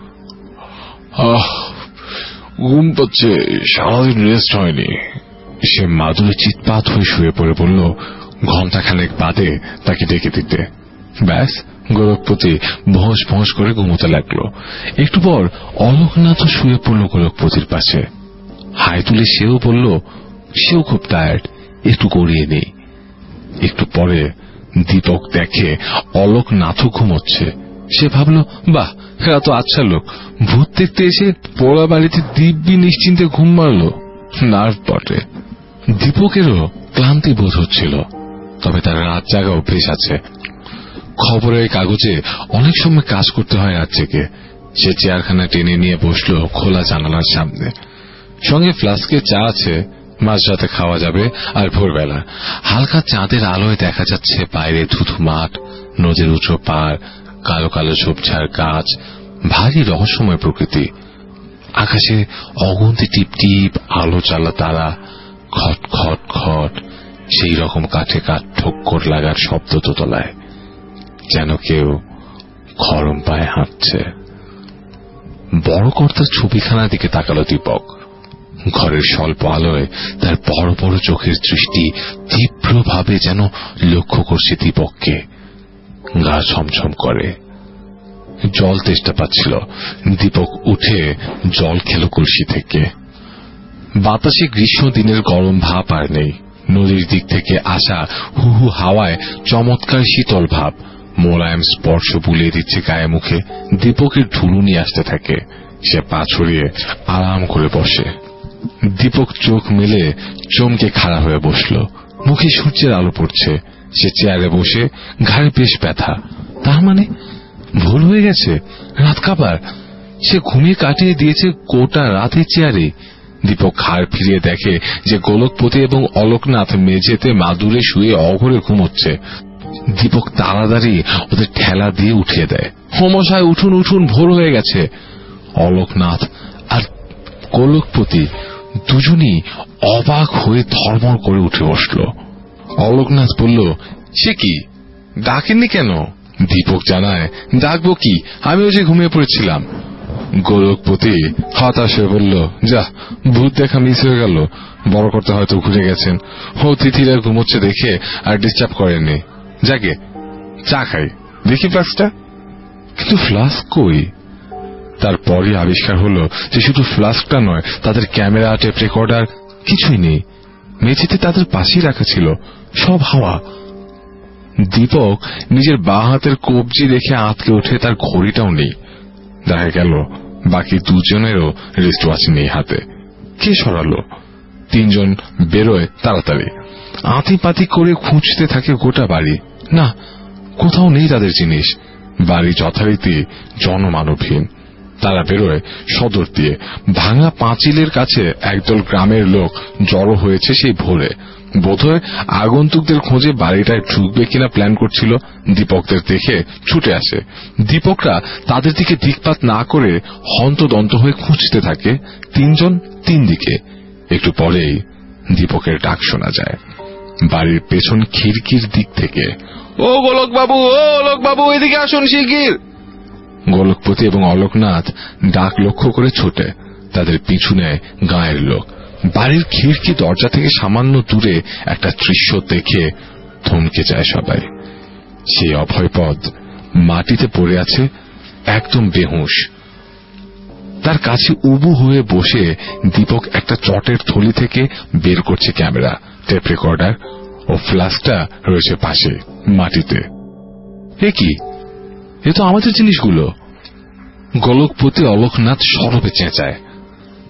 আহ, ঘুম পাচ্ছে, সারাদিন রেস্ট হয়নি। সে মাদুরে চিৎপাত হয়ে শুয়ে পড়ে বলল ঘন্টা খানেক বাদে তাকে ডেকে দিতে। ব্যাস, গোলকপতি ভোঁস ভোঁস করে ঘুমোতে লাগলো। একটু পর অলোকনাথ শুয়ে পড়ল গোলকপতির পাশে। হাই তুলে সেও বলল সেও খুব টায়ার্ড, একটু গড়িয়ে নেই। একটু পরে দীপক দেখে অলোকনাথও ঘুমোচ্ছে। সে ভাবল, বাহ, এরা তো আচ্ছা লোক, ভূত দেখতে এসে পোড়া বাড়িতে দিব্যি নিশ্চিন্তে ঘুম মারল। নার্ভ বটে। দীপকেরও ক্লান্তি বোধ হচ্ছিল, তবে তার রাত জাগা অভ্যেস আছে। খবরের কাগজে অনেক সময় কাজ করতে হয় রাত জেগে। সে চেয়ারখানা টেনে নিয়ে বসলো খোলা জানালার সামনে। সঙ্গে ফ্লাস্কে চা আছে, মাঝরাতে খাওয়া যাবে। আর ভোরবেলা হালকা চাঁদের আলোয় দেখা যাচ্ছে বাইরে ধুধু মাঠ, নদীর উঁচু পাড়, কালো কালো ঝোপঝাড় গাছ, ভারী রহস্যময় প্রকৃতি। আকাশে অগুন্তি টিপ টিপ আলো জ্বালা তারা, খট খট খট সেই রকম কাঠে কাঠ ঠোক্কর লাগার শব্দ দোতলায়, যেন কেউ খরম পায়ে হাঁটছে। বড় কর্তার ছবিখানার দিকে তাকালো দীপক। ঘরের স্বল্প আলোয় তার বড় বড় চোখের দৃষ্টি তীব্রভাবে যেন লক্ষ্য করছে দীপককে। গা ছমছম করে। জল তেষ্টা পাচ্ছিল। দীপক উঠে জল খেল কলসি থেকে। বাতাসে গ্রীষ্ম দিনের গরম ভাব আর নেই। নদীর দিক থেকে আসা হু হু হাওয়ায় চমৎকার শীতল ভাব, মোলায়েম স্পর্শ বুলিয়ে দিচ্ছে গায়ে মুখে। দীপকের ঢুলুনি আসতে থাকে। সে পা ছড়িয়ে আরাম করে বসে। দীপক চোখ মেলে চমকে খাড়া হয়ে বসল। মুখে সূর্যের আলো পড়ছে। সে চেয়ারে বসে, ঘাড়ে বেশ ব্যথা। তার মানে ভুল হয়ে গেছে, রাত কাবার। সে ঘুমিয়ে কাটিয়ে দিয়েছে গোটা রাতে চেয়ারে। দীপক ঘাড় ফিরিয়ে দেখে যে গোলকপতি এবং অলোকনাথ মেঝেতে মাদুরে শুয়ে অঘরে ঘুমোচ্ছে। দীপক তাড়াতাড়ি ওদের ঠেলা দিয়ে উঠিয়ে দেয়। মশাই, উঠুন উঠুন, ভোর হয়ে গেছে। অলোকনাথ আর গোলকপতি দুজনই অবাক হয়ে ধর্মর করে উঠে বসল। অলোকনাথ বলল, সে কি, ডাকেননি কেন? দীপক জানায়, ডাকবো কি, আমিও যে ঘুমিয়ে পড়েছিলাম। গোলকপতি হতাশ হয়ে বলল, যা, ভূত দেখা মিস হয়ে গেল। বড় করতে হয়তো ঘুরে গেছেন। ও তিথিরা ঘুমোচ্ছে দেখে আর ডিস্টার্ব করেননি। যাকে চা খাই, দেখি ফ্লাস্কটা। কিন্তু ফ্লাস্ক কই? তারপরই আবিষ্কার হলো যে শুধু ফ্লাস্কটা নয়, তাদের ক্যামেরা, টেপ রেকর্ডার কিছুই নেই। মেঝেতে তাদের পাশেই রাখা ছিল, সব হাওয়া। দীপক নিজের বাঁ হাতের কবজি দেখে আঁতকে ওঠে। তার ঘড়িটাও নেই। দেখা গেল বাকি দুজনেরও রিস্ট ওয়াচ নেই হাতে। কে সরালো? তিনজন বেরোয় তাড়াতাড়ি। আঁতি পাতি করে খুঁজতে থাকে গোটা বাড়ি। না, কোথাও নেই তাদের জিনিস। বাড়ি যথারীতি জনমানবহীন। তারা বেরোয় সদর দিয়ে। ভাঙা পাঁচিলের কাছে একদল গ্রামের লোক জড়ো হয়েছে সেই ভোরে। বোধহয় আগন্তুকদের খোঁজে বাড়িটায় ঢুকবে কিনা প্ল্যান করছিল। দীপকদের দেখে ছুটে আসে। দীপকরা তাদের দিকে দিকপাত না করে হন্তদন্ত হয়ে খুঁজতে থাকে। তিনজন তিন দিকে। একটু পরেই দীপকের ডাক শোনা যায় বাড়ির পেছন খিড়কির দিক থেকে। ও গোলক বাবু, ও অলোক বাবু, এদিকে আসুন শিগগির। গোলকপতি এবং অলোকনাথ ডাক লক্ষ্য করে ছোটে। তাদের পিছু নেয় গাঁয়ের লোক। বাড়ির খিড়কি দরজা থেকে সামান্য দূরে একটা দৃশ্য দেখে থমকে যায় সবাই। সেই অভয়পদ মাটিতে পড়ে আছে, একদম বেহুঁশ। তার কাছে উবু হয়ে বসে দীপক একটা চটের থলি থেকে বের করছে ক্যামেরা, টেপ রেকর্ডার ও ফ্লাস্কটা রয়েছে পাশে মাটিতে। এ কি, এ তো আমাদের জিনিসগুলো। গোলকপতি অলোকনাথ সরবে চেঁচায়।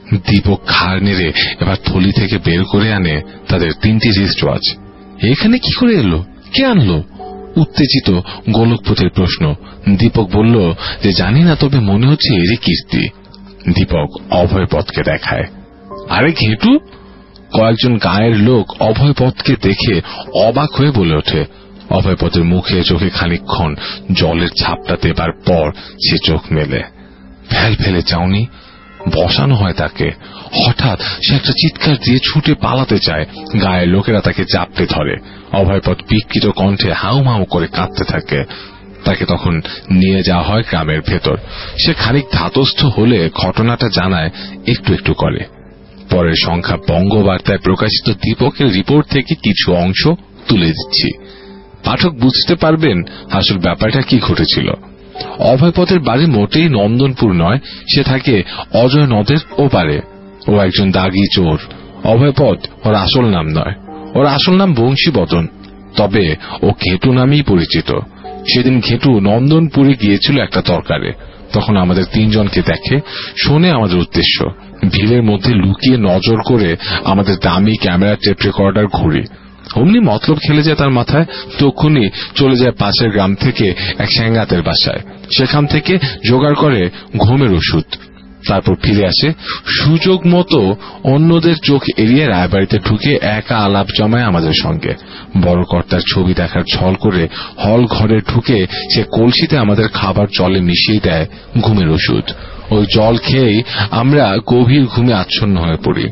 দীপক ঘাড় নেড়ে এবার থলি থেকে বের করে আনে তাদের তিনটি রিস্ট ওয়াচ। এখানে কি করে এলো, কে আনলো? উত্তেজিত গোলকপতির প্রশ্ন। দীপক বলল যে জানি না, তবে মনে হচ্ছে এরই কীর্তি। দীপক অভয়পথকে দেখায়। আরে ঘেটু! কয়েকজন গায়ের লোক অভয়পথকে দেখে অবাক হয়ে বলে ওঠে। অভয়পথের মুখে চোখে খানিকক্ষণ জলের ঝাপটা দেবার পর সে চোখ মেলে। ফেল ফেলে চাউনি বসানো হয় তাকে। হঠাৎ সে একটা চিৎকার দিয়ে ছুটে পালাতে চায়। গায়ের লোকেরা তাকে জাপটে ধরে। অভয়পথ বিকৃত কণ্ঠে হাউ মাউ করে কাঁদতে থাকে। তাকে তখন নিয়ে যাওয়া হয় গ্রামের ভেতর। সে খানিক ধাতস্থ হলে ঘটনাটা জানায় একটু একটু করে। পরের সংখ্যা বঙ্গবার্তায় প্রকাশিত দীপকের রিপোর্ট থেকে কিছু অংশ তুলে দিচ্ছি। পাঠক বুঝতে পারবেন আসল ব্যাপারটা কি ঘটেছিল। অভয়পথের বাড়ি মোটেই নন্দনপুর নয়, সে থাকে অজয় নদের ওপারে। ও একজন দাগি চোর। অভয়পথ ওর আসল নাম নয়, ওর আসল নাম বংশীবদন, তবে ও ঘেটু নামেই পরিচিত। সেদিন ঘেটু নন্দনপুরে গিয়েছিল একটা দরকারে। তখন আমাদের তিনজনকে দেখে, শোনে আমাদের উদ্দেশ্য। ভিড়ের মধ্যে লুকিয়ে নজর করে আমাদের দামি ক্যামেরা টেপ রেকর্ডার ঘুরি। অমনি মতলব খেলে যায় তার মাথায়। তখনই চলে যায় পাশের গ্রাম থেকে এক স্যাঙ্গাতের বাসায়। সেখান থেকে জোগাড় করে ঘুমের ওষুধ। তারপর ফিরে আসে। সুযোগ মতো অন্যদের চোখ এড়িয়ে রায়বাড়িতে ঢুকে একা আলাপ জমায় আমাদের সঙ্গে। বড় কর্তার ছবি দেখার ছল করে হল ঘরে ঢুকে সে কলসিতে আমাদের খাবার জলে মিশিয়ে দেয় ঘুমের ওষুধ। ওই জল খেয়েই আমরা গভীর ঘুমে আচ্ছন্ন হয়ে পড়ি।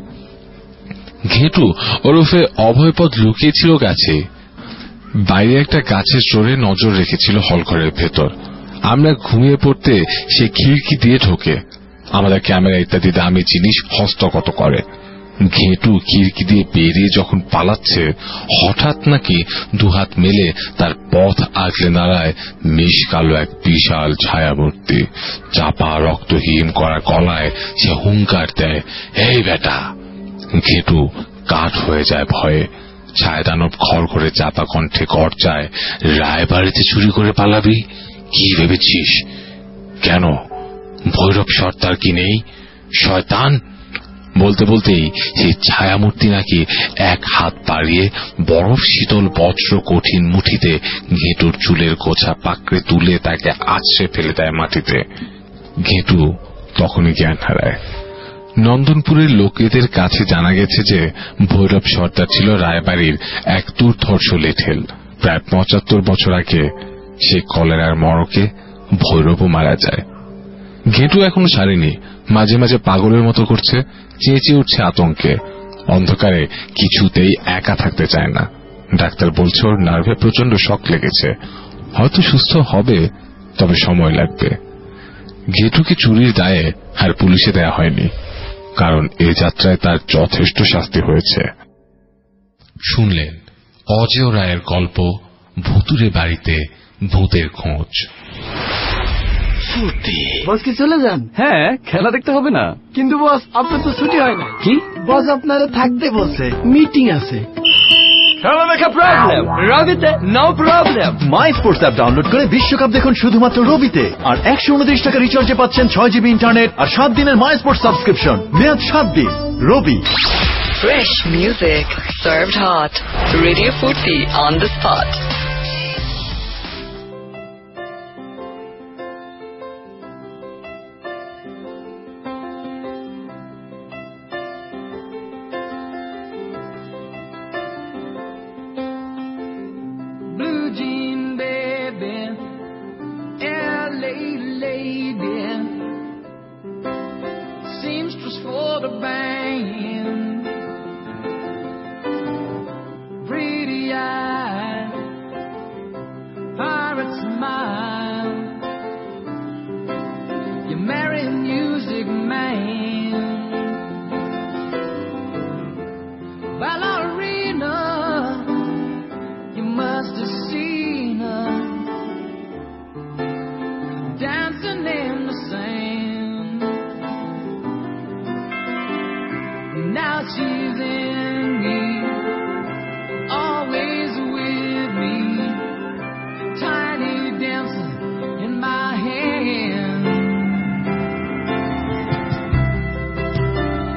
ঘেটু ওরফে অভয়পদ লুকিয়েছিল গাছে। বাইরে একটা গাছের চোরে নজর রেখেছিল হলঘরের ভেতর। আমরা ঘুমিয়ে পড়তে সে খিড়কি দিয়ে ঢোকে। আমাদের ক্যামেরা ইত্যাদি দামি জিনিস হস্তগত করে। ঘেটু খিড়কি দিয়ে বেরিয়ে যখন পালাচ্ছে, হঠাৎ নাকি দুহাত মেলে তার পথ আগলে দাঁড়ায় মিশ কালো এক বিশাল ছায়ামূর্তি। চাপা রক্তহীন করা গলায় সে হুঙ্কার দেয়, এই বেটা! ঘেটু কাঠ হয়ে যায় ভয়ে। ছায়াদানব ঘর করে চাপা কণ্ঠে গর্জায়, রায়বাড়িতে চুরি করে পালাবি? কি ভেবেছিস? কেন ভৈরব সর্দার কি নেই? শয়তান! বলতে বলতেই সেই ছায়ামূর্তি নাকি এক হাত বাড়িয়ে বরফ শীতল বজ্র কঠিন মুঠিতে ঘেটুর চুলের গোছা পাকড়ে তুলে তাকে আছড়ে ফেলে দেয় মাটিতে। ঘেটু তখনই জ্ঞান হারায়। নন্দনপুরের লোকেদের কাছে জানা গেছে যে ভৈরব সর্দার ছিল রায়বাড়ির এক দুর্ধর্ষ লেঠেল। প্রায় পঁচাত্তর বছর আগে সে কলেরার মরকে ভৈরবও মারা যায়। ঘেটু এখনো সারেনি। মাঝে মাঝে পাগলের মতো করছে, চেঁচিয়ে উঠছে আতঙ্কে। অন্ধকারে কিছুতেই একা থাকতে চায় না। ডাক্তার বলছে ওর নার্ভে প্রচন্ড শক লেগেছে, হয়তো সুস্থ হবে, তবে সময় লাগবে। ঘেটুকে চুরির দায়ে আর পুলিশে দেয়া হয়নি, কারণ এ যাত্রায় তার যথেষ্ট শাস্তি হয়েছে। শুনলেন অজেয় রায়ের গল্প ভুতুরে বাড়িতে ভূতের খোঁজ। বস কি চলে যান? হ্যাঁ, খেলা দেখতে হবে না। কিন্তু বস আপনার তো ছুটি হয় না। কি? বস আপনারা থাকতে বলছে, মিটিং আছে। খেলা দেখা প্রবলেম রবিতে, no problem. My sports app download করে বিশ্বকাপ দেখুন শুধুমাত্র রবিতে। আর একশো উনত্রিশ টাকা রিচার্জে পাচ্ছেন ছয় জিবি ইন্টারনেট আর সাত দিনের মাই স্পোর্টস সাবস্ক্রিপশন। মেয়াদ সাত দিন। রবি। Fresh music served hot. Radio Furti on the spot. Blue jean baby, L A lady, seamstress for the band, pretty eye, pirate smile, you marry music man, ballerina. Must have seen her dancing in the sand. Now she's in me, always with me, tiny dancing in my hand.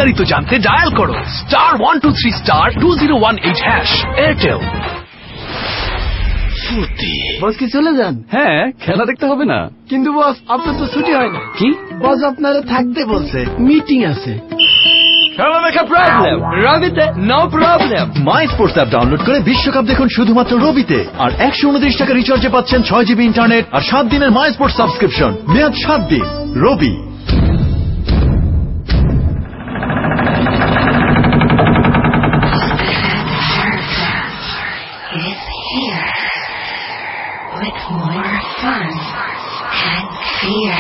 বিস্তারিত জানতে ডায়াল করো star one two three star two zero one eight hash Airtel. Boss কি চলে যান? হ্যাঁ, খেলা দেখতে হবে না। কিন্তু বস আপনার তো ছুটি হয় না। কি? বস আপনারা থাকতে বলছে, মিটিং আছে। খেলা দেখা প্রবলেম, রবিতে no problem. My sports app download করে বিশ্বকাপ দেখুন শুধুমাত্র রবিতে। আর একশো উনত্রিশ টাকা রিচার্জে পাচ্ছেন ছয় জিবি ইন্টারনেট আর সাত দিনের মাই স্পোর্টস সাবস্ক্রিপশন। মেয়াদ সাত দিন। রবি। With more fun and fear.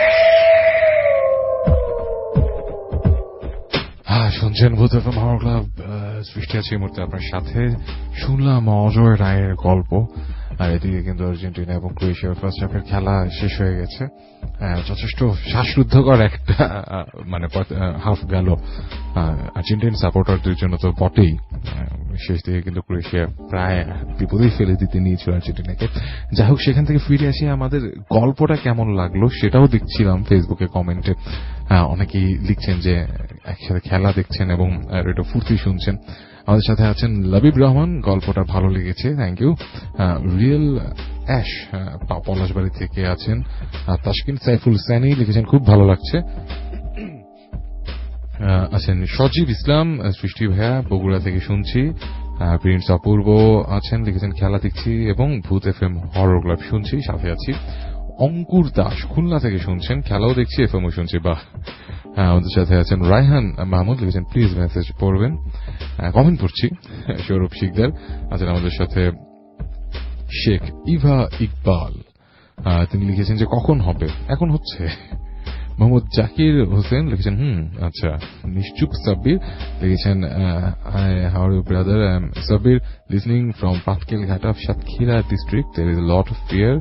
হ্যাঁ, শুনছেন ভূত এফএম হরর ক্লাব। সৃষ্টি আছে এই মুহূর্তে আপনার সাথে। শুনলাম অজয় রায়ের গল্প। আর এদিকে কিন্তু আর্জেন্টিনা এবং ক্রোয়েশিয়ার ফার্স্ট হাফের খেলা শেষ হয়ে গেছে। যথেষ্ট শ্বাসরুদ্ধকর একটা মানে হাফ গেল আর্জেন্টিন সাপোর্টারদের জন্য তো বটেই। শেষ দিকে কিন্তু ক্রোয়েশিয়া প্রায় বিপদেই ফেলে দিতে নিয়েছিল আর্জেন্টিনাকে। যাই হোক, সেখান থেকে ফিরে আসি আমাদের গল্পটা কেমন লাগলো সেটাও দেখছিলাম ফেসবুকে কমেন্টে। অনেকেই লিখছেন যে একসাথে খেলা দেখছেন এবং এটা ফুর্তি শুনছেন। আমাদের সাথে আছেন লবিব রহমান, গল্পটা ভালো লেগেছে, thank you. Real ash Palashbari থেকে আছেন। তাসকিন সাইফুল সানি লিখেছেন খুব ভালো লাগছে। আছেন সজীব ইসলাম, সৃষ্টি ভাইয়া বগুড়া থেকে শুনছি। প্রিন্স অপূর্ব আছেন, লিখেছেন খেলা দেখছি এবং ভূত এফএম হরর ক্লাব শুনছি, সাথে আছি। অঙ্কুর দাস খুলনা থেকে শুনছেন, খেলাও দেখছি এফএমও শুনছি, বাহ। আমাদের সাথে আছেন রায়হান মাহমুদ, লিখেছেন প্লিজ মেসেজ পড়বেন, কমেন্ট করছি। সৌরভ শিকদার আছেন আমাদের সাথে। শেখ ইভা ইকবাল তিনি লিখেছেন যে কখন হবে, এখন হচ্ছে। মোহাম্মদ জাকির হোসেন লিখেছেন হুম আচ্ছা। নিশ্চুপ সাব্বির লিখেছেন how brother Sabbir listening from Patkel Ghat of Satkhira district, there is a lot of fear.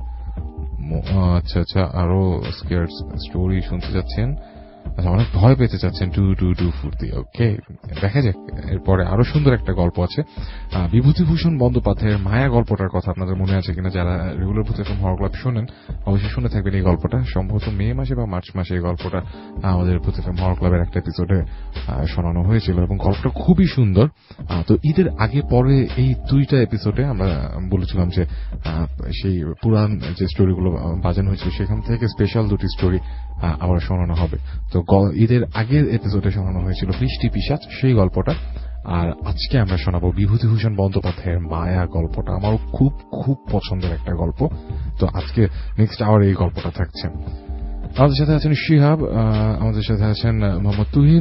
আচ্ছা আচ্ছা, আরো স্কেয়ার স্টোরি শুনতে যাচ্ছেন, আচ্ছা অনেক ভয় পেতে চাচ্ছেন। টু টু টু ফুর্তি, ওকে দেখা যাক। এরপরে আরো সুন্দর একটা গল্প আছে, বিভূতিভূষণ বন্দ্যোপাধ্যায়ের মায়া গল্পটার কথা আপনাদের মনে আছে কিনা? যারা রেগুলার ভূত এফএম হরর ক্লাব শোনেন অবশ্যই শুনে থাকবেন এই গল্পটা। সম্ভবত মে মাসে বা মার্চ মাসে এই গল্পটা আমাদের ভূত এফএম হরর ক্লাবের একটা এপিসোডে শোনানো হয়েছিল এবং গল্পটা খুবই সুন্দর। তো ঈদের আগে পরে এই দুইটা এপিসোডে আমরা বলেছিলাম যে সেই পুরান যে স্টোরিগুলো বাজানো হয়েছিল সেখান থেকে স্পেশাল দুটি স্টোরি আবার শোনানো হবে। তো ঈদের আগের এপিসোডে শোনানো হয়েছিল বৃষ্টি পিশাচ, সেই গল্পটা। আর আজকে আমরা শোনাবো বিভূতিভূষণ বন্দ্যোপাধ্যায়ের মায়া গল্পটা। আমারও খুব খুব পছন্দের একটা গল্প। তো আজকে নেক্সট আওয়ার এই গল্পটা থাকছে। আমাদের সাথে আছেন শিহাব, আমাদের সাথে আছেন মোহাম্মদ তুহিন,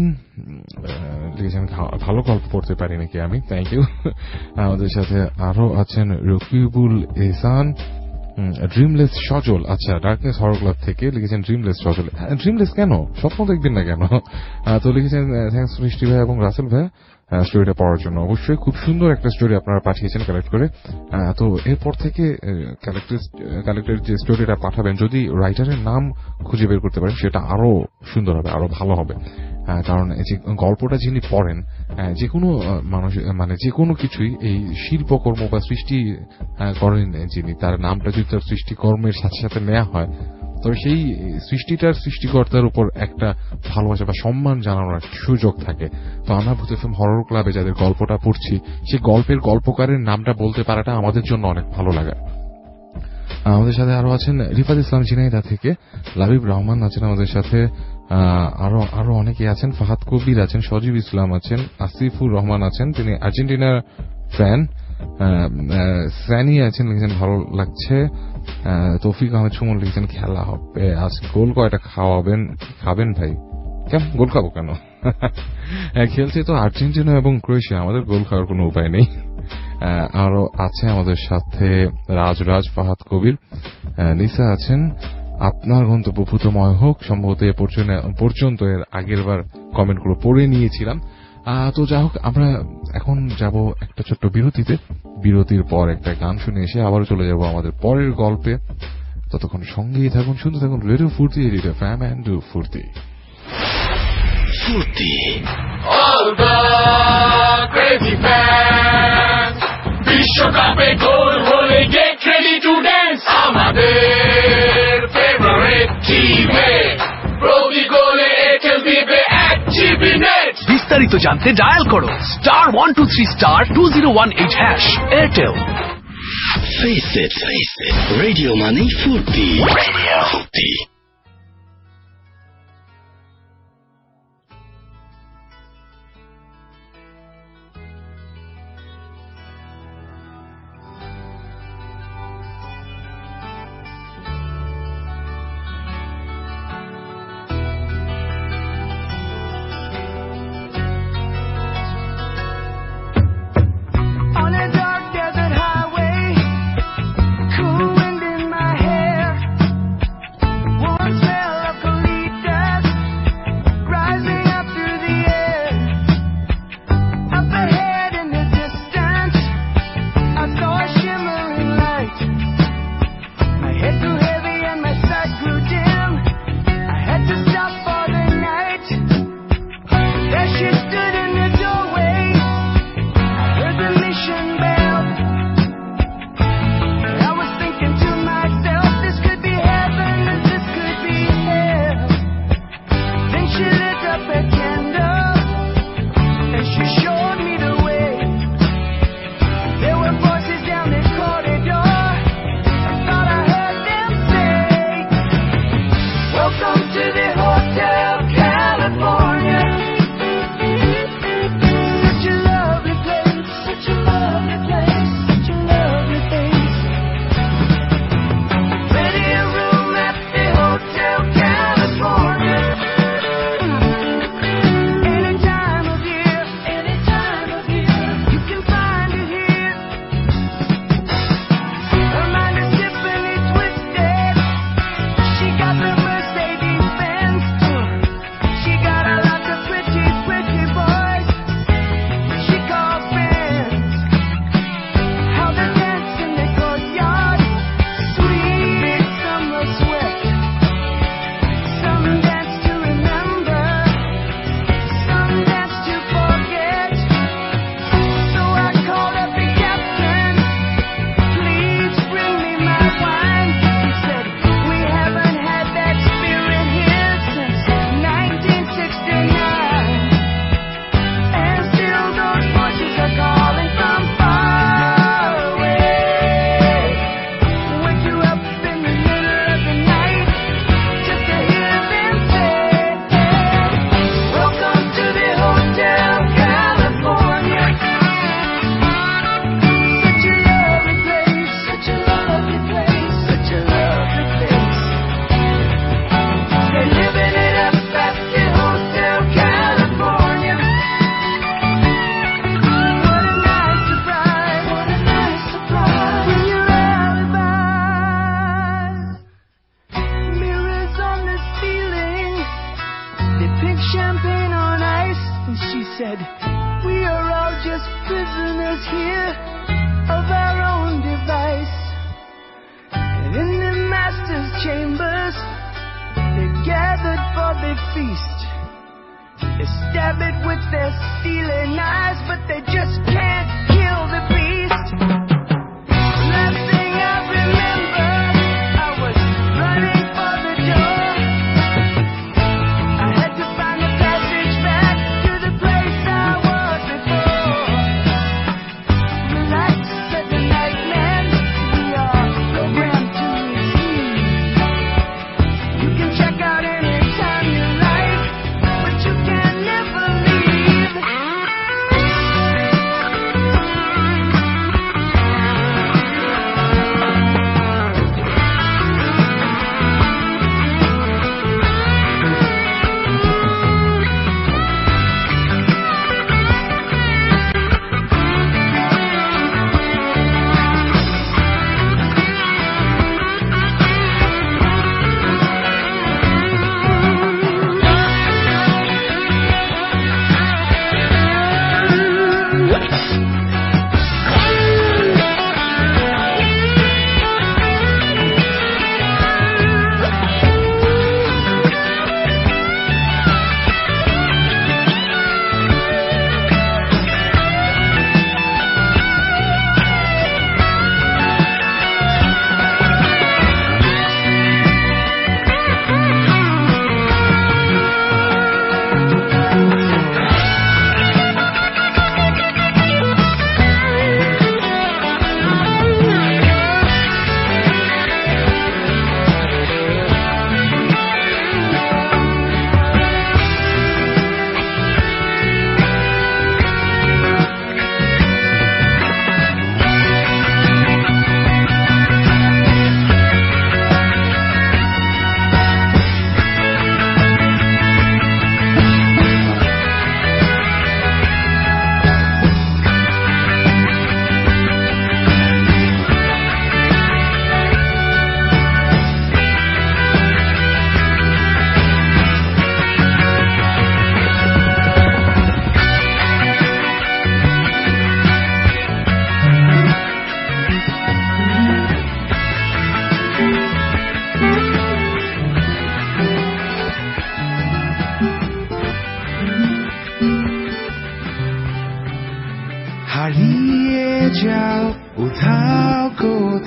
লিখেছেন ভালো গল্প পড়তে পারি নাকি আমি, থ্যাংক ইউ। আমাদের সাথে আরো আছেন রকিবুল এহসান, ড্রিমলেস সজল, আচ্ছা ডার্কনেস হরর ক্লাব থেকে লিখেছেন ড্রিমলেস সজল। ড্রিমলেস কেন, স্বপ্ন দেখবেন না কেন? তো লিখেছেন থ্যাংকস সৃষ্টি ভাই এবং রাসেল ভাই স্টোরিটা পড়ার জন্য। অবশ্যই খুব সুন্দর একটা স্টোরি আপনারা পাঠিয়েছেন কালেক্ট করে। তো এরপর থেকে কালেক্টের যে স্টোরিটা পাঠাবেন যদি রাইটারের নাম খুঁজে বের করতে পারেন সেটা আরো সুন্দর হবে, আরো ভালো হবে। কারণ যে গল্পটা যিনি পড়েন যে কোনো মানুষ মানে যে কোনো কিছুই এই শিল্পকর্ম বা সৃষ্টি করেন যিনি, তার নামটা যদি তার সৃষ্টিকর্মের সাথে সাথে নেওয়া হয় তবে সেই সৃষ্টিটার সৃষ্টিকর্তার উপর একটা ভালোবাসা বা সম্মান জানানোর একটা সুযোগ থাকে। তো আমরা ভূত এফএম হরর ক্লাবে যাদের গল্পটা পড়ছি সেই গল্পের গল্পকারের নামটা বলতে পারাটা আমাদের জন্য অনেক ভালো লাগে। আমাদের সাথে আরো আছেন রিফাত ইসলাম ঝিনাইদহ থেকে, লাবিব রহমান আছেন আমাদের সাথে, আরো আরো অনেকে আছেন, ফাহাদ কবির আছেন, সজীব ইসলাম আছেন, আসিফুর রহমান আছেন, তিনি আর্জেন্টিনার ফ্যান, সানি আছেন লিখেছেন ভালো লাগছে, তৌফিক আহমেদ সুমন লিখেছেন খেলা হবে আজ, গোল কয়টা খাওয়াবেন খাবেন ভাই? কেন গোল খাবো কেন? খেলছে তো আর্জেন্টিনা এবং ক্রোয়েশিয়া, আমাদের গোল খাওয়ার কোনো উপায় নেই। আরো আছে আমাদের সাথে রাজ রাজ, ফাহাদ কবির, নিসা আছেন। আপনার গন্তব্য ভূতময় হোক, সম্ভবত এ পর্যন্ত এর আগের বার কমেন্টগুলো পড়ে নিয়েছিলাম। তো যাই হোক, আমরা এখন যাব একটা ছোট্ট বিরতিতে। বিরতির পর একটা গান শুনে এসে আবার চলে যাব আমাদের পরের গল্পে। ততক্ষণ সঙ্গেই থাকুন, শুনতে থাকুন রেডিও ফুর্তি, রেডিও ফ্যাম অ্যান্ড ফুর্তি ফুর্তি। All the crazy fans, বিশ্বকাপে গোল হলে get ready to dance, আমাদের favorite team, প্রতি গোলে এঁটেল দিবে এক জিবি নেট। বিস্তারিত জানতে ডায়াল করো star one two three star two zero one eight hash Airtel. Face it, face it. Radio Money Furti. Radio Furti. Check out anytime you like, but you can never leave.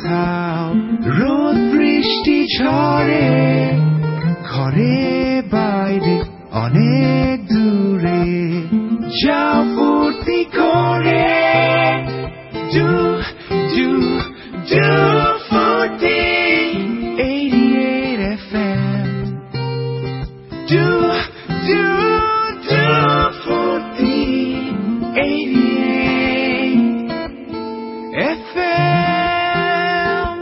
কোথাও রোদ বৃষ্টি ঝড়ে ঘরে বাইরে অনেক দূরে যাও ফুর্তি করে do do do ফুর্তি eighty-eight F M do do do ফুর্তি eighty-eight F M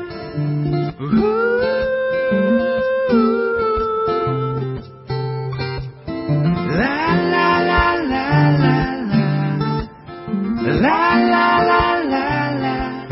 la la la la la la la la la la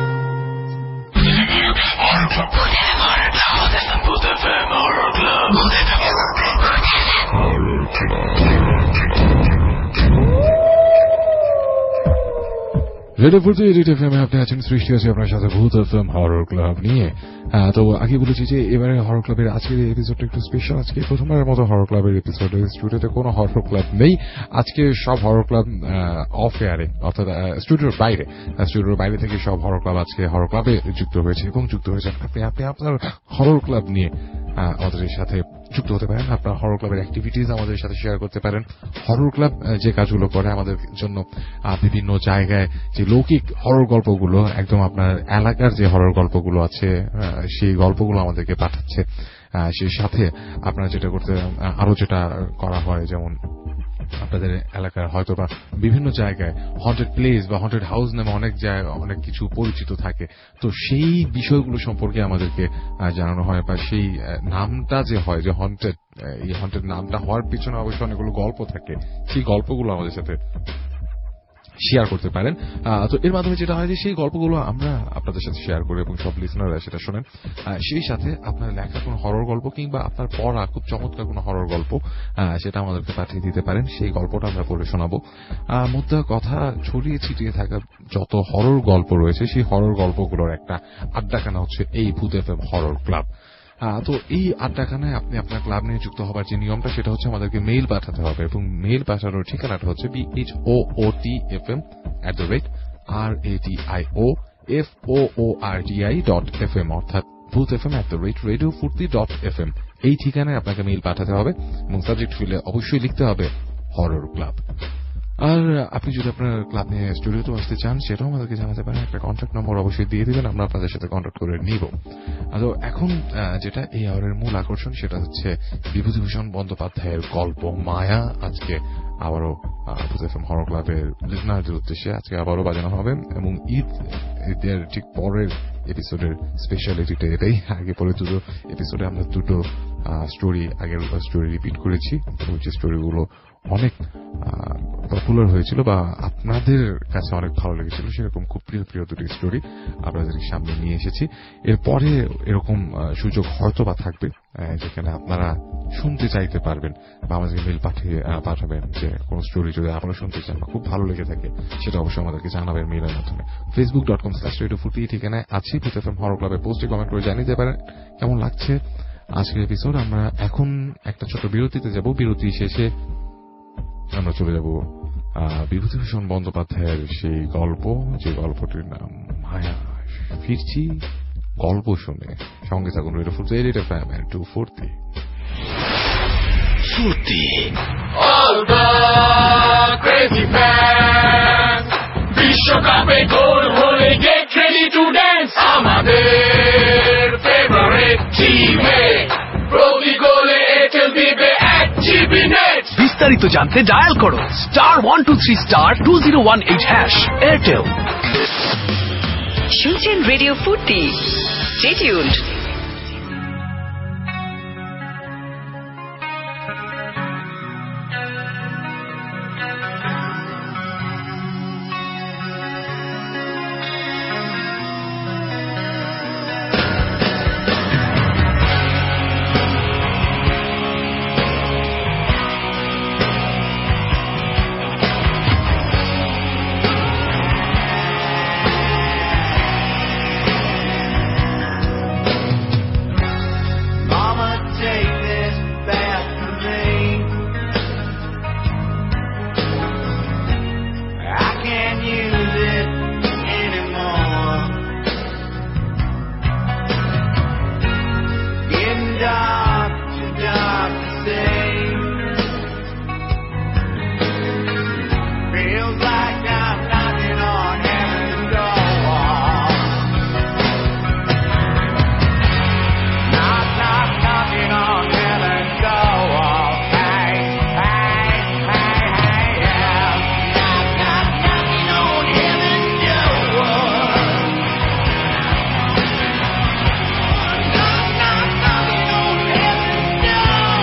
radio Foorti এডিট এফ এম এ আপনি আছেন, সৃষ্টি আছে আপনার সাথে ভূত এফ এম হরর ক্লাব নিয়ে। তো আগে বলেছি যে এবারে হরর ক্লাবের আজকের এপিসোডটা একটু স্পেশাল। আজকে প্রথমবারের মতো হরর ক্লাবের এপিসোডে স্টুডিওতে কোনো হরর ক্লাব নেই। আজকে সব হরর ক্লাব অফ এয়ারে, অর্থাৎ স্টুডিওর বাইরে, স্টুডিওর বাইরে থেকে সব হরর ক্লাব আজকে হরর ক্লাবে যুক্ত হয়েছে এবং যুক্ত হয়েছে আপনি আপনি আপনার হরর ক্লাব নিয়ে আমাদের সাথে যুক্ত হতে পারেন। আপনার হরর ক্লাবের অ্যাক্টিভিটিস আমাদের সাথে শেয়ার করতে পারেন। হরর ক্লাব যে কাজগুলো করে আমাদের জন্য বিভিন্ন জায়গায় যে লৌকিক হরর গল্পগুলো, একদম আপনার এলাকার যে হরর গল্পগুলো আছে সেই গল্পগুলো আমাদেরকে পাঠাচ্ছে। সেই সাথে আপনারা যেটা করতে আরো যেটা করা হয়, যেমন আপনাদের এলাকার হয়তো বা বিভিন্ন জায়গায় হন্টেড প্লেস বা হন্টেড হাউস নামে অনেক জায়গায় অনেক কিছু পরিচিত থাকে, তো সেই বিষয়গুলো সম্পর্কে আমাদেরকে জানানো হয়। বা সেই নামটা যে হয় যে হন্টেড, এই হন্টেড নামটা হওয়ার পিছনে অবশ্যই অনেকগুলো গল্প থাকে, সেই গল্পগুলো আমাদের সাথে শেয়ার করতে পারেন। তো এর মাধ্যমে যেটা হয় যে সেই গল্পগুলো আমরা আপনাদের সাথে শেয়ার করি এবং সব লিসনাররা সেটা শোনেন। সেই সাথে আপনার লেখা কোনো হরর গল্প কিংবা আপনার পড়া খুব চমৎকার কোনো হরর গল্প সেটা আমাদেরকে পাঠিয়ে দিতে পারেন। সেই গল্পটা আমরা পড়ে শোনাবো। মোদ্দা কথা, ছড়িয়ে ছিটিয়ে থাকা যত হরর গল্প রয়েছে সেই হরর গল্পগুলোর একটা আড্ডাখানা হচ্ছে এই ভূত এফএম হরর ক্লাব। তো এই আড্ডাখানায় আপনি আপনার ক্লাব নিয়ে যুক্ত হবার যে নিয়মটা, সেটা হচ্ছে আমাদেরকে মেইল পাঠাতে হবে এবং মেইল পাঠানোর ঠিকানাটা হচ্ছে B H O O T F M at the rate R A T I O F O O R T I dot F M, অর্থাৎ Bhoot F M at the rate radio Foorti dot F M. এই ঠিকানায় আপনাকে মেইল পাঠাতে হবে এবং সাবজেক্ট ফিল্ডে অবশ্যই লিখতে হবে হরর ক্লাব। আর আপনি যদি আপনার ক্লাব নিয়ে স্টুডিওতে আসতে চান সেটাও আমাদেরকে জানাতে পারেন। একটা কন্ট্যাক্ট নম্বর অবশ্যই দিয়ে দিবেন, আমরা আপনাদের সাথে কন্ট্যাক্ট করে নিব। তো এখন যেটা এই আওয়ারের মূল আকর্ষণ সেটা হচ্ছে বিভূতিভূষণ বন্দ্যোপাধ্যায়ের গল্প মায়া। আজকে আবারও ভূত এফএম হরর ক্লাবের লিসনারদের উদ্দেশ্যে আজকে আবারও বাজানো হবে এবং ঈদ ঈদের ঠিক পরের এপিসোডের স্পেশালিটিটা এটাই। আগে পরে দুটো এপিসোডে আমরা দুটো স্টোরি, আগের স্টোরি রিপিট করেছি, যে স্টোরিগুলো অনেক পপুলার হয়েছিল বা আপনাদের কাছে অনেক ভালো লেগেছিল, সেরকম খুব প্রিয় প্রিয় দুটি স্টোরি আপনাদের সামনে নিয়ে এসেছি। এরপরে এরকম সুযোগ হয়তো বা থাকবে যেখানে আপনারা শুনতে চাইতে পারবেন বা আমাদের মেল পাঠিয়ে পাঠাবেন যে কোন স্টোরি যদি আপনারা শুনতে চান বা খুব ভালো লেগে থাকে, সেটা অবশ্যই আমাদেরকে জানাবেন মেলের মাধ্যমে। Facebook dot com slash radio Foorti ঠিকানায় আছি। ভূত এফএম হরর ক্লাবের পোস্টে কমেন্ট করে জানিয়ে দিতে পারেন কেমন লাগছে আজকের এপিসোড। আমরা এখন একটা ছোট বিরতিতে যাব। বিরতি শেষে আমরা চলে যাব বিভূতিভূষণ বন্দ্যোপাধ্যায়ের সেই গল্প, যে গল্পটির নাম মায়া। ফিরছি গল্প শুনে, সঙ্গে থাকুন radio Foorti edit FM to ফুর্তি ফুর্তি। All the crazy fans, বিশ্বকাপে গোল হলে get ready to dance, আমাদের favorite team-এ প্রতি গোলে এটেল দিবে এক জিবি নেট। বিস্তারিত জানতে ডায়াল করো star one two three star two zero one eight hash Airtel. শুনছেন radio Foorti, stay tuned. doctor, doctor say, feels like I'm knocking on heaven's door. Knock, knock, knocking on heaven's door. Hey, hey, hey, hey, yeah. Knock, knock, knocking on heaven's door. Knock, knock, knocking on heaven's door.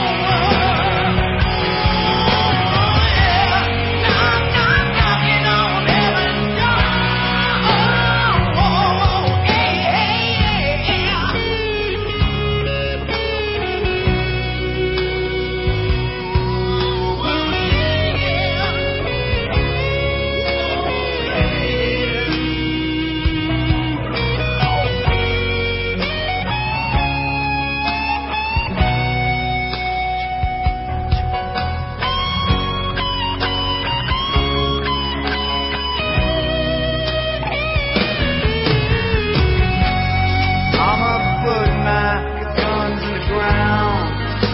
I'ma put my guns in the ground.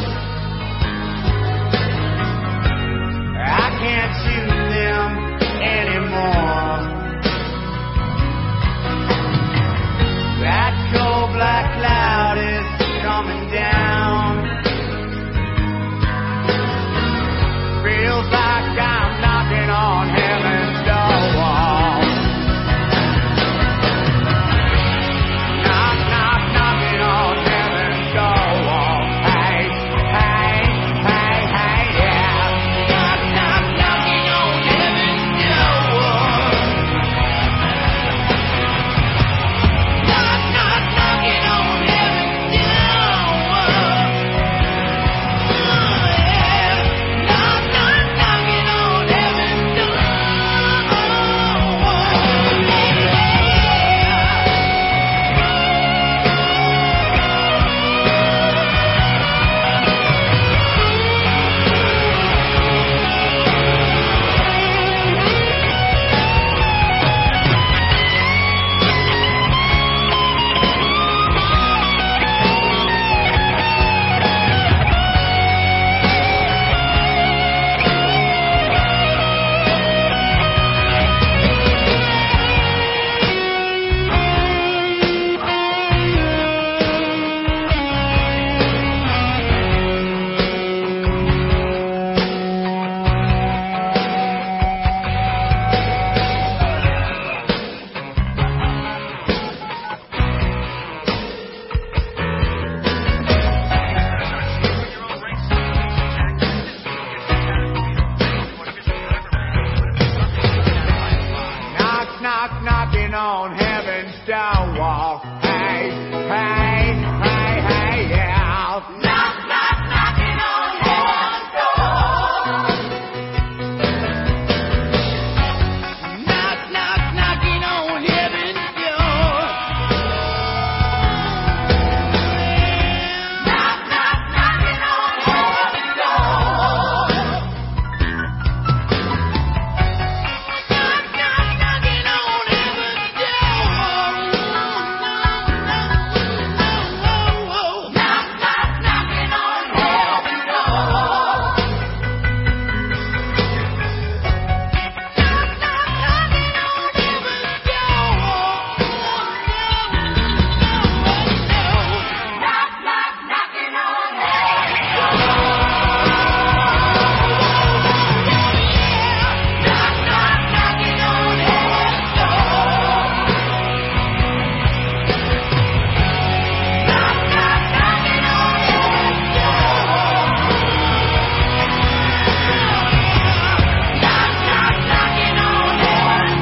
I can't shoot them anymore. That cold black cloud is coming down. Feels like I'm knocking on heaven's door. Knock, knock, knocking on heaven's door. Hey, hey, hey, hey, yeah. Knock, knock, knocking on heaven's door. Knock, knock, knocking on heaven's door. Yeah. Knock, knock, knocking on heaven's door. Knock, knock, knocking on heaven's door. Hey, hey, hey, hey, yeah. Knock, knock, knocking on heaven's door. Knock, knock, knocking on heaven's door. Knock, knock, knocking on heaven's door. Knock, knock, knocking on heaven's door. Knock, knock, knocking on heaven's door. Knock, knock, knocking on heaven's door. Knock, knock, knocking on heaven's door. Knock, knock, knocking on heaven's door. Knock, knock, knocking on heaven's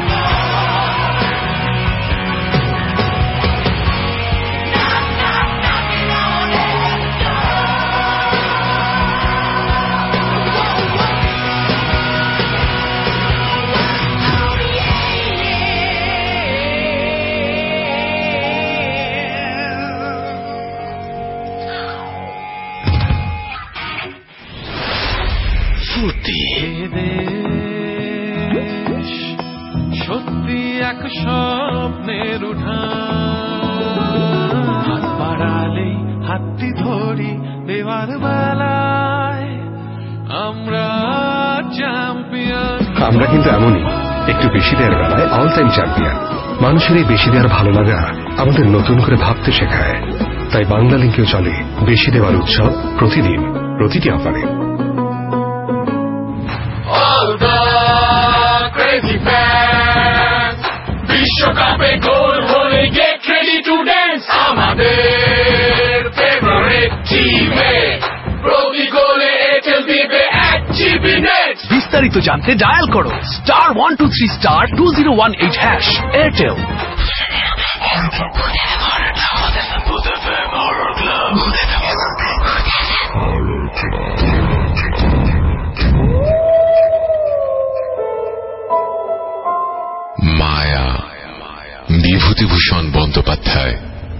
ফুর্তি দেশ সত্যি এক স্বপ্নের উঠান হাত বাড়ালেই হাতটি ধরে করি দেওয়ার বেলায় আমরা চ্যাম্পিয়ন। আমরা কিন্তু এমনই, একটু বেশি দেওয়ার বেলায় অল টাইম চ্যাম্পিয়ন। মানুষের এই বেশি দেওয়ার ভালো লাগা আমাদের নতুন করে ভাবতে শেখায়। তাই বাংলা লিঙ্কেও চলে বেশি দেওয়ার উৎসব, প্রতিদিন প্রতিটি অফারে। বিশ্বকাপে গোল হলে গেট রেডি টু ড্যান্স আমাদের ফেভারিট টিমে প্রতি গোলে এয়ারটেল দিবে এক জিবি নেট। বিস্তারিত জানতে ডায়াল করো star one two three star two zero one eight hash Airtel. Maya, Bibhutibhushan Bandyopadhyay.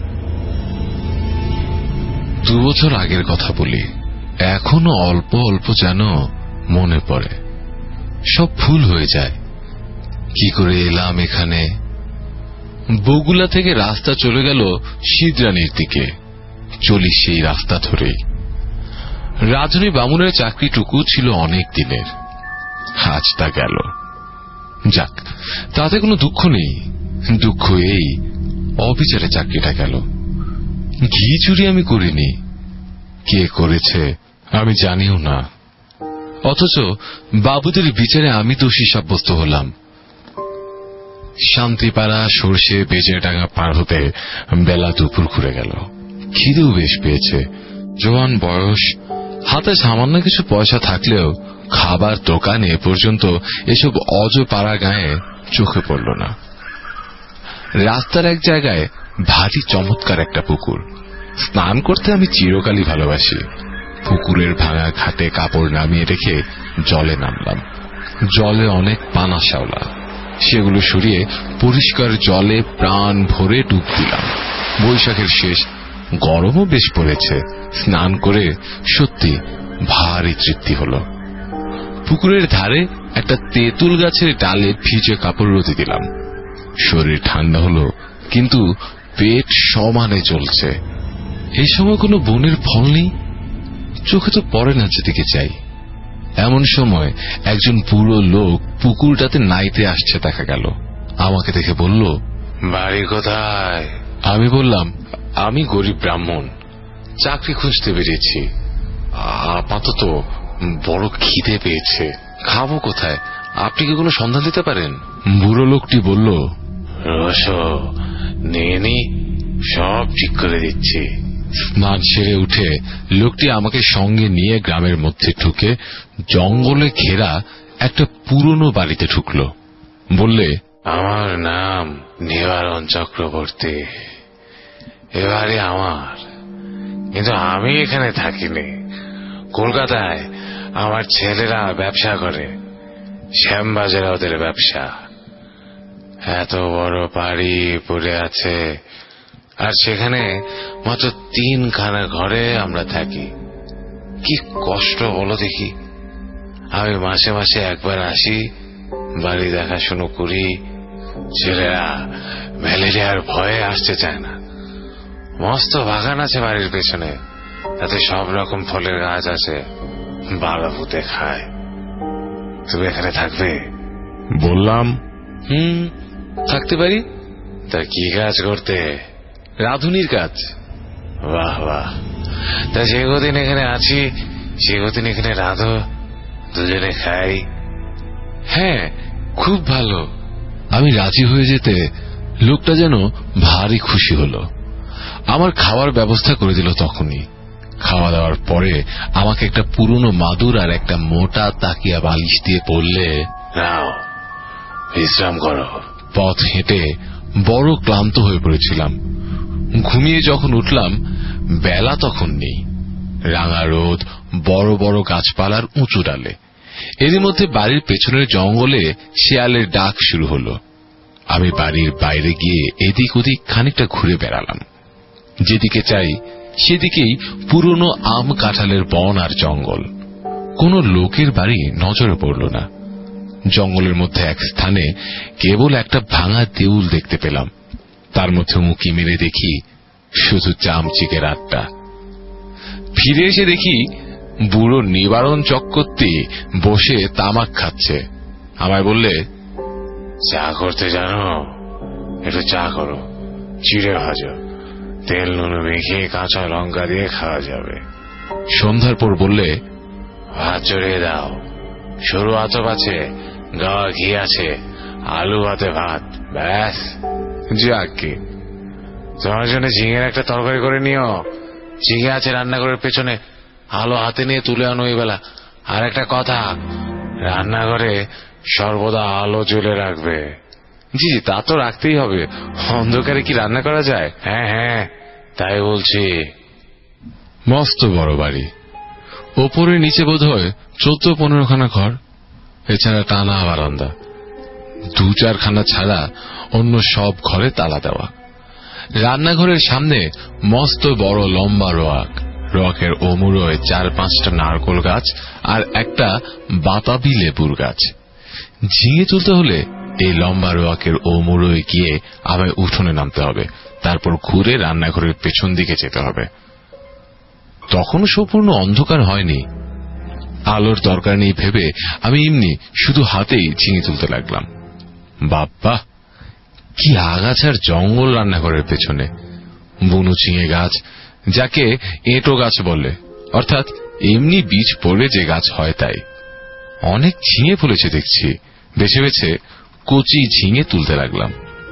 দু বছর আগের কথা বলি, এখনো অল্প অল্প যেন মনে পড়ে। সব ভুল হয়ে যায়। কি করে এলাম এখানে? বগুলা থেকে রাস্তা চলে গেল সিদ্রানির দিকে। চলি সেই রাস্তা ধরেই। রাজনী বামুনের চাকরিটুকু ছিল অনেক দিনের, আজ তা গেল। যাক, তাতে কোনো দুঃখ নেই। দুঃখ এই, অবিচারে চাকরিটা গেল। ঘি চুরি আমি করিনি, কে করেছে আমি জানিও না। অথচ বাবুদের বিচারে আমি দোষী সাব্যস্ত হলাম। শান্তিপাড়া সর্ষে বেজেডাঙ্গা পার হতে বেলা দুপুর ঘুরে গেল। খিদেও বেশ পেয়েছে। জোয়ান বয়স, হাতে সামান্য কিছু পয়সা থাকলেও খাবার দোকান এ পর্যন্ত এসব অজ পাড়া গায়ে চোখে পড়ল না। রাস্তার এক জায়গায় ভারী চমৎকার একটা পুকুর। স্নান করতে আমি চিরকালই ভালোবাসি। পুকুরের ভাঙা ঘাটে কাপড় নামিয়ে রেখে জলে নামলাম। জলে অনেক পানা শ্যাওলা, সেগুলো সরিয়ে পরিষ্কার জলে প্রাণ ভরে ডুব দিলাম। বৈশাখের শেষ, গরমও বেশ পড়েছে। স্নান করে সত্যি ভারী তৃপ্তি হল। পুকুরের ধারে একটা তেঁতুল গাছের ডালে ভিজে কাপড় রোদে দিলাম। শরীর ঠান্ডা হলো, কিন্তু পেট সমানে চলছে। এই সময় কোনো বনের ফল নেই, চোখে তো পড়ে না যেদিকে চাই। এমন সময় একজন বুড়ো লোক পুকুরটাতে নাইতে আসছে দেখা গেল। আমাকে দেখে বলল, বাড়ি কোথায়? আমি বললাম, আমি গরিব ব্রাহ্মণ, চাকরি খুঁজতে বেরিয়েছি। আপাতত বড় খিদে পেয়েছে, খাবো কোথায়? আপনি কি কোনো সন্ধান দিতে পারেন? বুড়ো লোকটি বলল, রসো নিয়ে নি, সব ঠিক করে দিচ্ছি। স্নান সেরে উঠে লোকটি আমাকে সঙ্গে নিয়ে গ্রামের মধ্যে ঢুকে জঙ্গলে ঘেরা একটা পুরনো বাড়িতে ঢুকলো। বললে, আমার নাম নিবারণ চক্রবর্তী, এবারে আমার, কিন্তু আমি এখানে থাকিনি। কলকাতায় আমার ছেলেরা ব্যবসা করে, শ্যামবাজারে ওদের ব্যবসা। এত বড় বাড়ি পড়ে আছে, আর সেখানে মাত্র তিনখানা ঘরে আমরা থাকি। কি কষ্ট বলো দেখি। আমি মাসে মাসে একবার আসি, বাড়ি দেখাশুনো করি। ছেলেরা ম্যালেরিয়ার ভয়ে আসতে চায় না। মস্ত বাগান আছে বাড়ির পেছনে, তাতে সব রকম ফলের গাছ আছে, বাবা ভূতে খায়। তুমি এখানে থাকবে? বললাম, হুম, থাকতে পারি। তা কি কাজ করতে? রাধুনির কাজ। বাহ বাহ, তা যে কদিন এখানে আছি সে কদিন এখানে রাধো, দুজনে খাই। হ্যাঁ, খুব ভালো। আমি রাজি হয়ে যেতে লোকটা যেন ভারী খুশি হলো। আমার খাওয়ার ব্যবস্থা করে দিল তখনই। খাওয়া দাওয়ার পরে আমাকে একটা পুরনো মাদুর আর একটা মোটা তাকিয়া বালিশ দিয়ে বললে, নাও বিশ্রাম করো। পথ হেঁটে বড় ক্লান্ত হয়ে পড়েছিলাম। ঘুমিয়ে যখন উঠলাম, বেলা তখন নেই। রাঙা রোদ, বড় বড় গাছপালার উঁচু ডালে। এরই মধ্যে বাড়ির পেছনের জঙ্গলে শিয়ালের ডাক শুরু হলো। আমি বাড়ির বাইরে গিয়ে এদিক ওদিক খানিকটা ঘুরে বেড়ালাম। যেদিকে চাই সেদিকেই পুরনো আম কাঁঠালের বন আর জঙ্গল। কোনো লোকের বাড়ি নজরে পড়ল না। জঙ্গলের মধ্যে এক স্থানে কেবল একটা ভাঙা দেউল দেখতে পেলাম। তার মধ্যে উঁকি মেরে দেখি শুধু চামচিকের আড্ডা। ফিরে এসে দেখি বুড়ো নিবারণ চক্রবর্তী বসে তামাক খাচ্ছে। আমায় বললে, চা করতে জানো? একটু চা করো, চিড়ে ভাজো, তেল নুন মেখে কাঁচা লঙ্কা দিয়ে খাওয়া যাবে। সন্ধ্যার পর বললে, ভাত চড়িয়ে দাও, সরু আতপ আছে, গাওয়া ঘি আছে, আলু ভাতে ভাত, ব্যাস। যাকে তোমার জন্য ঝিঙের একটা তরকারি করে নিও। ঝিঙে আছে রান্নাঘরের পেছনে, আলো হাতে নিয়ে তুলে আনো এই বেলা। আর একটা কথা, রান্নাঘরে সর্বদা আলো জ্বলে রাখবে। জি জি, তা তো রাখতেই হবে, অন্ধকারে কি রান্না করা যায়? হ্যাঁ হ্যাঁ, তাই বলছি। মস্ত বড় বাড়ি, ওপরে নিচে বোধ হয় চোদ্দ পনেরো খানা ঘর, এছাড়া টানা বারান্দা। দু চারখানা ছাড়া অন্য সব ঘরে তালা দেওয়া। রান্নাঘরের সামনে মস্ত বড় লম্বা রোয়াক, রোয়াকের ওমুড়োয় চার পাঁচটা নারকোল গাছ আর একটা বাতাবি লেবুর গাছ। ঝিঙে তুলতে হলে এই লম্বা রোয়াকের ওমুড়োয় গিয়ে আমায় উঠোনে নামতে হবে, তারপর ঘুরে রান্নাঘরের পেছন দিকে যেতে হবে। তখনও সম্পূর্ণ অন্ধকার হয়নি। আলোর দরকার নেই ভেবে আমি এমনি শুধু হাতেই ঝিঙে তুলতে লাগলাম। বাবা, কি আগাছার জঙ্গল রান্নাঘরের পেছনে! বুনো ঝিঙে গাছ, যাকে এঁটো গাছ বলে, অর্থাৎ এমনি বীজ পড়ে যে গাছ হয় তাই। অনেক ঝিঙে ফলেছে দেখছি। বেছে বেছে কচি ঝিঙে তুলতে লাগলাম।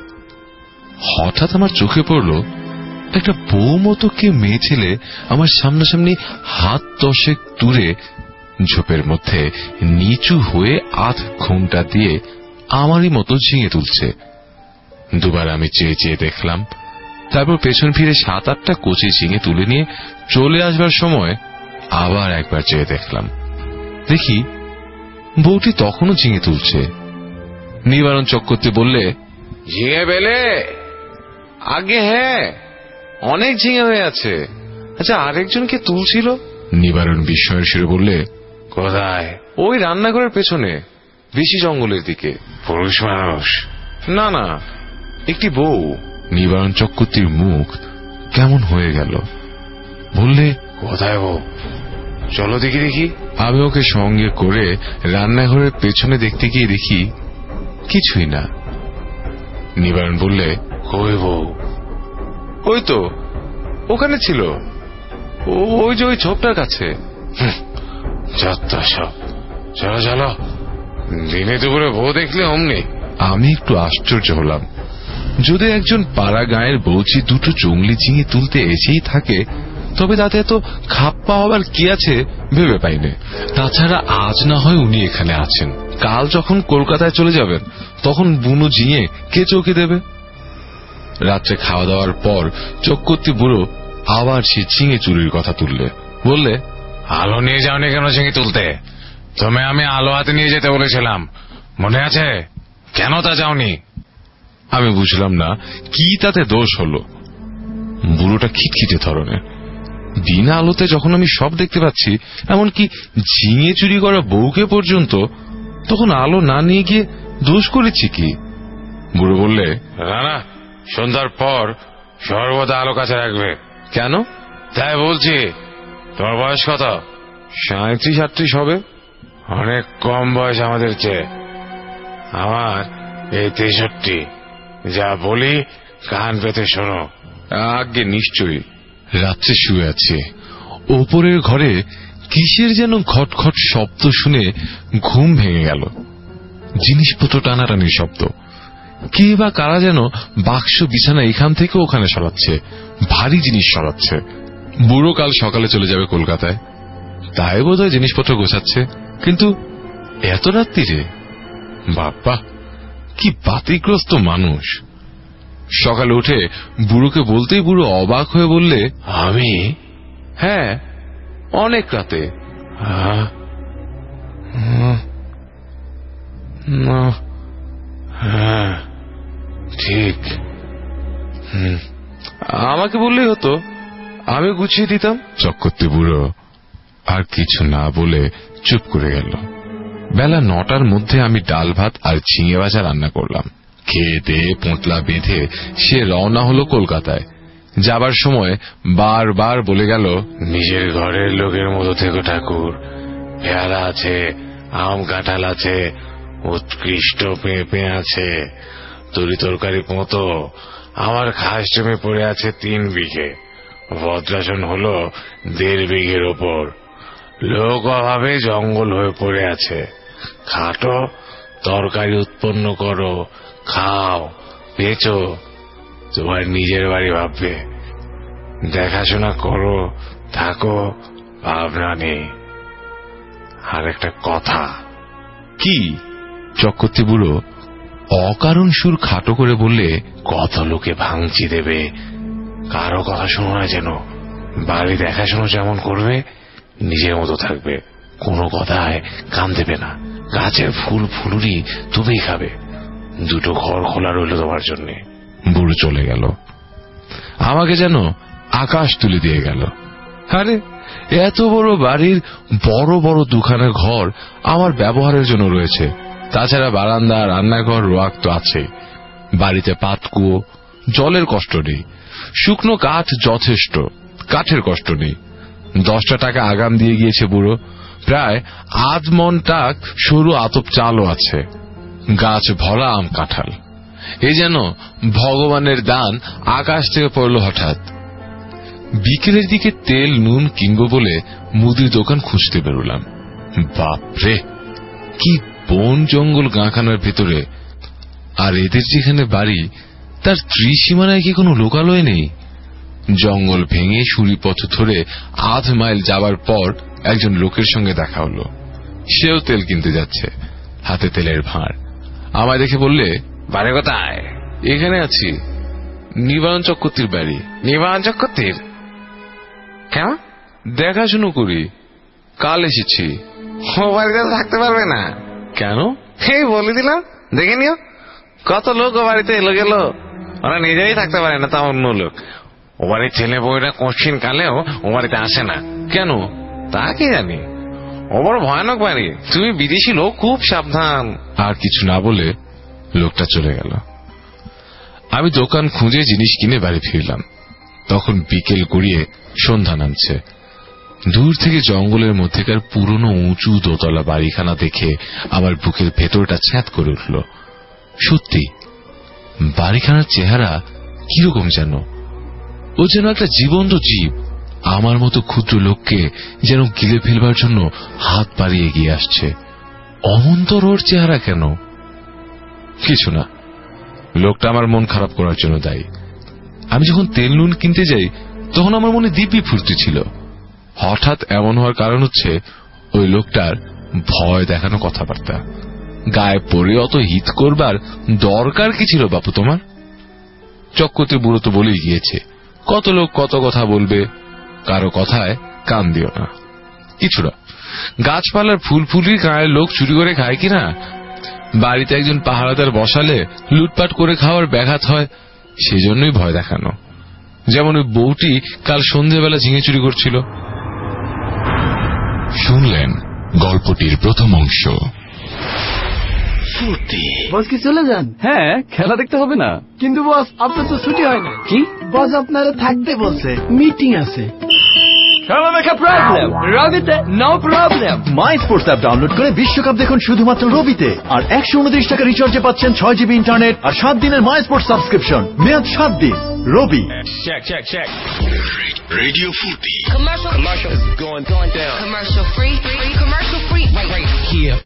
হঠাৎ আমার চোখে পড়ল একটা বউ মতো কে মেয়ে ছেলে আমার সামনাসামনি হাত দশেক দূরে ঝোপের মধ্যে নিচু হয়ে আধ ঘন্টা দিয়ে আমারই মতো ঝিঙে তুলছে। দুবার আমি চেয়ে চেয়ে দেখলাম, তারপর পেছন ফিরে সাত আটটা কচি ঝিঙে তুলে নিয়ে চলে আসবার সময় আবার একবার চেয়ে দেখলাম। দেখি বউটি তখনও ঝিঙে তুলছে। নিবারণ চক্রবর্তী বললে, ঝিঙে পেলে? আগে হ্যাঁ, অনেক ঝিঙে হয়ে আছে। আচ্ছা, আরেকজনকে তুলছিল? নিবারণ বিস্ময়ের সুরে বললে, কোথায়? ওই রান্নাঘরের পেছনে, বেশি জঙ্গলের দিকে। পুরুষ মানুষ? না না, একটি বউ। নিবারণ চক্রবর্তীর মুখ কেমন হয়ে গেল। বললে, কোথায় বউ? চলো দেখি দেখি। আমি ওকে সঙ্গে করে রান্নাঘরের পেছনে দেখতে গিয়ে দেখি কিছুই না। নিবারণ বললে, কই বউ? ওই তো ওখানে ছিল, ওই যে ওই ঝোপটার কাছে। যত সব, চলো চলো, দিনে দুপুরে বউ দেখলে অমনি। আমি একটু আশ্চর্য হলাম। যদি একজন পাড়া গাঁয়ের বউচি দুটো জঙ্গলি ঝিঙে তুলতে এসেই থাকে, তবে তাতে এত খাপ্পা হবার কি আছে ভেবে পাইনে। তাছাড়া আজ না হয় উনি এখানে আছেন, কাল যখন কলকাতায় চলে যাবেন তখন বুনো ঝিঙে কে চৌকি দেবে? রাত্রে খাওয়া দাওয়ার পর চক্রবর্তী বুড়ো আবার সে ঝিঙে চুরির কথা তুললে। বললে, আলো নিয়ে যাওনি কেন ঝিঙে তুলতে? তুমি আমি আলো হাতে নিয়ে যেতে বলেছিলাম, মনে আছে? কেন তা যাওনি? আমি বুঝলাম না কি তাতে দোষ হলো। বুড়োটা খিটখিটে ধরনের। বিনা আলোতে যখন আমি সব দেখতে পাচ্ছি, এমনকি ঝিঙে চুরি করা বউকে পর্যন্ত, তখন আলো না নিয়ে গিয়ে দোষ করেছি কি? বুড়ো বললে, না না, সন্ধ্যার পর সর্বদা আলো কাছে রাখবে। কেন? তাই বলছি। তোমার বয়স কত? সাঁত্রিশ আটত্রিশ হবে। অনেক কম বয়স আমাদের চেয়ে। আমার এই তেষট্টি। যা বলি কান পেতে শোনো। আগে নিশ্চয়ই। রাত্রে শুয়ে আছে, ওপরের ঘরে কিসের যেন ঘটঘট শব্দ শুনে ঘুম ভেঙে গেল। জিনিসপত্র টানাটানির শব্দ। কে বা কারা যেন বাক্স বিছানা এখান থেকে ওখানে সরাচ্ছে, ভারী জিনিস সরাচ্ছে। বুড়ো কাল সকালে চলে যাবে কলকাতায়, তাই বোধ হয় জিনিসপত্র গোছাচ্ছে। কিন্তু এত রাত্রিরে? বাবা, কি বাতিগ্রস্ত মানুষ। সকালে উঠে বুড়োকে বলতেই বুড়ো অবাক হয়ে বললে, আমি? হ্যাঁ, অনেক রাতে। হ্যাঁ ঠিক। আমাকে বললেই হতো, আমি গুছিয়ে দিতাম। চক্রবর্তী বুড়ো আর কিছু না বলে চুপ করে গেল। বেলা নটার মধ্যে আমি ডাল ভাত আর ঝিঙে ভাজা রান্না করলাম। খেয়ে দিয়ে পোঁতলা বেঁধে সে রওনা হলো কলকাতায়। যাবার সময় বারবার বলে গেল, নিজের ঘরের লোকের মতো থেকো ঠাকুর। পেয়ারা আছে, আম কাঁঠাল আছে, উৎকৃষ্ট পেঁপে আছে, তরি তরকারি মতো আমার খাস জমি পড়ে আছে তিন বিঘে, ভদ্রাসন হলো দেড় বিঘের ওপর। লোক অভাবে জঙ্গল হয়ে পড়ে আছে। খাটো, তরকারি উৎপন্ন করো, খাও, বেচো, তোমার নিজের বাড়ি ভাববে। দেখাশোনা করো, থাকো, ভাবনা নেই। আর একটা কথা। কি? চক্রবর্তী বুড়ো অকারণ সুর খাটো করে বললে, কত লোকে ভাঙচি দেবে, কারো কথা শোনো না যেন। বাড়ি দেখাশোনা যেমন করবে, নিজের মতো থাকবে, কোনো কথায় কান দেবে না। গাছের ফুল ফুলুরি তুমিই খাবে। দুটো ঘর খোলা রইল তোমার জন্য। বুড়ো চলে গেল। আমাকে যেন আকাশ তুলে দিয়ে গেল। আরে এত বড় বাড়ির বড় বড় দুখানা ঘর আমার ব্যবহারের জন্য রয়েছে। তাছাড়া বারান্দা, রান্নাঘর, রোয়াক তো আছে। বাড়িতে পাতকুয়ো, জলের কষ্ট নেই। শুকনো কাঠ যথেষ্ট, কাঠের কষ্ট নেই। দশটা টাকা আগাম দিয়ে গিয়েছে বুড়ো। প্রায় আধ মন টাক সরু আতপ চালও আছে। গাছ ভরা আম কাঁঠাল। এ যেন ভগবানের দান আকাশ থেকে পড়ল হঠাৎ। বিকেলের দিকে তেল নুন কিনবো বলে মুদির দোকান খুঁজতে বেরোলাম। বাপরে, কি বন জঙ্গল গাঁখানার ভেতরে! আর এদের যেখানে বাড়ি তার ত্রিসীমানায় কি কোনো লোকালয় নেই? জঙ্গল ভেঙে সুড়ি পথ ধরে আধ মাইল যাবার পর একজন লোকের সঙ্গে দেখা হলো। সেও তেল কিনতে যাচ্ছে, হাতে তেলের ভাঁড়। আমায় দেখে বললে, বাড়ি কোথায়? এখানে আছি, নিবারণ চক্রবর্তীর বাড়ি। নিবারণ চক্রবর্তীর? কেন? দেখাশুনো করি, কাল এসেছি। ও বাড়িতে থাকতে পারবে না। কেন? এই বলে দিলাম, দেখে নিও। কত লোক ও বাড়িতে এলো গেল, ওরা নিজেই থাকতে পারে না, তা অন্য লোক। ও বাড়ির ছেলে বউরা কঠিন কালেও ও বাড়িতে আসে না। কেন? তা কি জানি। ও বড় ভয়ানক বাড়ি, তুমি বিদেশি লোক, খুব সাবধান। আর কিছু না বলে লোকটা চলে গেল। আমি দোকান খুঁজে জিনিস কিনে বাড়ি ফিরলাম। তখন বিকেল গড়িয়ে সন্ধ্যা নামছে। দূর থেকে জঙ্গলের মধ্যেকার পুরনো উঁচু দোতলা বাড়িখানা দেখে আমার বুকের ভেতরটা ছ্যাঁত করে উঠল। সত্যি, বাড়িখানার চেহারা কিরকম যেন। ও যেন একটা জীবন্ত জীব, আমার মতো ক্ষুদ্র লোককে যেন গিলে ফেলবার জন্য হাত বাড়িয়ে এগিয়ে আসছে। অমন্তর ওর চেহারা কেন? কিছু না, লোকটা আমার মন খারাপ করার জন্য দায়ী। আমি যখন তেল নুন কিনতে যাই তখন আমার মনে দিব্যি ফুর্তি ছিল। হঠাৎ এমন হওয়ার কারণ হচ্ছে ওই লোকটার ভয় দেখানো কথাবার্তা। গায়ে পড়ে অত হিত করবার দরকার কি ছিল বাপু তোমার? চক্রবর্তী বুড়ো তো বলেই গিয়েছে, কত লোক কত কথা বলবে, কারো কথায় কান দিও না। কিছু না, গাছপালার ফুল ফুলির গায়ের লোক চুরি করে খায় কিনা? বাড়িতে একজন পাহারাদার বসালে লুটপাট করে খাওয়ার ব্যাঘাত হয়, সেজন্যই ভয় দেখানো। যেমন ওই বউটি কাল সন্ধ্যেবেলা ঝিঙে চুরি করছিল। শুনলেন গল্পটির প্রথম অংশ। বস কি চলে যান? হ্যাঁ, খেলা দেখতে হবে না। কিন্তু বস আপনার তো ছুটি হয় না। কি? বস আপনারা থাকতে বলছে, মিটিং আছে। খেলা দেখা প্রবলেম, রবিতে no problem. My sports app download করে বিশ্বকাপ দেখুন শুধুমাত্র রবিতে। আর একশো উনত্রিশ টাকা রিচার্জে পাচ্ছেন ছয় জিবি ইন্টারনেট আর সাত দিনের মাই স্পোর্টস সাবস্ক্রিপশন। মেয়াদ সাত দিন। রবি। Check, check, check. Radio Futi. Commercial. Commercial is going, going down. Commercial free. Free. Commercial free. Right, right here.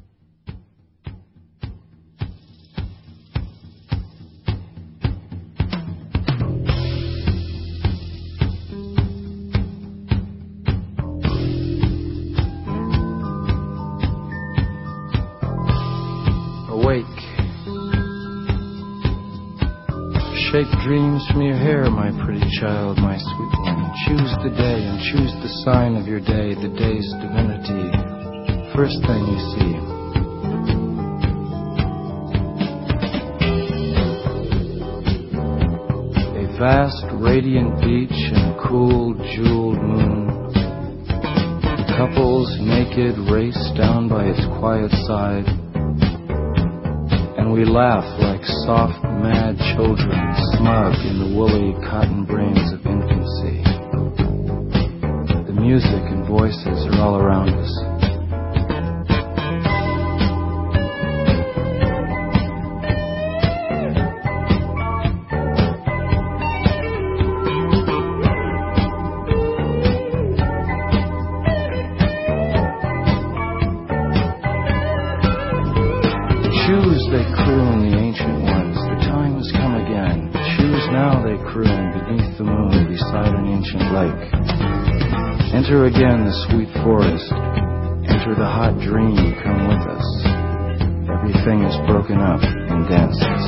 Awake. Shake dreams from your hair, my pretty child, my sweet one. Choose the day and choose the sign of your day, the day's divinity. First thing you see. A vast, radiant beach and a cool, jeweled moon. Couples naked race down by its quiet side. And we laugh like soft mad children, smug in the woolly cotton brains of infancy. The music and voices are all around us. Shoes they croon, the ancient ones, the time has come again. Shoes now they croon beneath the moon beside an ancient lake. Enter again the sweet forest, enter the hot dream, come with us. Everything is broken up in dances.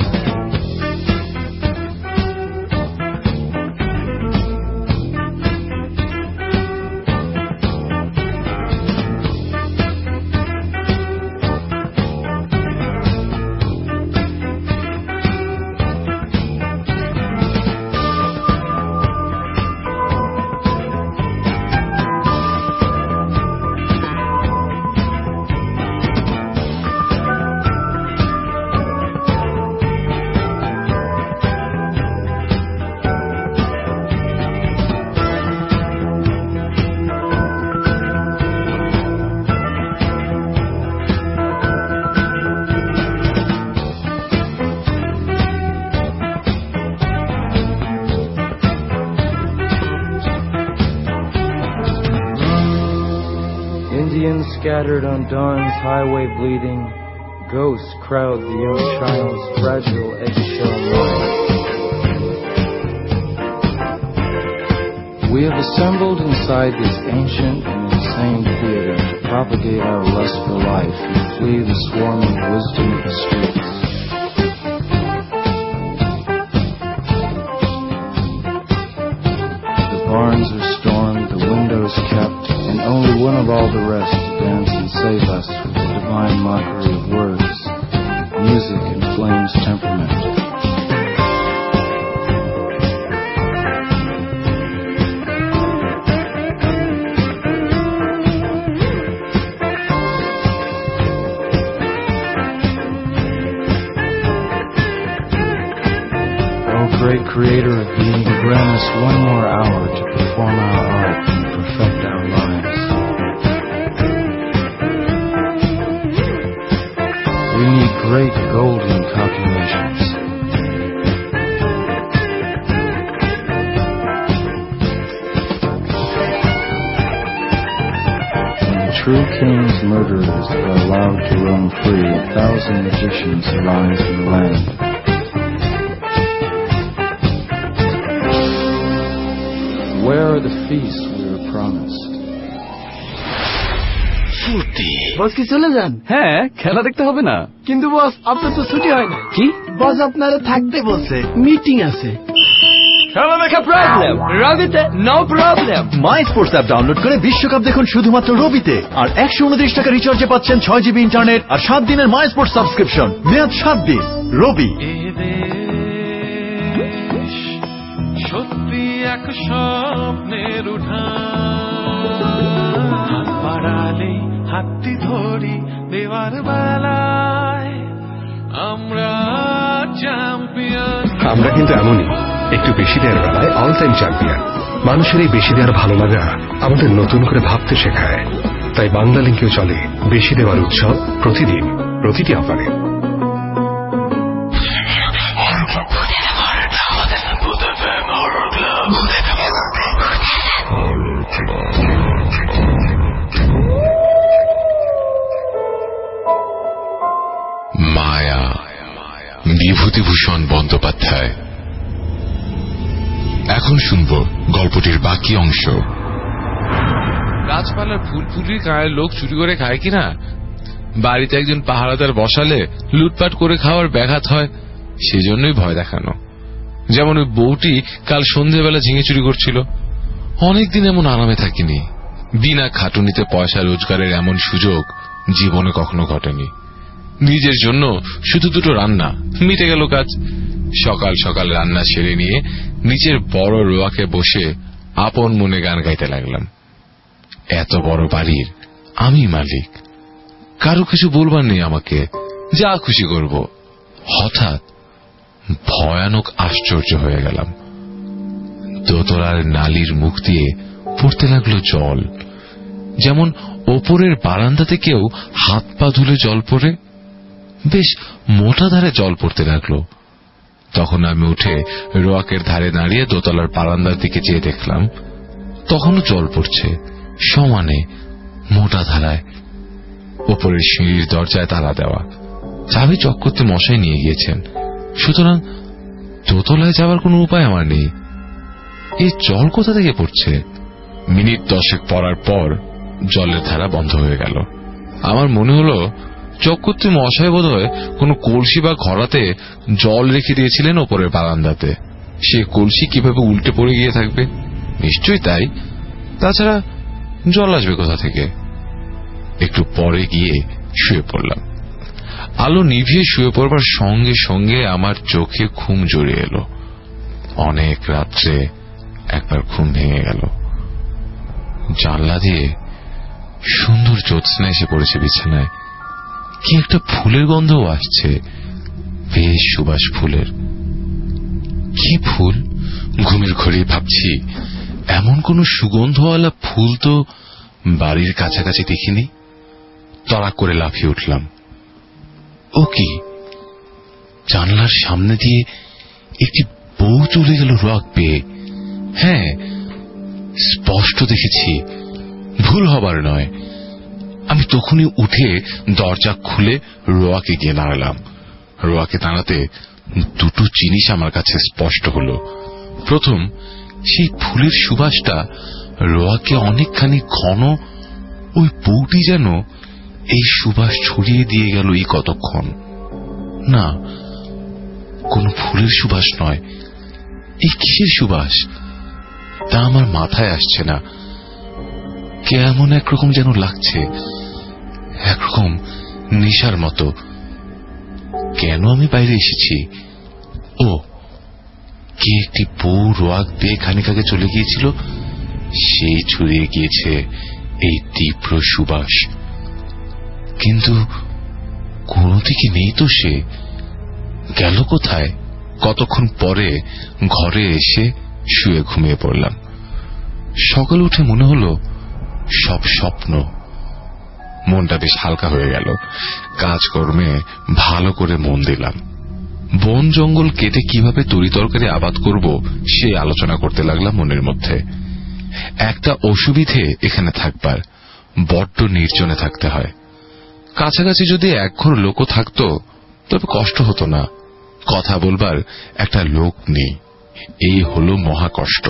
Scattered on dawn's highway bleeding, ghosts crowd the young child's fragile eggshell mind. We have assembled inside this ancient and insane theater to propagate our lust for life and flee the swarming wisdom of the streets. The barns are stormed, the windows kept, and only one of all the rest to dance and save us with the divine mockery of words, music and flame's temperament. Oh, great creator of being, grant us one more hour to perform our art and perfect our lives. We need great golden calculations. When the true king's murderers are allowed to roam free, a thousand magicians arise in the land. Where are the feasts we were promised? বস কি চলে যান? হ্যাঁ, খেলা দেখতে হবে না। কিন্তু বস আপনার তো ছুটি হয় না। কি? বস আপনারা থাকতে বলছে, মিটিং আছে। খেলা দেখা প্রবলেম, রবিতে no problem. My sports app download করে বিশ্বকাপ দেখুন শুধুমাত্র রবিতে। আর একশো উনত্রিশ টাকা রিচার্জে পাচ্ছেন ছয় জিবি ইন্টারনেট আর সাত দিনের মাই স্পোর্টস সাবস্ক্রিপশন। মেয়াদ সাত দিন। রবি। সত্যি এক স্বপ্নের উঠান, বাড়ালে হাতটি ধরি দেওয়ার বেলায় আমরা চ্যাম্পিয়ন। আমরা কিন্তু এমনই, একটু বেশি দেওয়ার বেলায় অল টাইম চ্যাম্পিয়ন। মানুষের এই বেশি দেওয়ার ভালো লাগা আমাদের নতুন করে ভাবতে শেখায়। তাই বাংলা লিঙ্কেও চলে বেশি দেওয়ার উৎসব, প্রতিদিন প্রতিটি অফারে। মায়া, বিভূতিভূষণ বন্দ্যোপাধ্যায়। এখন শুনব গল্পটির বাকি অংশ। গাছপালার ফুল ফুলির গায়ের লোক চুরি করে খায় কিনা, বাড়িতে একজন পাহারাদার বসালে লুটপাট করে খাওয়ার ব্যাঘাত হয়, সেজন্যই ভয় দেখানো। যেমন ওই বউটি কাল সন্ধেবেলা ঝিঙে চুরি করছিল। অনেকদিন এমন আরামে থাকিনি। বিনা খাটুনিতে পয়সা রোজগারের এমন সুযোগ জীবনে কখনো ঘটেনি। নিজের জন্য শুধু দুটো রান্না, মিটে গেল কাজ। সকাল সকাল রান্না সেরে নিয়ে নিচের বড় রোয়াকে বসে আপন মনে গান গাইতে লাগলাম। এত বড় বাড়ির আমি মালিক, কারো কিছু বলবার নেই আমাকে, যা খুশি করব। হঠাৎ ভয়ানক আশ্চর্য হয়ে গেলাম। দোতলার নালির মুখ দিয়ে পড়তে লাগলো জল, যেমন ওপরের বারান্দা থেকেও হাত পা ধুলে জল পড়ে। বেশ মোটা ধারে জল পড়তে লাগলো। তখন আমি উঠে রোয়াকের ধারে দাঁড়িয়ে দোতলার বারান্দার দিকে চেয়ে দেখলাম, তখনও জল পড়ছে সমানে মোটা ধারায়। ওপরের সিঁড়ির দরজায় তালা দেওয়া, চাবি চক করতে মশাই নিয়ে গিয়েছেন, সুতরাং দোতলায় যাওয়ার কোনো উপায় আমার নেই। এই জল কোথা থেকে পড়ছে? মিনিট দশেক পড়ার পর জলের ধারা বন্ধ হয়ে গেল। আমার মনে হলো চক্রবর্তী মশাই বোধ হয় কোন কলসি বা ঘড়াতে জল রেখে দিয়েছিলেন ওপরের বারান্দাতে। সে কলসি কিভাবে উল্টে পড়ে গিয়ে থাকবে? নিশ্চয়ই তাই, তাছাড়া জল আসবে কোথা থেকে? একটু পরে গিয়ে শুয়ে পড়লাম। আলো নিভিয়ে শুয়ে পড়বার সঙ্গে সঙ্গে আমার চোখে ঘুম জড়িয়ে এলো। অনেক রাত্রে একবার ঘুম ভেঙে গেল। জানলা দিয়ে সুন্দর জ্যোৎস্না এসে পড়েছে বিছানায়। কি একটা ফুলের গন্ধও আসছে, বেশ সুবাস ফুলের। কি ফুল? ঘুমের ঘরে ভাবছি, এমন কোন সুগন্ধওয়ালা ফুল তো বাড়ির কাছাকাছি দেখিনি। তড়াক করে লাফিয়ে উঠলাম। ও কি, জানলার সামনে দিয়ে একটি বউ চলে গেল রোয়াক পেয়ে। হ্যাঁ, স্পষ্ট দেখেছি, ভুল হবার নয়। আমি তখনই উঠে দরজা খুলে রোয়াকে গিয়ে দাঁড়ালাম। রোয়াকে দাঁড়াতে দুটো জিনিস আমার কাছে স্পষ্ট হলো। প্রথম, সেই ফুলের সুবাসটা রোয়াকে অনেকখানি ঘন। ওই বউটি যেন এই সুবাস ছড়িয়ে দিয়ে গেল এই কতক্ষণ। না, কোন ফুলের সুবাস নয়, এই কিসের সুবাস তা আমার মাথায় আসছে না। কেমন একরকম যেন লাগছে, একরকম নেশার মতো। কেন আমি বাইরে এসেছি? ও, কে একটি বউ রোয়াক দিয়ে খানিক আগে চলে গিয়েছিল, সেই ছড়িয়ে গিয়েছে এই তীব্র সুবাস। কিন্তু কোন দিকে নেই তো সে, গেল কোথায়? কতক্ষণ পরে ঘরে এসে শুয়ে ঘুমিয়ে পড়লাম। সকালে উঠে মনে হলো সব স্বপ্ন। মনটা বেশ হালকা হয়ে গেল। কাজকর্মে ভালো করে মন দিলাম। বন জঙ্গল কেটে কিভাবে তরি তরকারি আবাদ করব সে আলোচনা করতে লাগলাম মনের মধ্যে। একটা অসুবিধে এখানে থাকবার, বড্ড নির্জনে থাকতে হয়। কাছাকাছি যদি একঘর লোকও থাকতো তবে কষ্ট হতো না। কথা বলবার একটা লোক নেই, এই হলো মহা কষ্ট।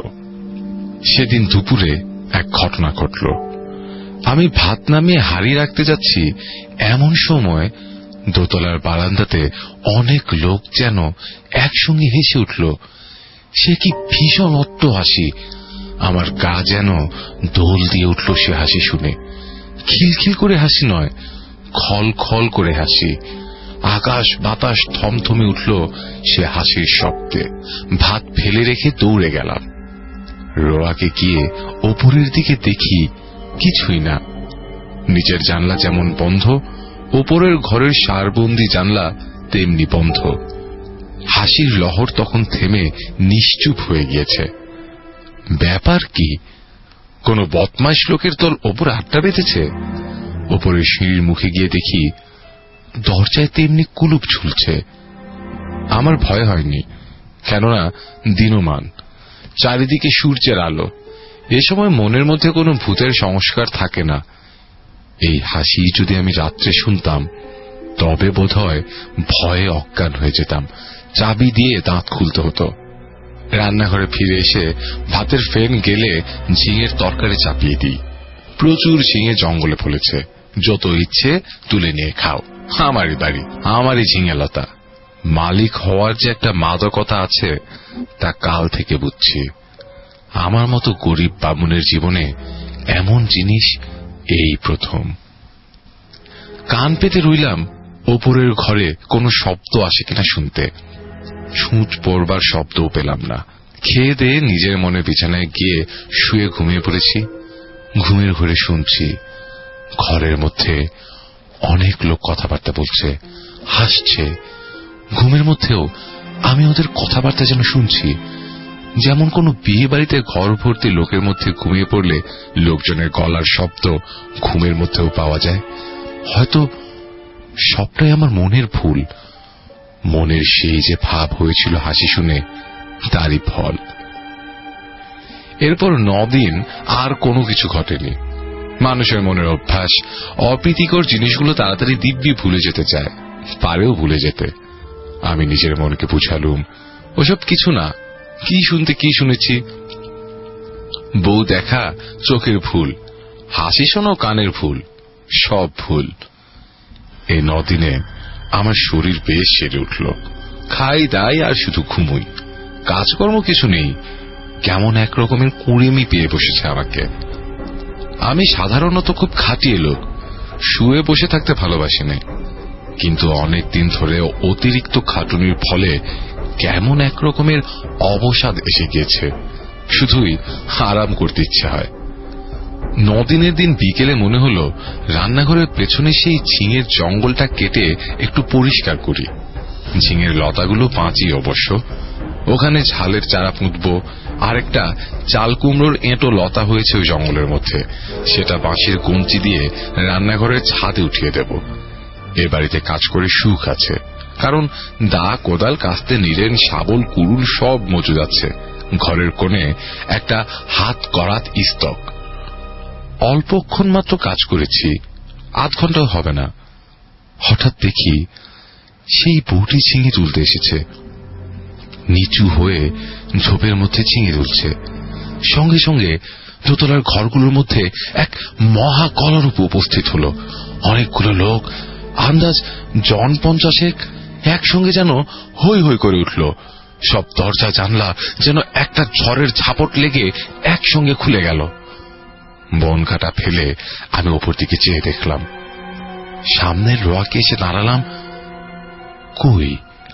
সেদিন দুপুরে এক ঘটনা ঘটল। আমি ভাত নামিয়ে হাড়ি রাখতে যাচ্ছি, এমন সময় দোতলার বারান্দাতে অনেক লোক যেন একসঙ্গে হেসে উঠল। সে কি ভীষণ অট্ট হাসি! আমার গা যেন দোল দিয়ে উঠল সে হাসি শুনে। খিলখিল করে হাসি নয়, খল খল করে হাসি। আকাশ বাতাস থমথমে উঠল সে হাসির শব্দে। ভাত ফেলে রেখে দৌড়ে গেলাম। রোয়াকে গিয়ে ওপরের দিকে দেখি, কিছুই না। নিচের জানলা যেমন বন্ধ, ওপরের ঘরের সারবন্দি জানলা তেমনি বন্ধ। হাসির লহর তখন থেমে নিশ্চুপ হয়ে গিয়েছে। ব্যাপার কি? কোন বদমাইশ লোকের দল ওপরে আড্ডা বেঁধেছে। ওপরের সিঁড়ির মুখে গিয়ে দেখি দরজায় তেমনি কুলুপ ঝুলছে। আমার ভয় হয়নি, কেননা দিনমান, চারিদিকে সূর্যের আলো। এ সময় মনের মধ্যে কোনো ভূতের সংস্কার থাকে না। এই হাসি যদি আমি রাত্রে শুনতাম তবে বোধহয় ভয়ে অজ্ঞান হয়ে যেতাম। চাবি দিয়ে দাঁত খুলতে হতো। রান্নাঘরে ফিরে এসে ভাতের ফেন গেলে ঝিঙের তরকারি চাপিয়ে দিই। প্রচুর ঝিঙে জঙ্গলে ফলেছে, যত ইচ্ছে তুলে নিয়ে খাও। আমারই বাড়ি, আমারই ঝিঙে লতা। মালিক হওয়ার যে একটা মাদকতা আছে তা কাল থেকে বুঝছি। আমার মতো গরিব বামুনের জীবনে এমন জিনিস এই প্রথম। কান পেতে রইলাম ওপরের ঘরে কোনো শব্দ আসে কিনা শুনতে। ছুঁচ পড়বার শব্দও পেলাম না। খেয়ে দিয়ে নিজের মনে বিছানায় গিয়ে শুয়ে ঘুমিয়ে পড়েছি। ঘুমের ঘরে শুনছি ঘরের মধ্যে অনেক লোক কথাবার্তা বলছে, হাসছে। ঘুমের মধ্যেও আমি ওদের কথাবার্তা যেন শুনছি, যেমন কোনো বিয়ে বাড়িতে ঘর ভর্তি লোকের মধ্যে ঘুমিয়ে পড়লে লোকজনের গলার শব্দ ঘুমের মধ্যেও পাওয়া যায়। হয়তো সবটাই আমার মনের ভুল। মনের সেই যে ভাব হয়েছিল হাসি শুনে, তারই ফল। এরপর নদিন আর কোনো কিছু ঘটেনি। মানুষের মনের অভ্যাস অপ্রীতিকর জিনিসগুলো তাড়াতাড়ি দিব্যি ভুলে যেতে চায়, পারেও ভুলে যেতে। আমি নিজের মনকে বুঝালুম ওসব কিছু না, কি শুনতে কি শুনেছি। বউ দেখা চোখের ভুল, হাসি শোনো কানের ভুল, সব ভুল। এই নদিনে আমার শরীর বেশ সেরে উঠল। খাই দাই আর শুধু ঘুমোই, কাজকর্ম কিছু নেই। কেমন এক রকমের কুড়েমি পেয়ে বসেছে আমাকে। আমি সাধারণত খুব খাটিয়ে লোক, শুয়ে বসে থাকতে ভালোবাসি না, কিন্তু অনেক দিন ধরে অতিরিক্ত খাটুনির ফলে কেমন এক রকমের অবসাদ এসে গিয়েছে, শুধুই আরাম করতে ইচ্ছে হয়। নদিনের দিন বিকেলে মনে হলো রান্নাঘরের পেছনে সেই ঝিঙের জঙ্গলটা কেটে একটু পরিষ্কার করি। ঝিঙের লতাগুলো বাঁচি অবশ্য, ওখানে ঝালের চারা পুঁতবো। আর একটা চাল কুমড়োর এঁটো লতা হয়েছে ওই জঙ্গলের মধ্যে, সেটা বাঁশের কঞ্চি দিয়ে রান্নাঘরের ছাদে উঠিয়ে দেব। এ বাড়িতে কাজ করে সুখ আছে, কারণ দা কোদাল কাস্তে নিরেন শাবল কুড়ুল সব মজুদ আছে। ঘরের কোণে একটা হাত করাত স্তক। অল্পক্ষণ মাত্র কাজ করেছি, আধ ঘন্টাও হবে না। হঠাৎ দেখি সেই বউটি ঝিঙে তুলতে এসেছে। নিচু হয়ে ঝোপের মধ্যে ঝিঙে তুলছে। সঙ্গে সঙ্গে দোতলার ঘরগুলোর মধ্যে এক মহা কলরূপ উপস্থিত হল। অনেকগুলো লোক, আন্দাজ জন পঞ্চাশেক, একসঙ্গে যেন হৈ হৈ করে উঠল। সব দরজা জানলা যেন একটা ঝড়ের ঝাপট লেগে একসঙ্গে খুলে গেল। বন কাটা ফেলে আমি ওপর দিকে চেয়ে দেখলাম। সামনের রোয়াকে এসে দাঁড়ালাম। কই,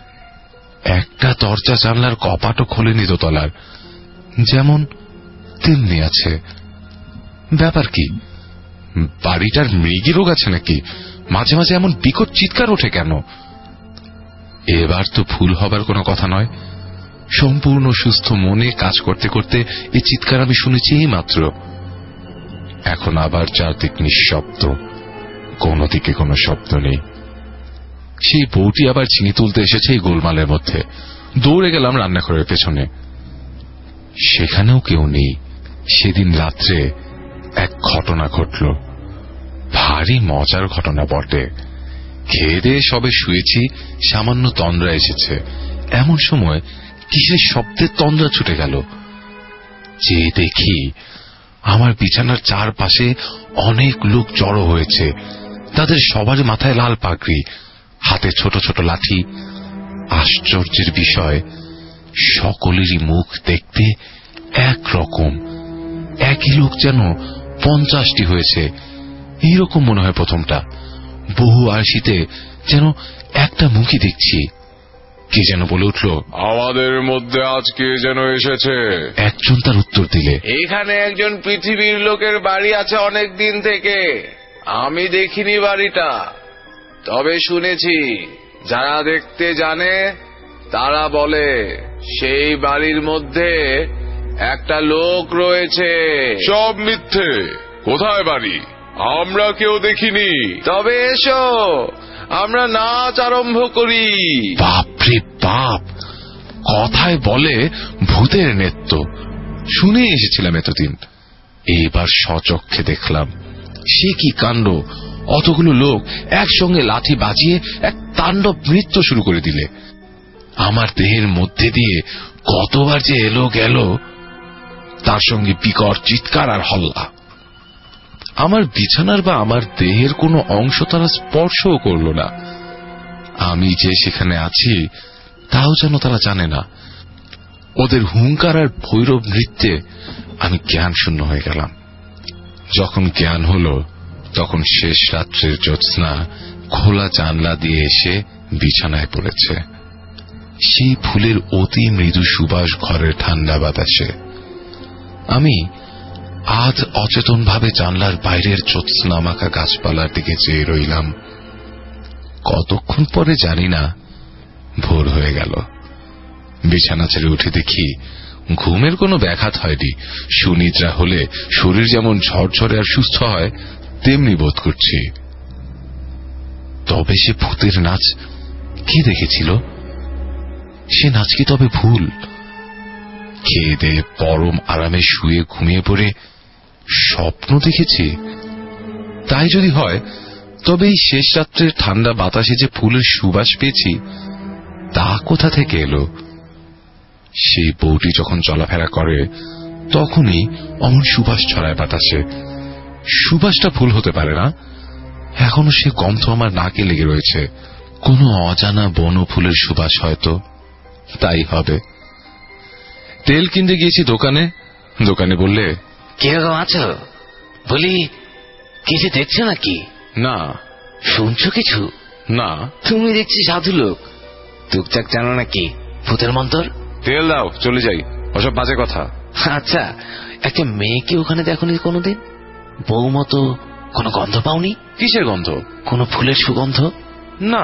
একটা দরজা জানলার কপাটও খোলেনি দোতলার, যেমন তেমনি আছে। ব্যাপার কি? বাড়িটার মৃগী রোগ আছে নাকি? মাঝে মাঝে এমন বিকট চিৎকার ওঠে কেন? এবার তো ভুল হবার কোনো কথা নয়। সম্পূর্ণ সুস্থ মনে কাজ করতে করতে এই চিৎকার আমি শুনেছি এই মাত্র। এখন আবার চারদিক নিঃশব্দ, কোন দিকে কোনো শব্দ নেই। সেই বউটি আবার চিনি তুলতে এসেছে এই গোলমালের মধ্যে। দৌড়ে গেলাম রান্নাঘরের পেছনে, সেখানেও কেউ নেই। সেদিন রাত্রে এক ঘটনা ঘটল, ভারী মজার ঘটনা বটে। খেয়ে দিয়ে সবে শুয়েছি, সামান্য তন্দ্রা এসেছে। এমন সময় কিসের শব্দের তন্দ্রা ছুটে গেল। যে দেখি আমার বিছানার চারপাশে অনেক লোক জড়ো হয়েছে। তাদের সবার মাথায় লাল পাগড়ি, হাতে ছোট ছোট লাঠি। আশ্চর্যের বিষয়, সকলেরই মুখ দেখতে এক রকম। একই লোক যেন পঞ্চাশটি হয়েছে, এইরকম মনে হয় প্রথমটা। বহু আরশিতে যেন একটা মুখই দেখছি। কে যেন বলে উঠল, আমাদের মধ্যে আজকে যেন এসেছে। একজন তার উত্তর দিলে, এখানে একজন পৃথিবীর লোকের বাড়ি আছে অনেক দিন থেকে। আমি দেখিনি বাড়িটা, তবে শুনেছি। যারা দেখতে জানে তারা বলে সেই বাড়ির মধ্যে একটা লোক রয়েছে। সব মিথ্যে। কোথায় বাড়ি? আমরা কেউ দেখিনি। তবে এসো, আমরা নাচ আরম্ভ করি। বাপরে বাপ, কথায় বলে ভূতের নৃত্য। শুনে এসেছিলাম এতদিন, এইবার স্বচক্ষে দেখলাম। সে কি কাণ্ড! অতগুলো লোক একসঙ্গে লাঠি বাজিয়ে এক তাণ্ডব নৃত্য শুরু করে দিলে। আমার দেহের মধ্যে দিয়ে কতবার যে এলো গেল, তার সঙ্গে বিকট চিৎকার আর হল্লা। আমার বিছানার বা আমার দেহের কোনো অংশ তারা স্পর্শও করল না। আমি যে সেখানে আছি তাও যেন তারা জানে না। ওদের হুঙ্কার আর ভৈরব নৃত্যে আমি জ্ঞান শূন্য হয়ে গেলাম। যখন জ্ঞান হলো, তখন শেষ রাত্রের জ্যোৎস্না খোলা জানলা দিয়ে এসে বিছানায় পড়েছে। সেই ফুলের অতি মৃদু সুবাস ঘরের ঠান্ডা বাতাসে। আমি আজ অচেতন ভাবে জানলার বাইরের জ্যোৎস্না মাখা গাছপালার দিকে চেয়ে রইলাম। কতক্ষণ পরে জানি না, ভোর হয়ে গেল। বিছানা ছেড়ে উঠে দেখি ঘুমের কোনো ব্যাঘাত হয়নি। সুনিদ্রা হলে শরীর যেমন ঝরঝরে আর সুস্থ হয় তেমনি বোধ করছি। তবে সে ভূতের নাচ কে দেখেছিল? সে নাচ কি তবে ভুল? খেয়ে দেয়ে পরম আরামে শুয়ে ঘুমিয়ে পড়ে স্বপ্ন দেখেছি? তাই যদি হয় তবে এই শেষ রাত্রের ঠান্ডা বাতাসে যে ফুলের সুবাস পেয়েছি তা কোথা থেকে এলো? সেই বউটি যখন চলাফেরা করে তখনই অমন সুবাস ছড়ায় বাতাসে। সুবাসটা ভুল হতে পারে না। এখনো সে গন্ধ আমার নাকে লেগে রয়েছে। কোনো অজানা বন ফুলের সুবাস হয়তো। তাই হবে। তেল কিনতে গিয়েছি দোকানে। দোকানে বললে, কিরকম আছো? বলি, কিছু দেখছো নাকি? না। শুনছো কিছু? না। তুমি দেখছি সাধু লোক, টুকটাক জানো নাকি ভূতের মন্তর? তেল দাও, চলে যাই। ওসব বাজে কথা। আচ্ছা, একটা মেয়েকে ওখানে দেখোনি কোনোদিন? বউ মতো কোনো গন্ধ পাওনি? কিসের গন্ধ? কোনো ফুলের সুগন্ধ? না।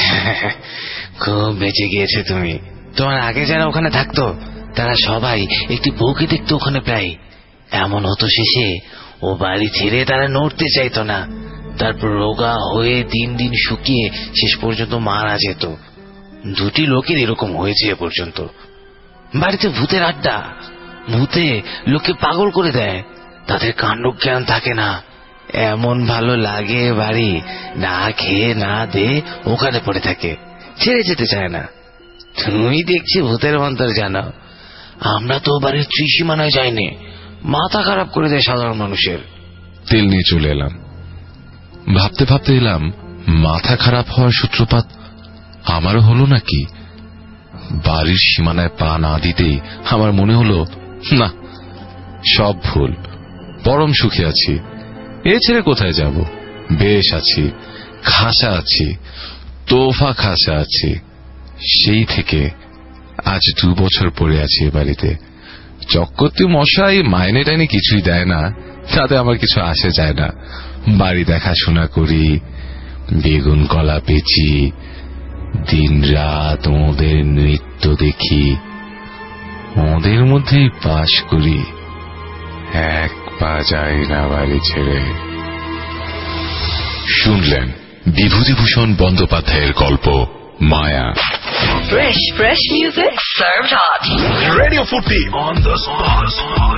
খুব বেঁচে গিয়েছে তুমি। তোমার আগে যারা ওখানে থাকতো তারা সবাই একটি বউকে দেখতো ওখানে প্রায়। এমন হতো শেষে ও বাড়ি ছেড়ে তারা নড়তে চাইতো না। তারপর রোগা হয়ে দিন দিন শুকিয়ে শেষ পর্যন্ত মারা যেত। দুটি লোকের এরকম হয়েছে এ পর্যন্ত। বাড়িতে ভূতের আড্ডা। ভূতে লোককে পাগল করে দেয়। তাদের কাণ্ড জ্ঞান থাকে না। এমন ভালো লাগে বাড়ি, না খেয়ে না দে ওখানে পড়ে থাকে, ছেড়ে যেতে চায় না। তুমি দেখছি ভূতের মন্তর জানো। আমরা তো বাড়ির ত্রিসীমানায় যাইনি, মাথা খারাপ করে দেয় সাধারণ মানুষের। তেল নিয়ে চলে এলাম। ভাবতে ভাবতে এলাম মাথা খারাপ হওয়ার সূত্রপাত আমারও হলো নাকি। বাড়ির সীমানায় পা না দিতেই আমার মনে হলো, না, সব ভুল। পরম সুখে আছি। এ ছেড়ে কোথায় যাব? বেশ আছি, খাসা আছি, তোফা খাসা আছি। সেই থেকে আজ দু বছর পড়ে আছি এ বাড়িতে। চক্রবর্তী মশাই মাইনে টাইনে কিছুই দেয় না, তাতে আমার কিছু আসে যায় না। বাড়ি দেখাশোনা করি, বেগুন কলা পেঁচি, দিন রাত ওদের নৃত্য দেখি, ওদের মধ্যেই বাস করি। এক পা যাই না বাড়ি ছেড়ে। শুনলেন বিভূতিভূষণ বন্দ্যোপাধ্যায়ের গল্প মায়া। Fresh, fresh music served hot. Radio Footy on the spot.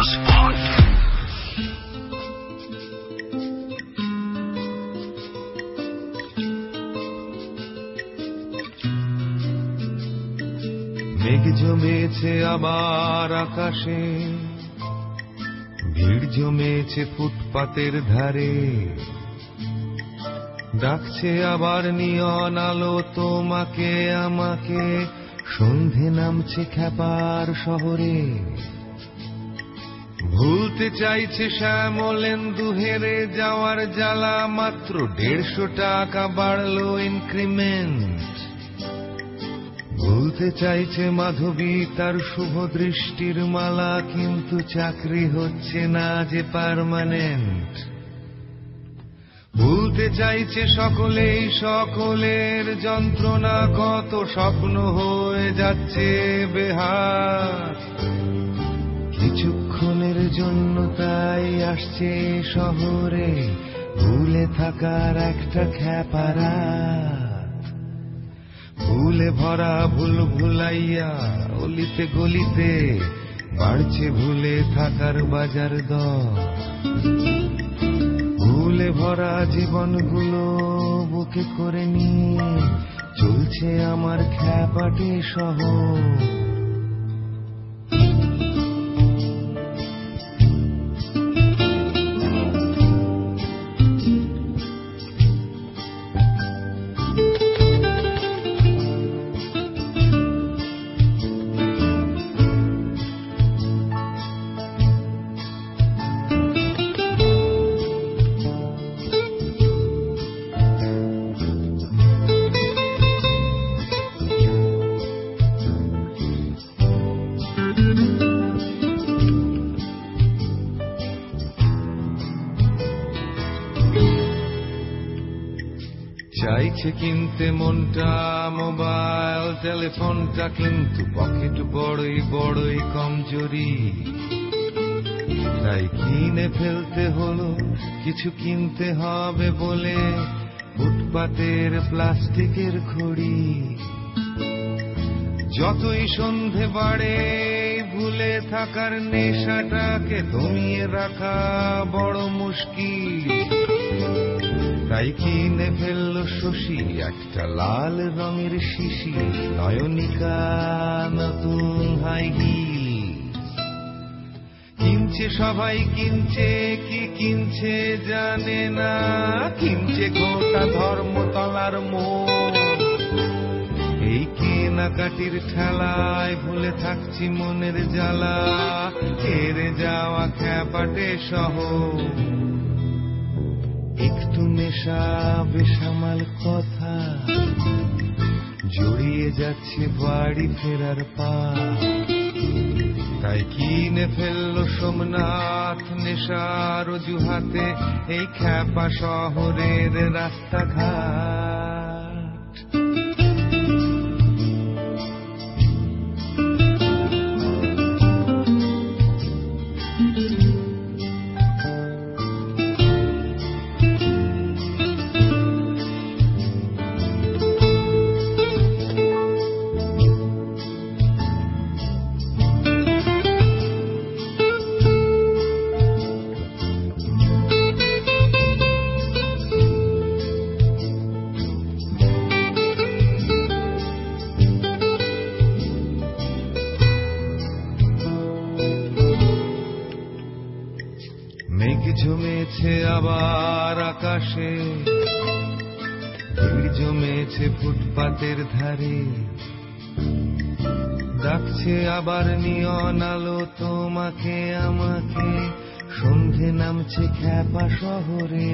মেঘ জমেছে আবার আকাশে, ভিড় জমেছে ফুটপাতের ধারে, ডাকছে আবার নিয়ন আলো তোমাকে আমাকে, সন্ধে নামছে খ্যাপার শহরে। ভুলতে চাইছে শ্যামলেন্দু হেরে যাওয়ার জ্বালা, মাত্র দেড়শো টাকা বাড়লো ইনক্রিমেন্ট। ভুলতে চাইছে মাধবী তার শুভ দৃষ্টির মালা, কিন্তু চাকরি হচ্ছে না যে পার্মানেন্ট। ভুলতে চাইছে সকলেই সকলের যন্ত্রণা, কত স্বপ্ন হয়ে যাচ্ছে বেহাত। কিছুক্ষণের জন্য তাই আসছে শহরে, ভুলে থাকার একটা খ্যাপারা। ভুলে ভরা ভুল ভুলাইয়া অলিতে গলিতে বাড়ছে ভুলে থাকার বাজার দর। ভুলে ভরা জীবনগুলো বুকে করে নিয়ে চলছে আমার খ্যাপাটে শহর। চাইছে কিনতে মনটা মোবাইল টেলিফোনটা, কিন্তু পকেট বড়ই বড়ই কমজোরি। তাই কিনে ফেলতে হলো কিছু কিনতে হবে বলে ফুটপাতের প্লাস্টিকের ঘড়ি। যতই সন্ধে বাড়ে ভুলে থাকার নেশাটাকে দমিয়ে রাখা বড় মুশকিল। তাই কিনে ফেললো শশী একটা লাল রঙের শিশি, নয়নিকা নতুন হাই হিল। কিনছে সবাই কিনছে, কি কিনছে জানে না, কিনছে গোটা ধর্মতলার মোড়। এই কেনাকাটির ঠেলায় ভুলে থাকছি মনের জ্বালা, হেরে যাওয়া খ্যাপাটে শহর। একটু নেশা বেসামাল কথা জড়িয়ে যাচ্ছে বাড়ি ফেরার পা। তাই কিনে ফেললো সোমনাথ নেশার অজুহাতে এই খ্যাপা শহরের রাস্তাঘাট। জমেছে আবার আকাশে, ভিড় জমেছে ফুটপাতের ধারে, ডাকছে আবার নিয়ন আলো তোমাকে আমাকে, সন্ধে নামছে খ্যাপা শহরে।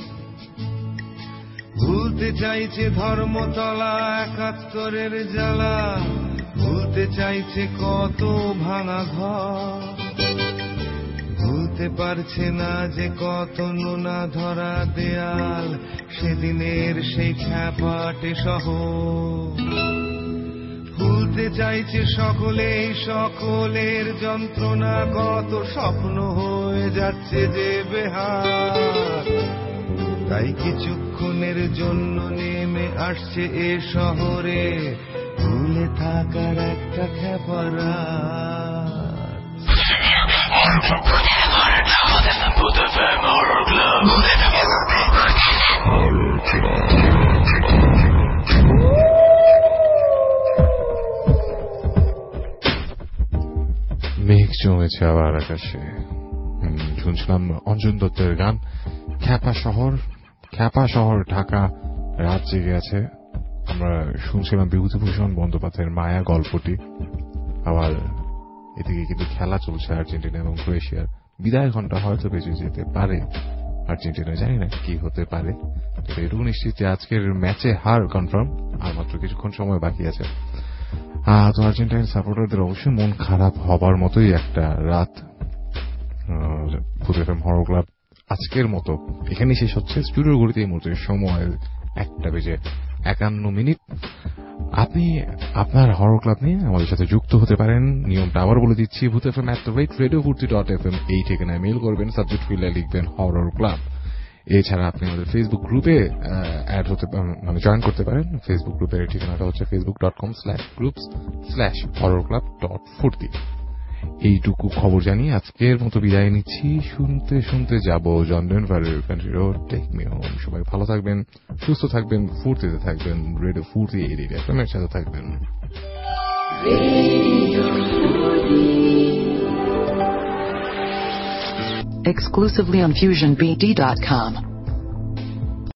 ভুলতে চাইছে ধর্মতলা একাত্তরের জ্বালা, ভুলতে চাইছে কত ভাঙা ঘর, ভুলতে পারছে না যে কত নোনা ধরা দেয়াল সেদিনের সেই খ্যাপাটে শহর। ভুলতে চাইছে সকলে সকলের যন্ত্রণা, কত স্বপ্ন হয়ে যাচ্ছে যে বেহাল। তাই কিছুক্ষণের জন্য নেমে আসছে এ শহরে ভুলে থাকার একটা খ্যাপারা। মেঘ জমেছে আবার আকাশে। শুনছিলাম অঞ্জন দত্তের গান খ্যাপা শহর। খ্যাপা শহর ঢাকা রাত জেগে আছে। আমরা শুনছিলাম বিভূতিভূষণ বন্দ্যোপাধ্যায়ের মায়া গল্পটি। আবার এদিকে কিন্তু খেলা চলছে আর্জেন্টিনা এবং ক্রোয়েশিয়ার। বিদায় ঘন্টা হয়তো বেজে যেতে পারে আর্জেন্টিনা, জানি না কি হতে পারে। এটুকু নিশ্চিত যে আজকের ম্যাচে হার কনফার্ম, আর মাত্র কিছুক্ষণ সময় বাকি আছে। তো আর্জেন্টাইন সাপোর্টারদের অবশ্যই মন খারাপ হবার মতোই একটা রাত। ভূত এফএম হরর ক্লাব আজকের মতো এখানেই শেষ হচ্ছে। স্টুডিওর ঘড়িতে এই মুহূর্তে সময় একটা বেজে একান্ন মিনিট। আপনি আপনার হরর ক্লাব নিয়ে আমাদের সাথে যুক্ত হতে পারেন। নিয়মটা আবার বলে দিচ্ছি, Bhoot FM at the rate radio Foorti dot F M এই ঠিকানায় মেল করবেন, সাবজেক্ট ফিল্ডে লিখবেন হরর ক্লাব। এছাড়া আপনি আমাদের ফেসবুক গ্রুপে অ্যাড হতে মানে জয়েন করতে পারেন। ফেসবুক গ্রুপের ঠিকানাটা হচ্ছে Facebook dot com slash groups slash horror club dot Foorti. এইটুকু খবর জানিয়ে আজকের মতো বিদায় নিচ্ছি। শুনতে শুনতে যাব জন ডেনভারের country road take me home. সবাই ভালো থাকবেন, সুস্থ থাকবেন, ফুর্তিতে থাকবেন। রেডিও ফুর্তি এই রেডিও এফএম এর সাথে থাকবেন। Exclusively on fusion b d dot com.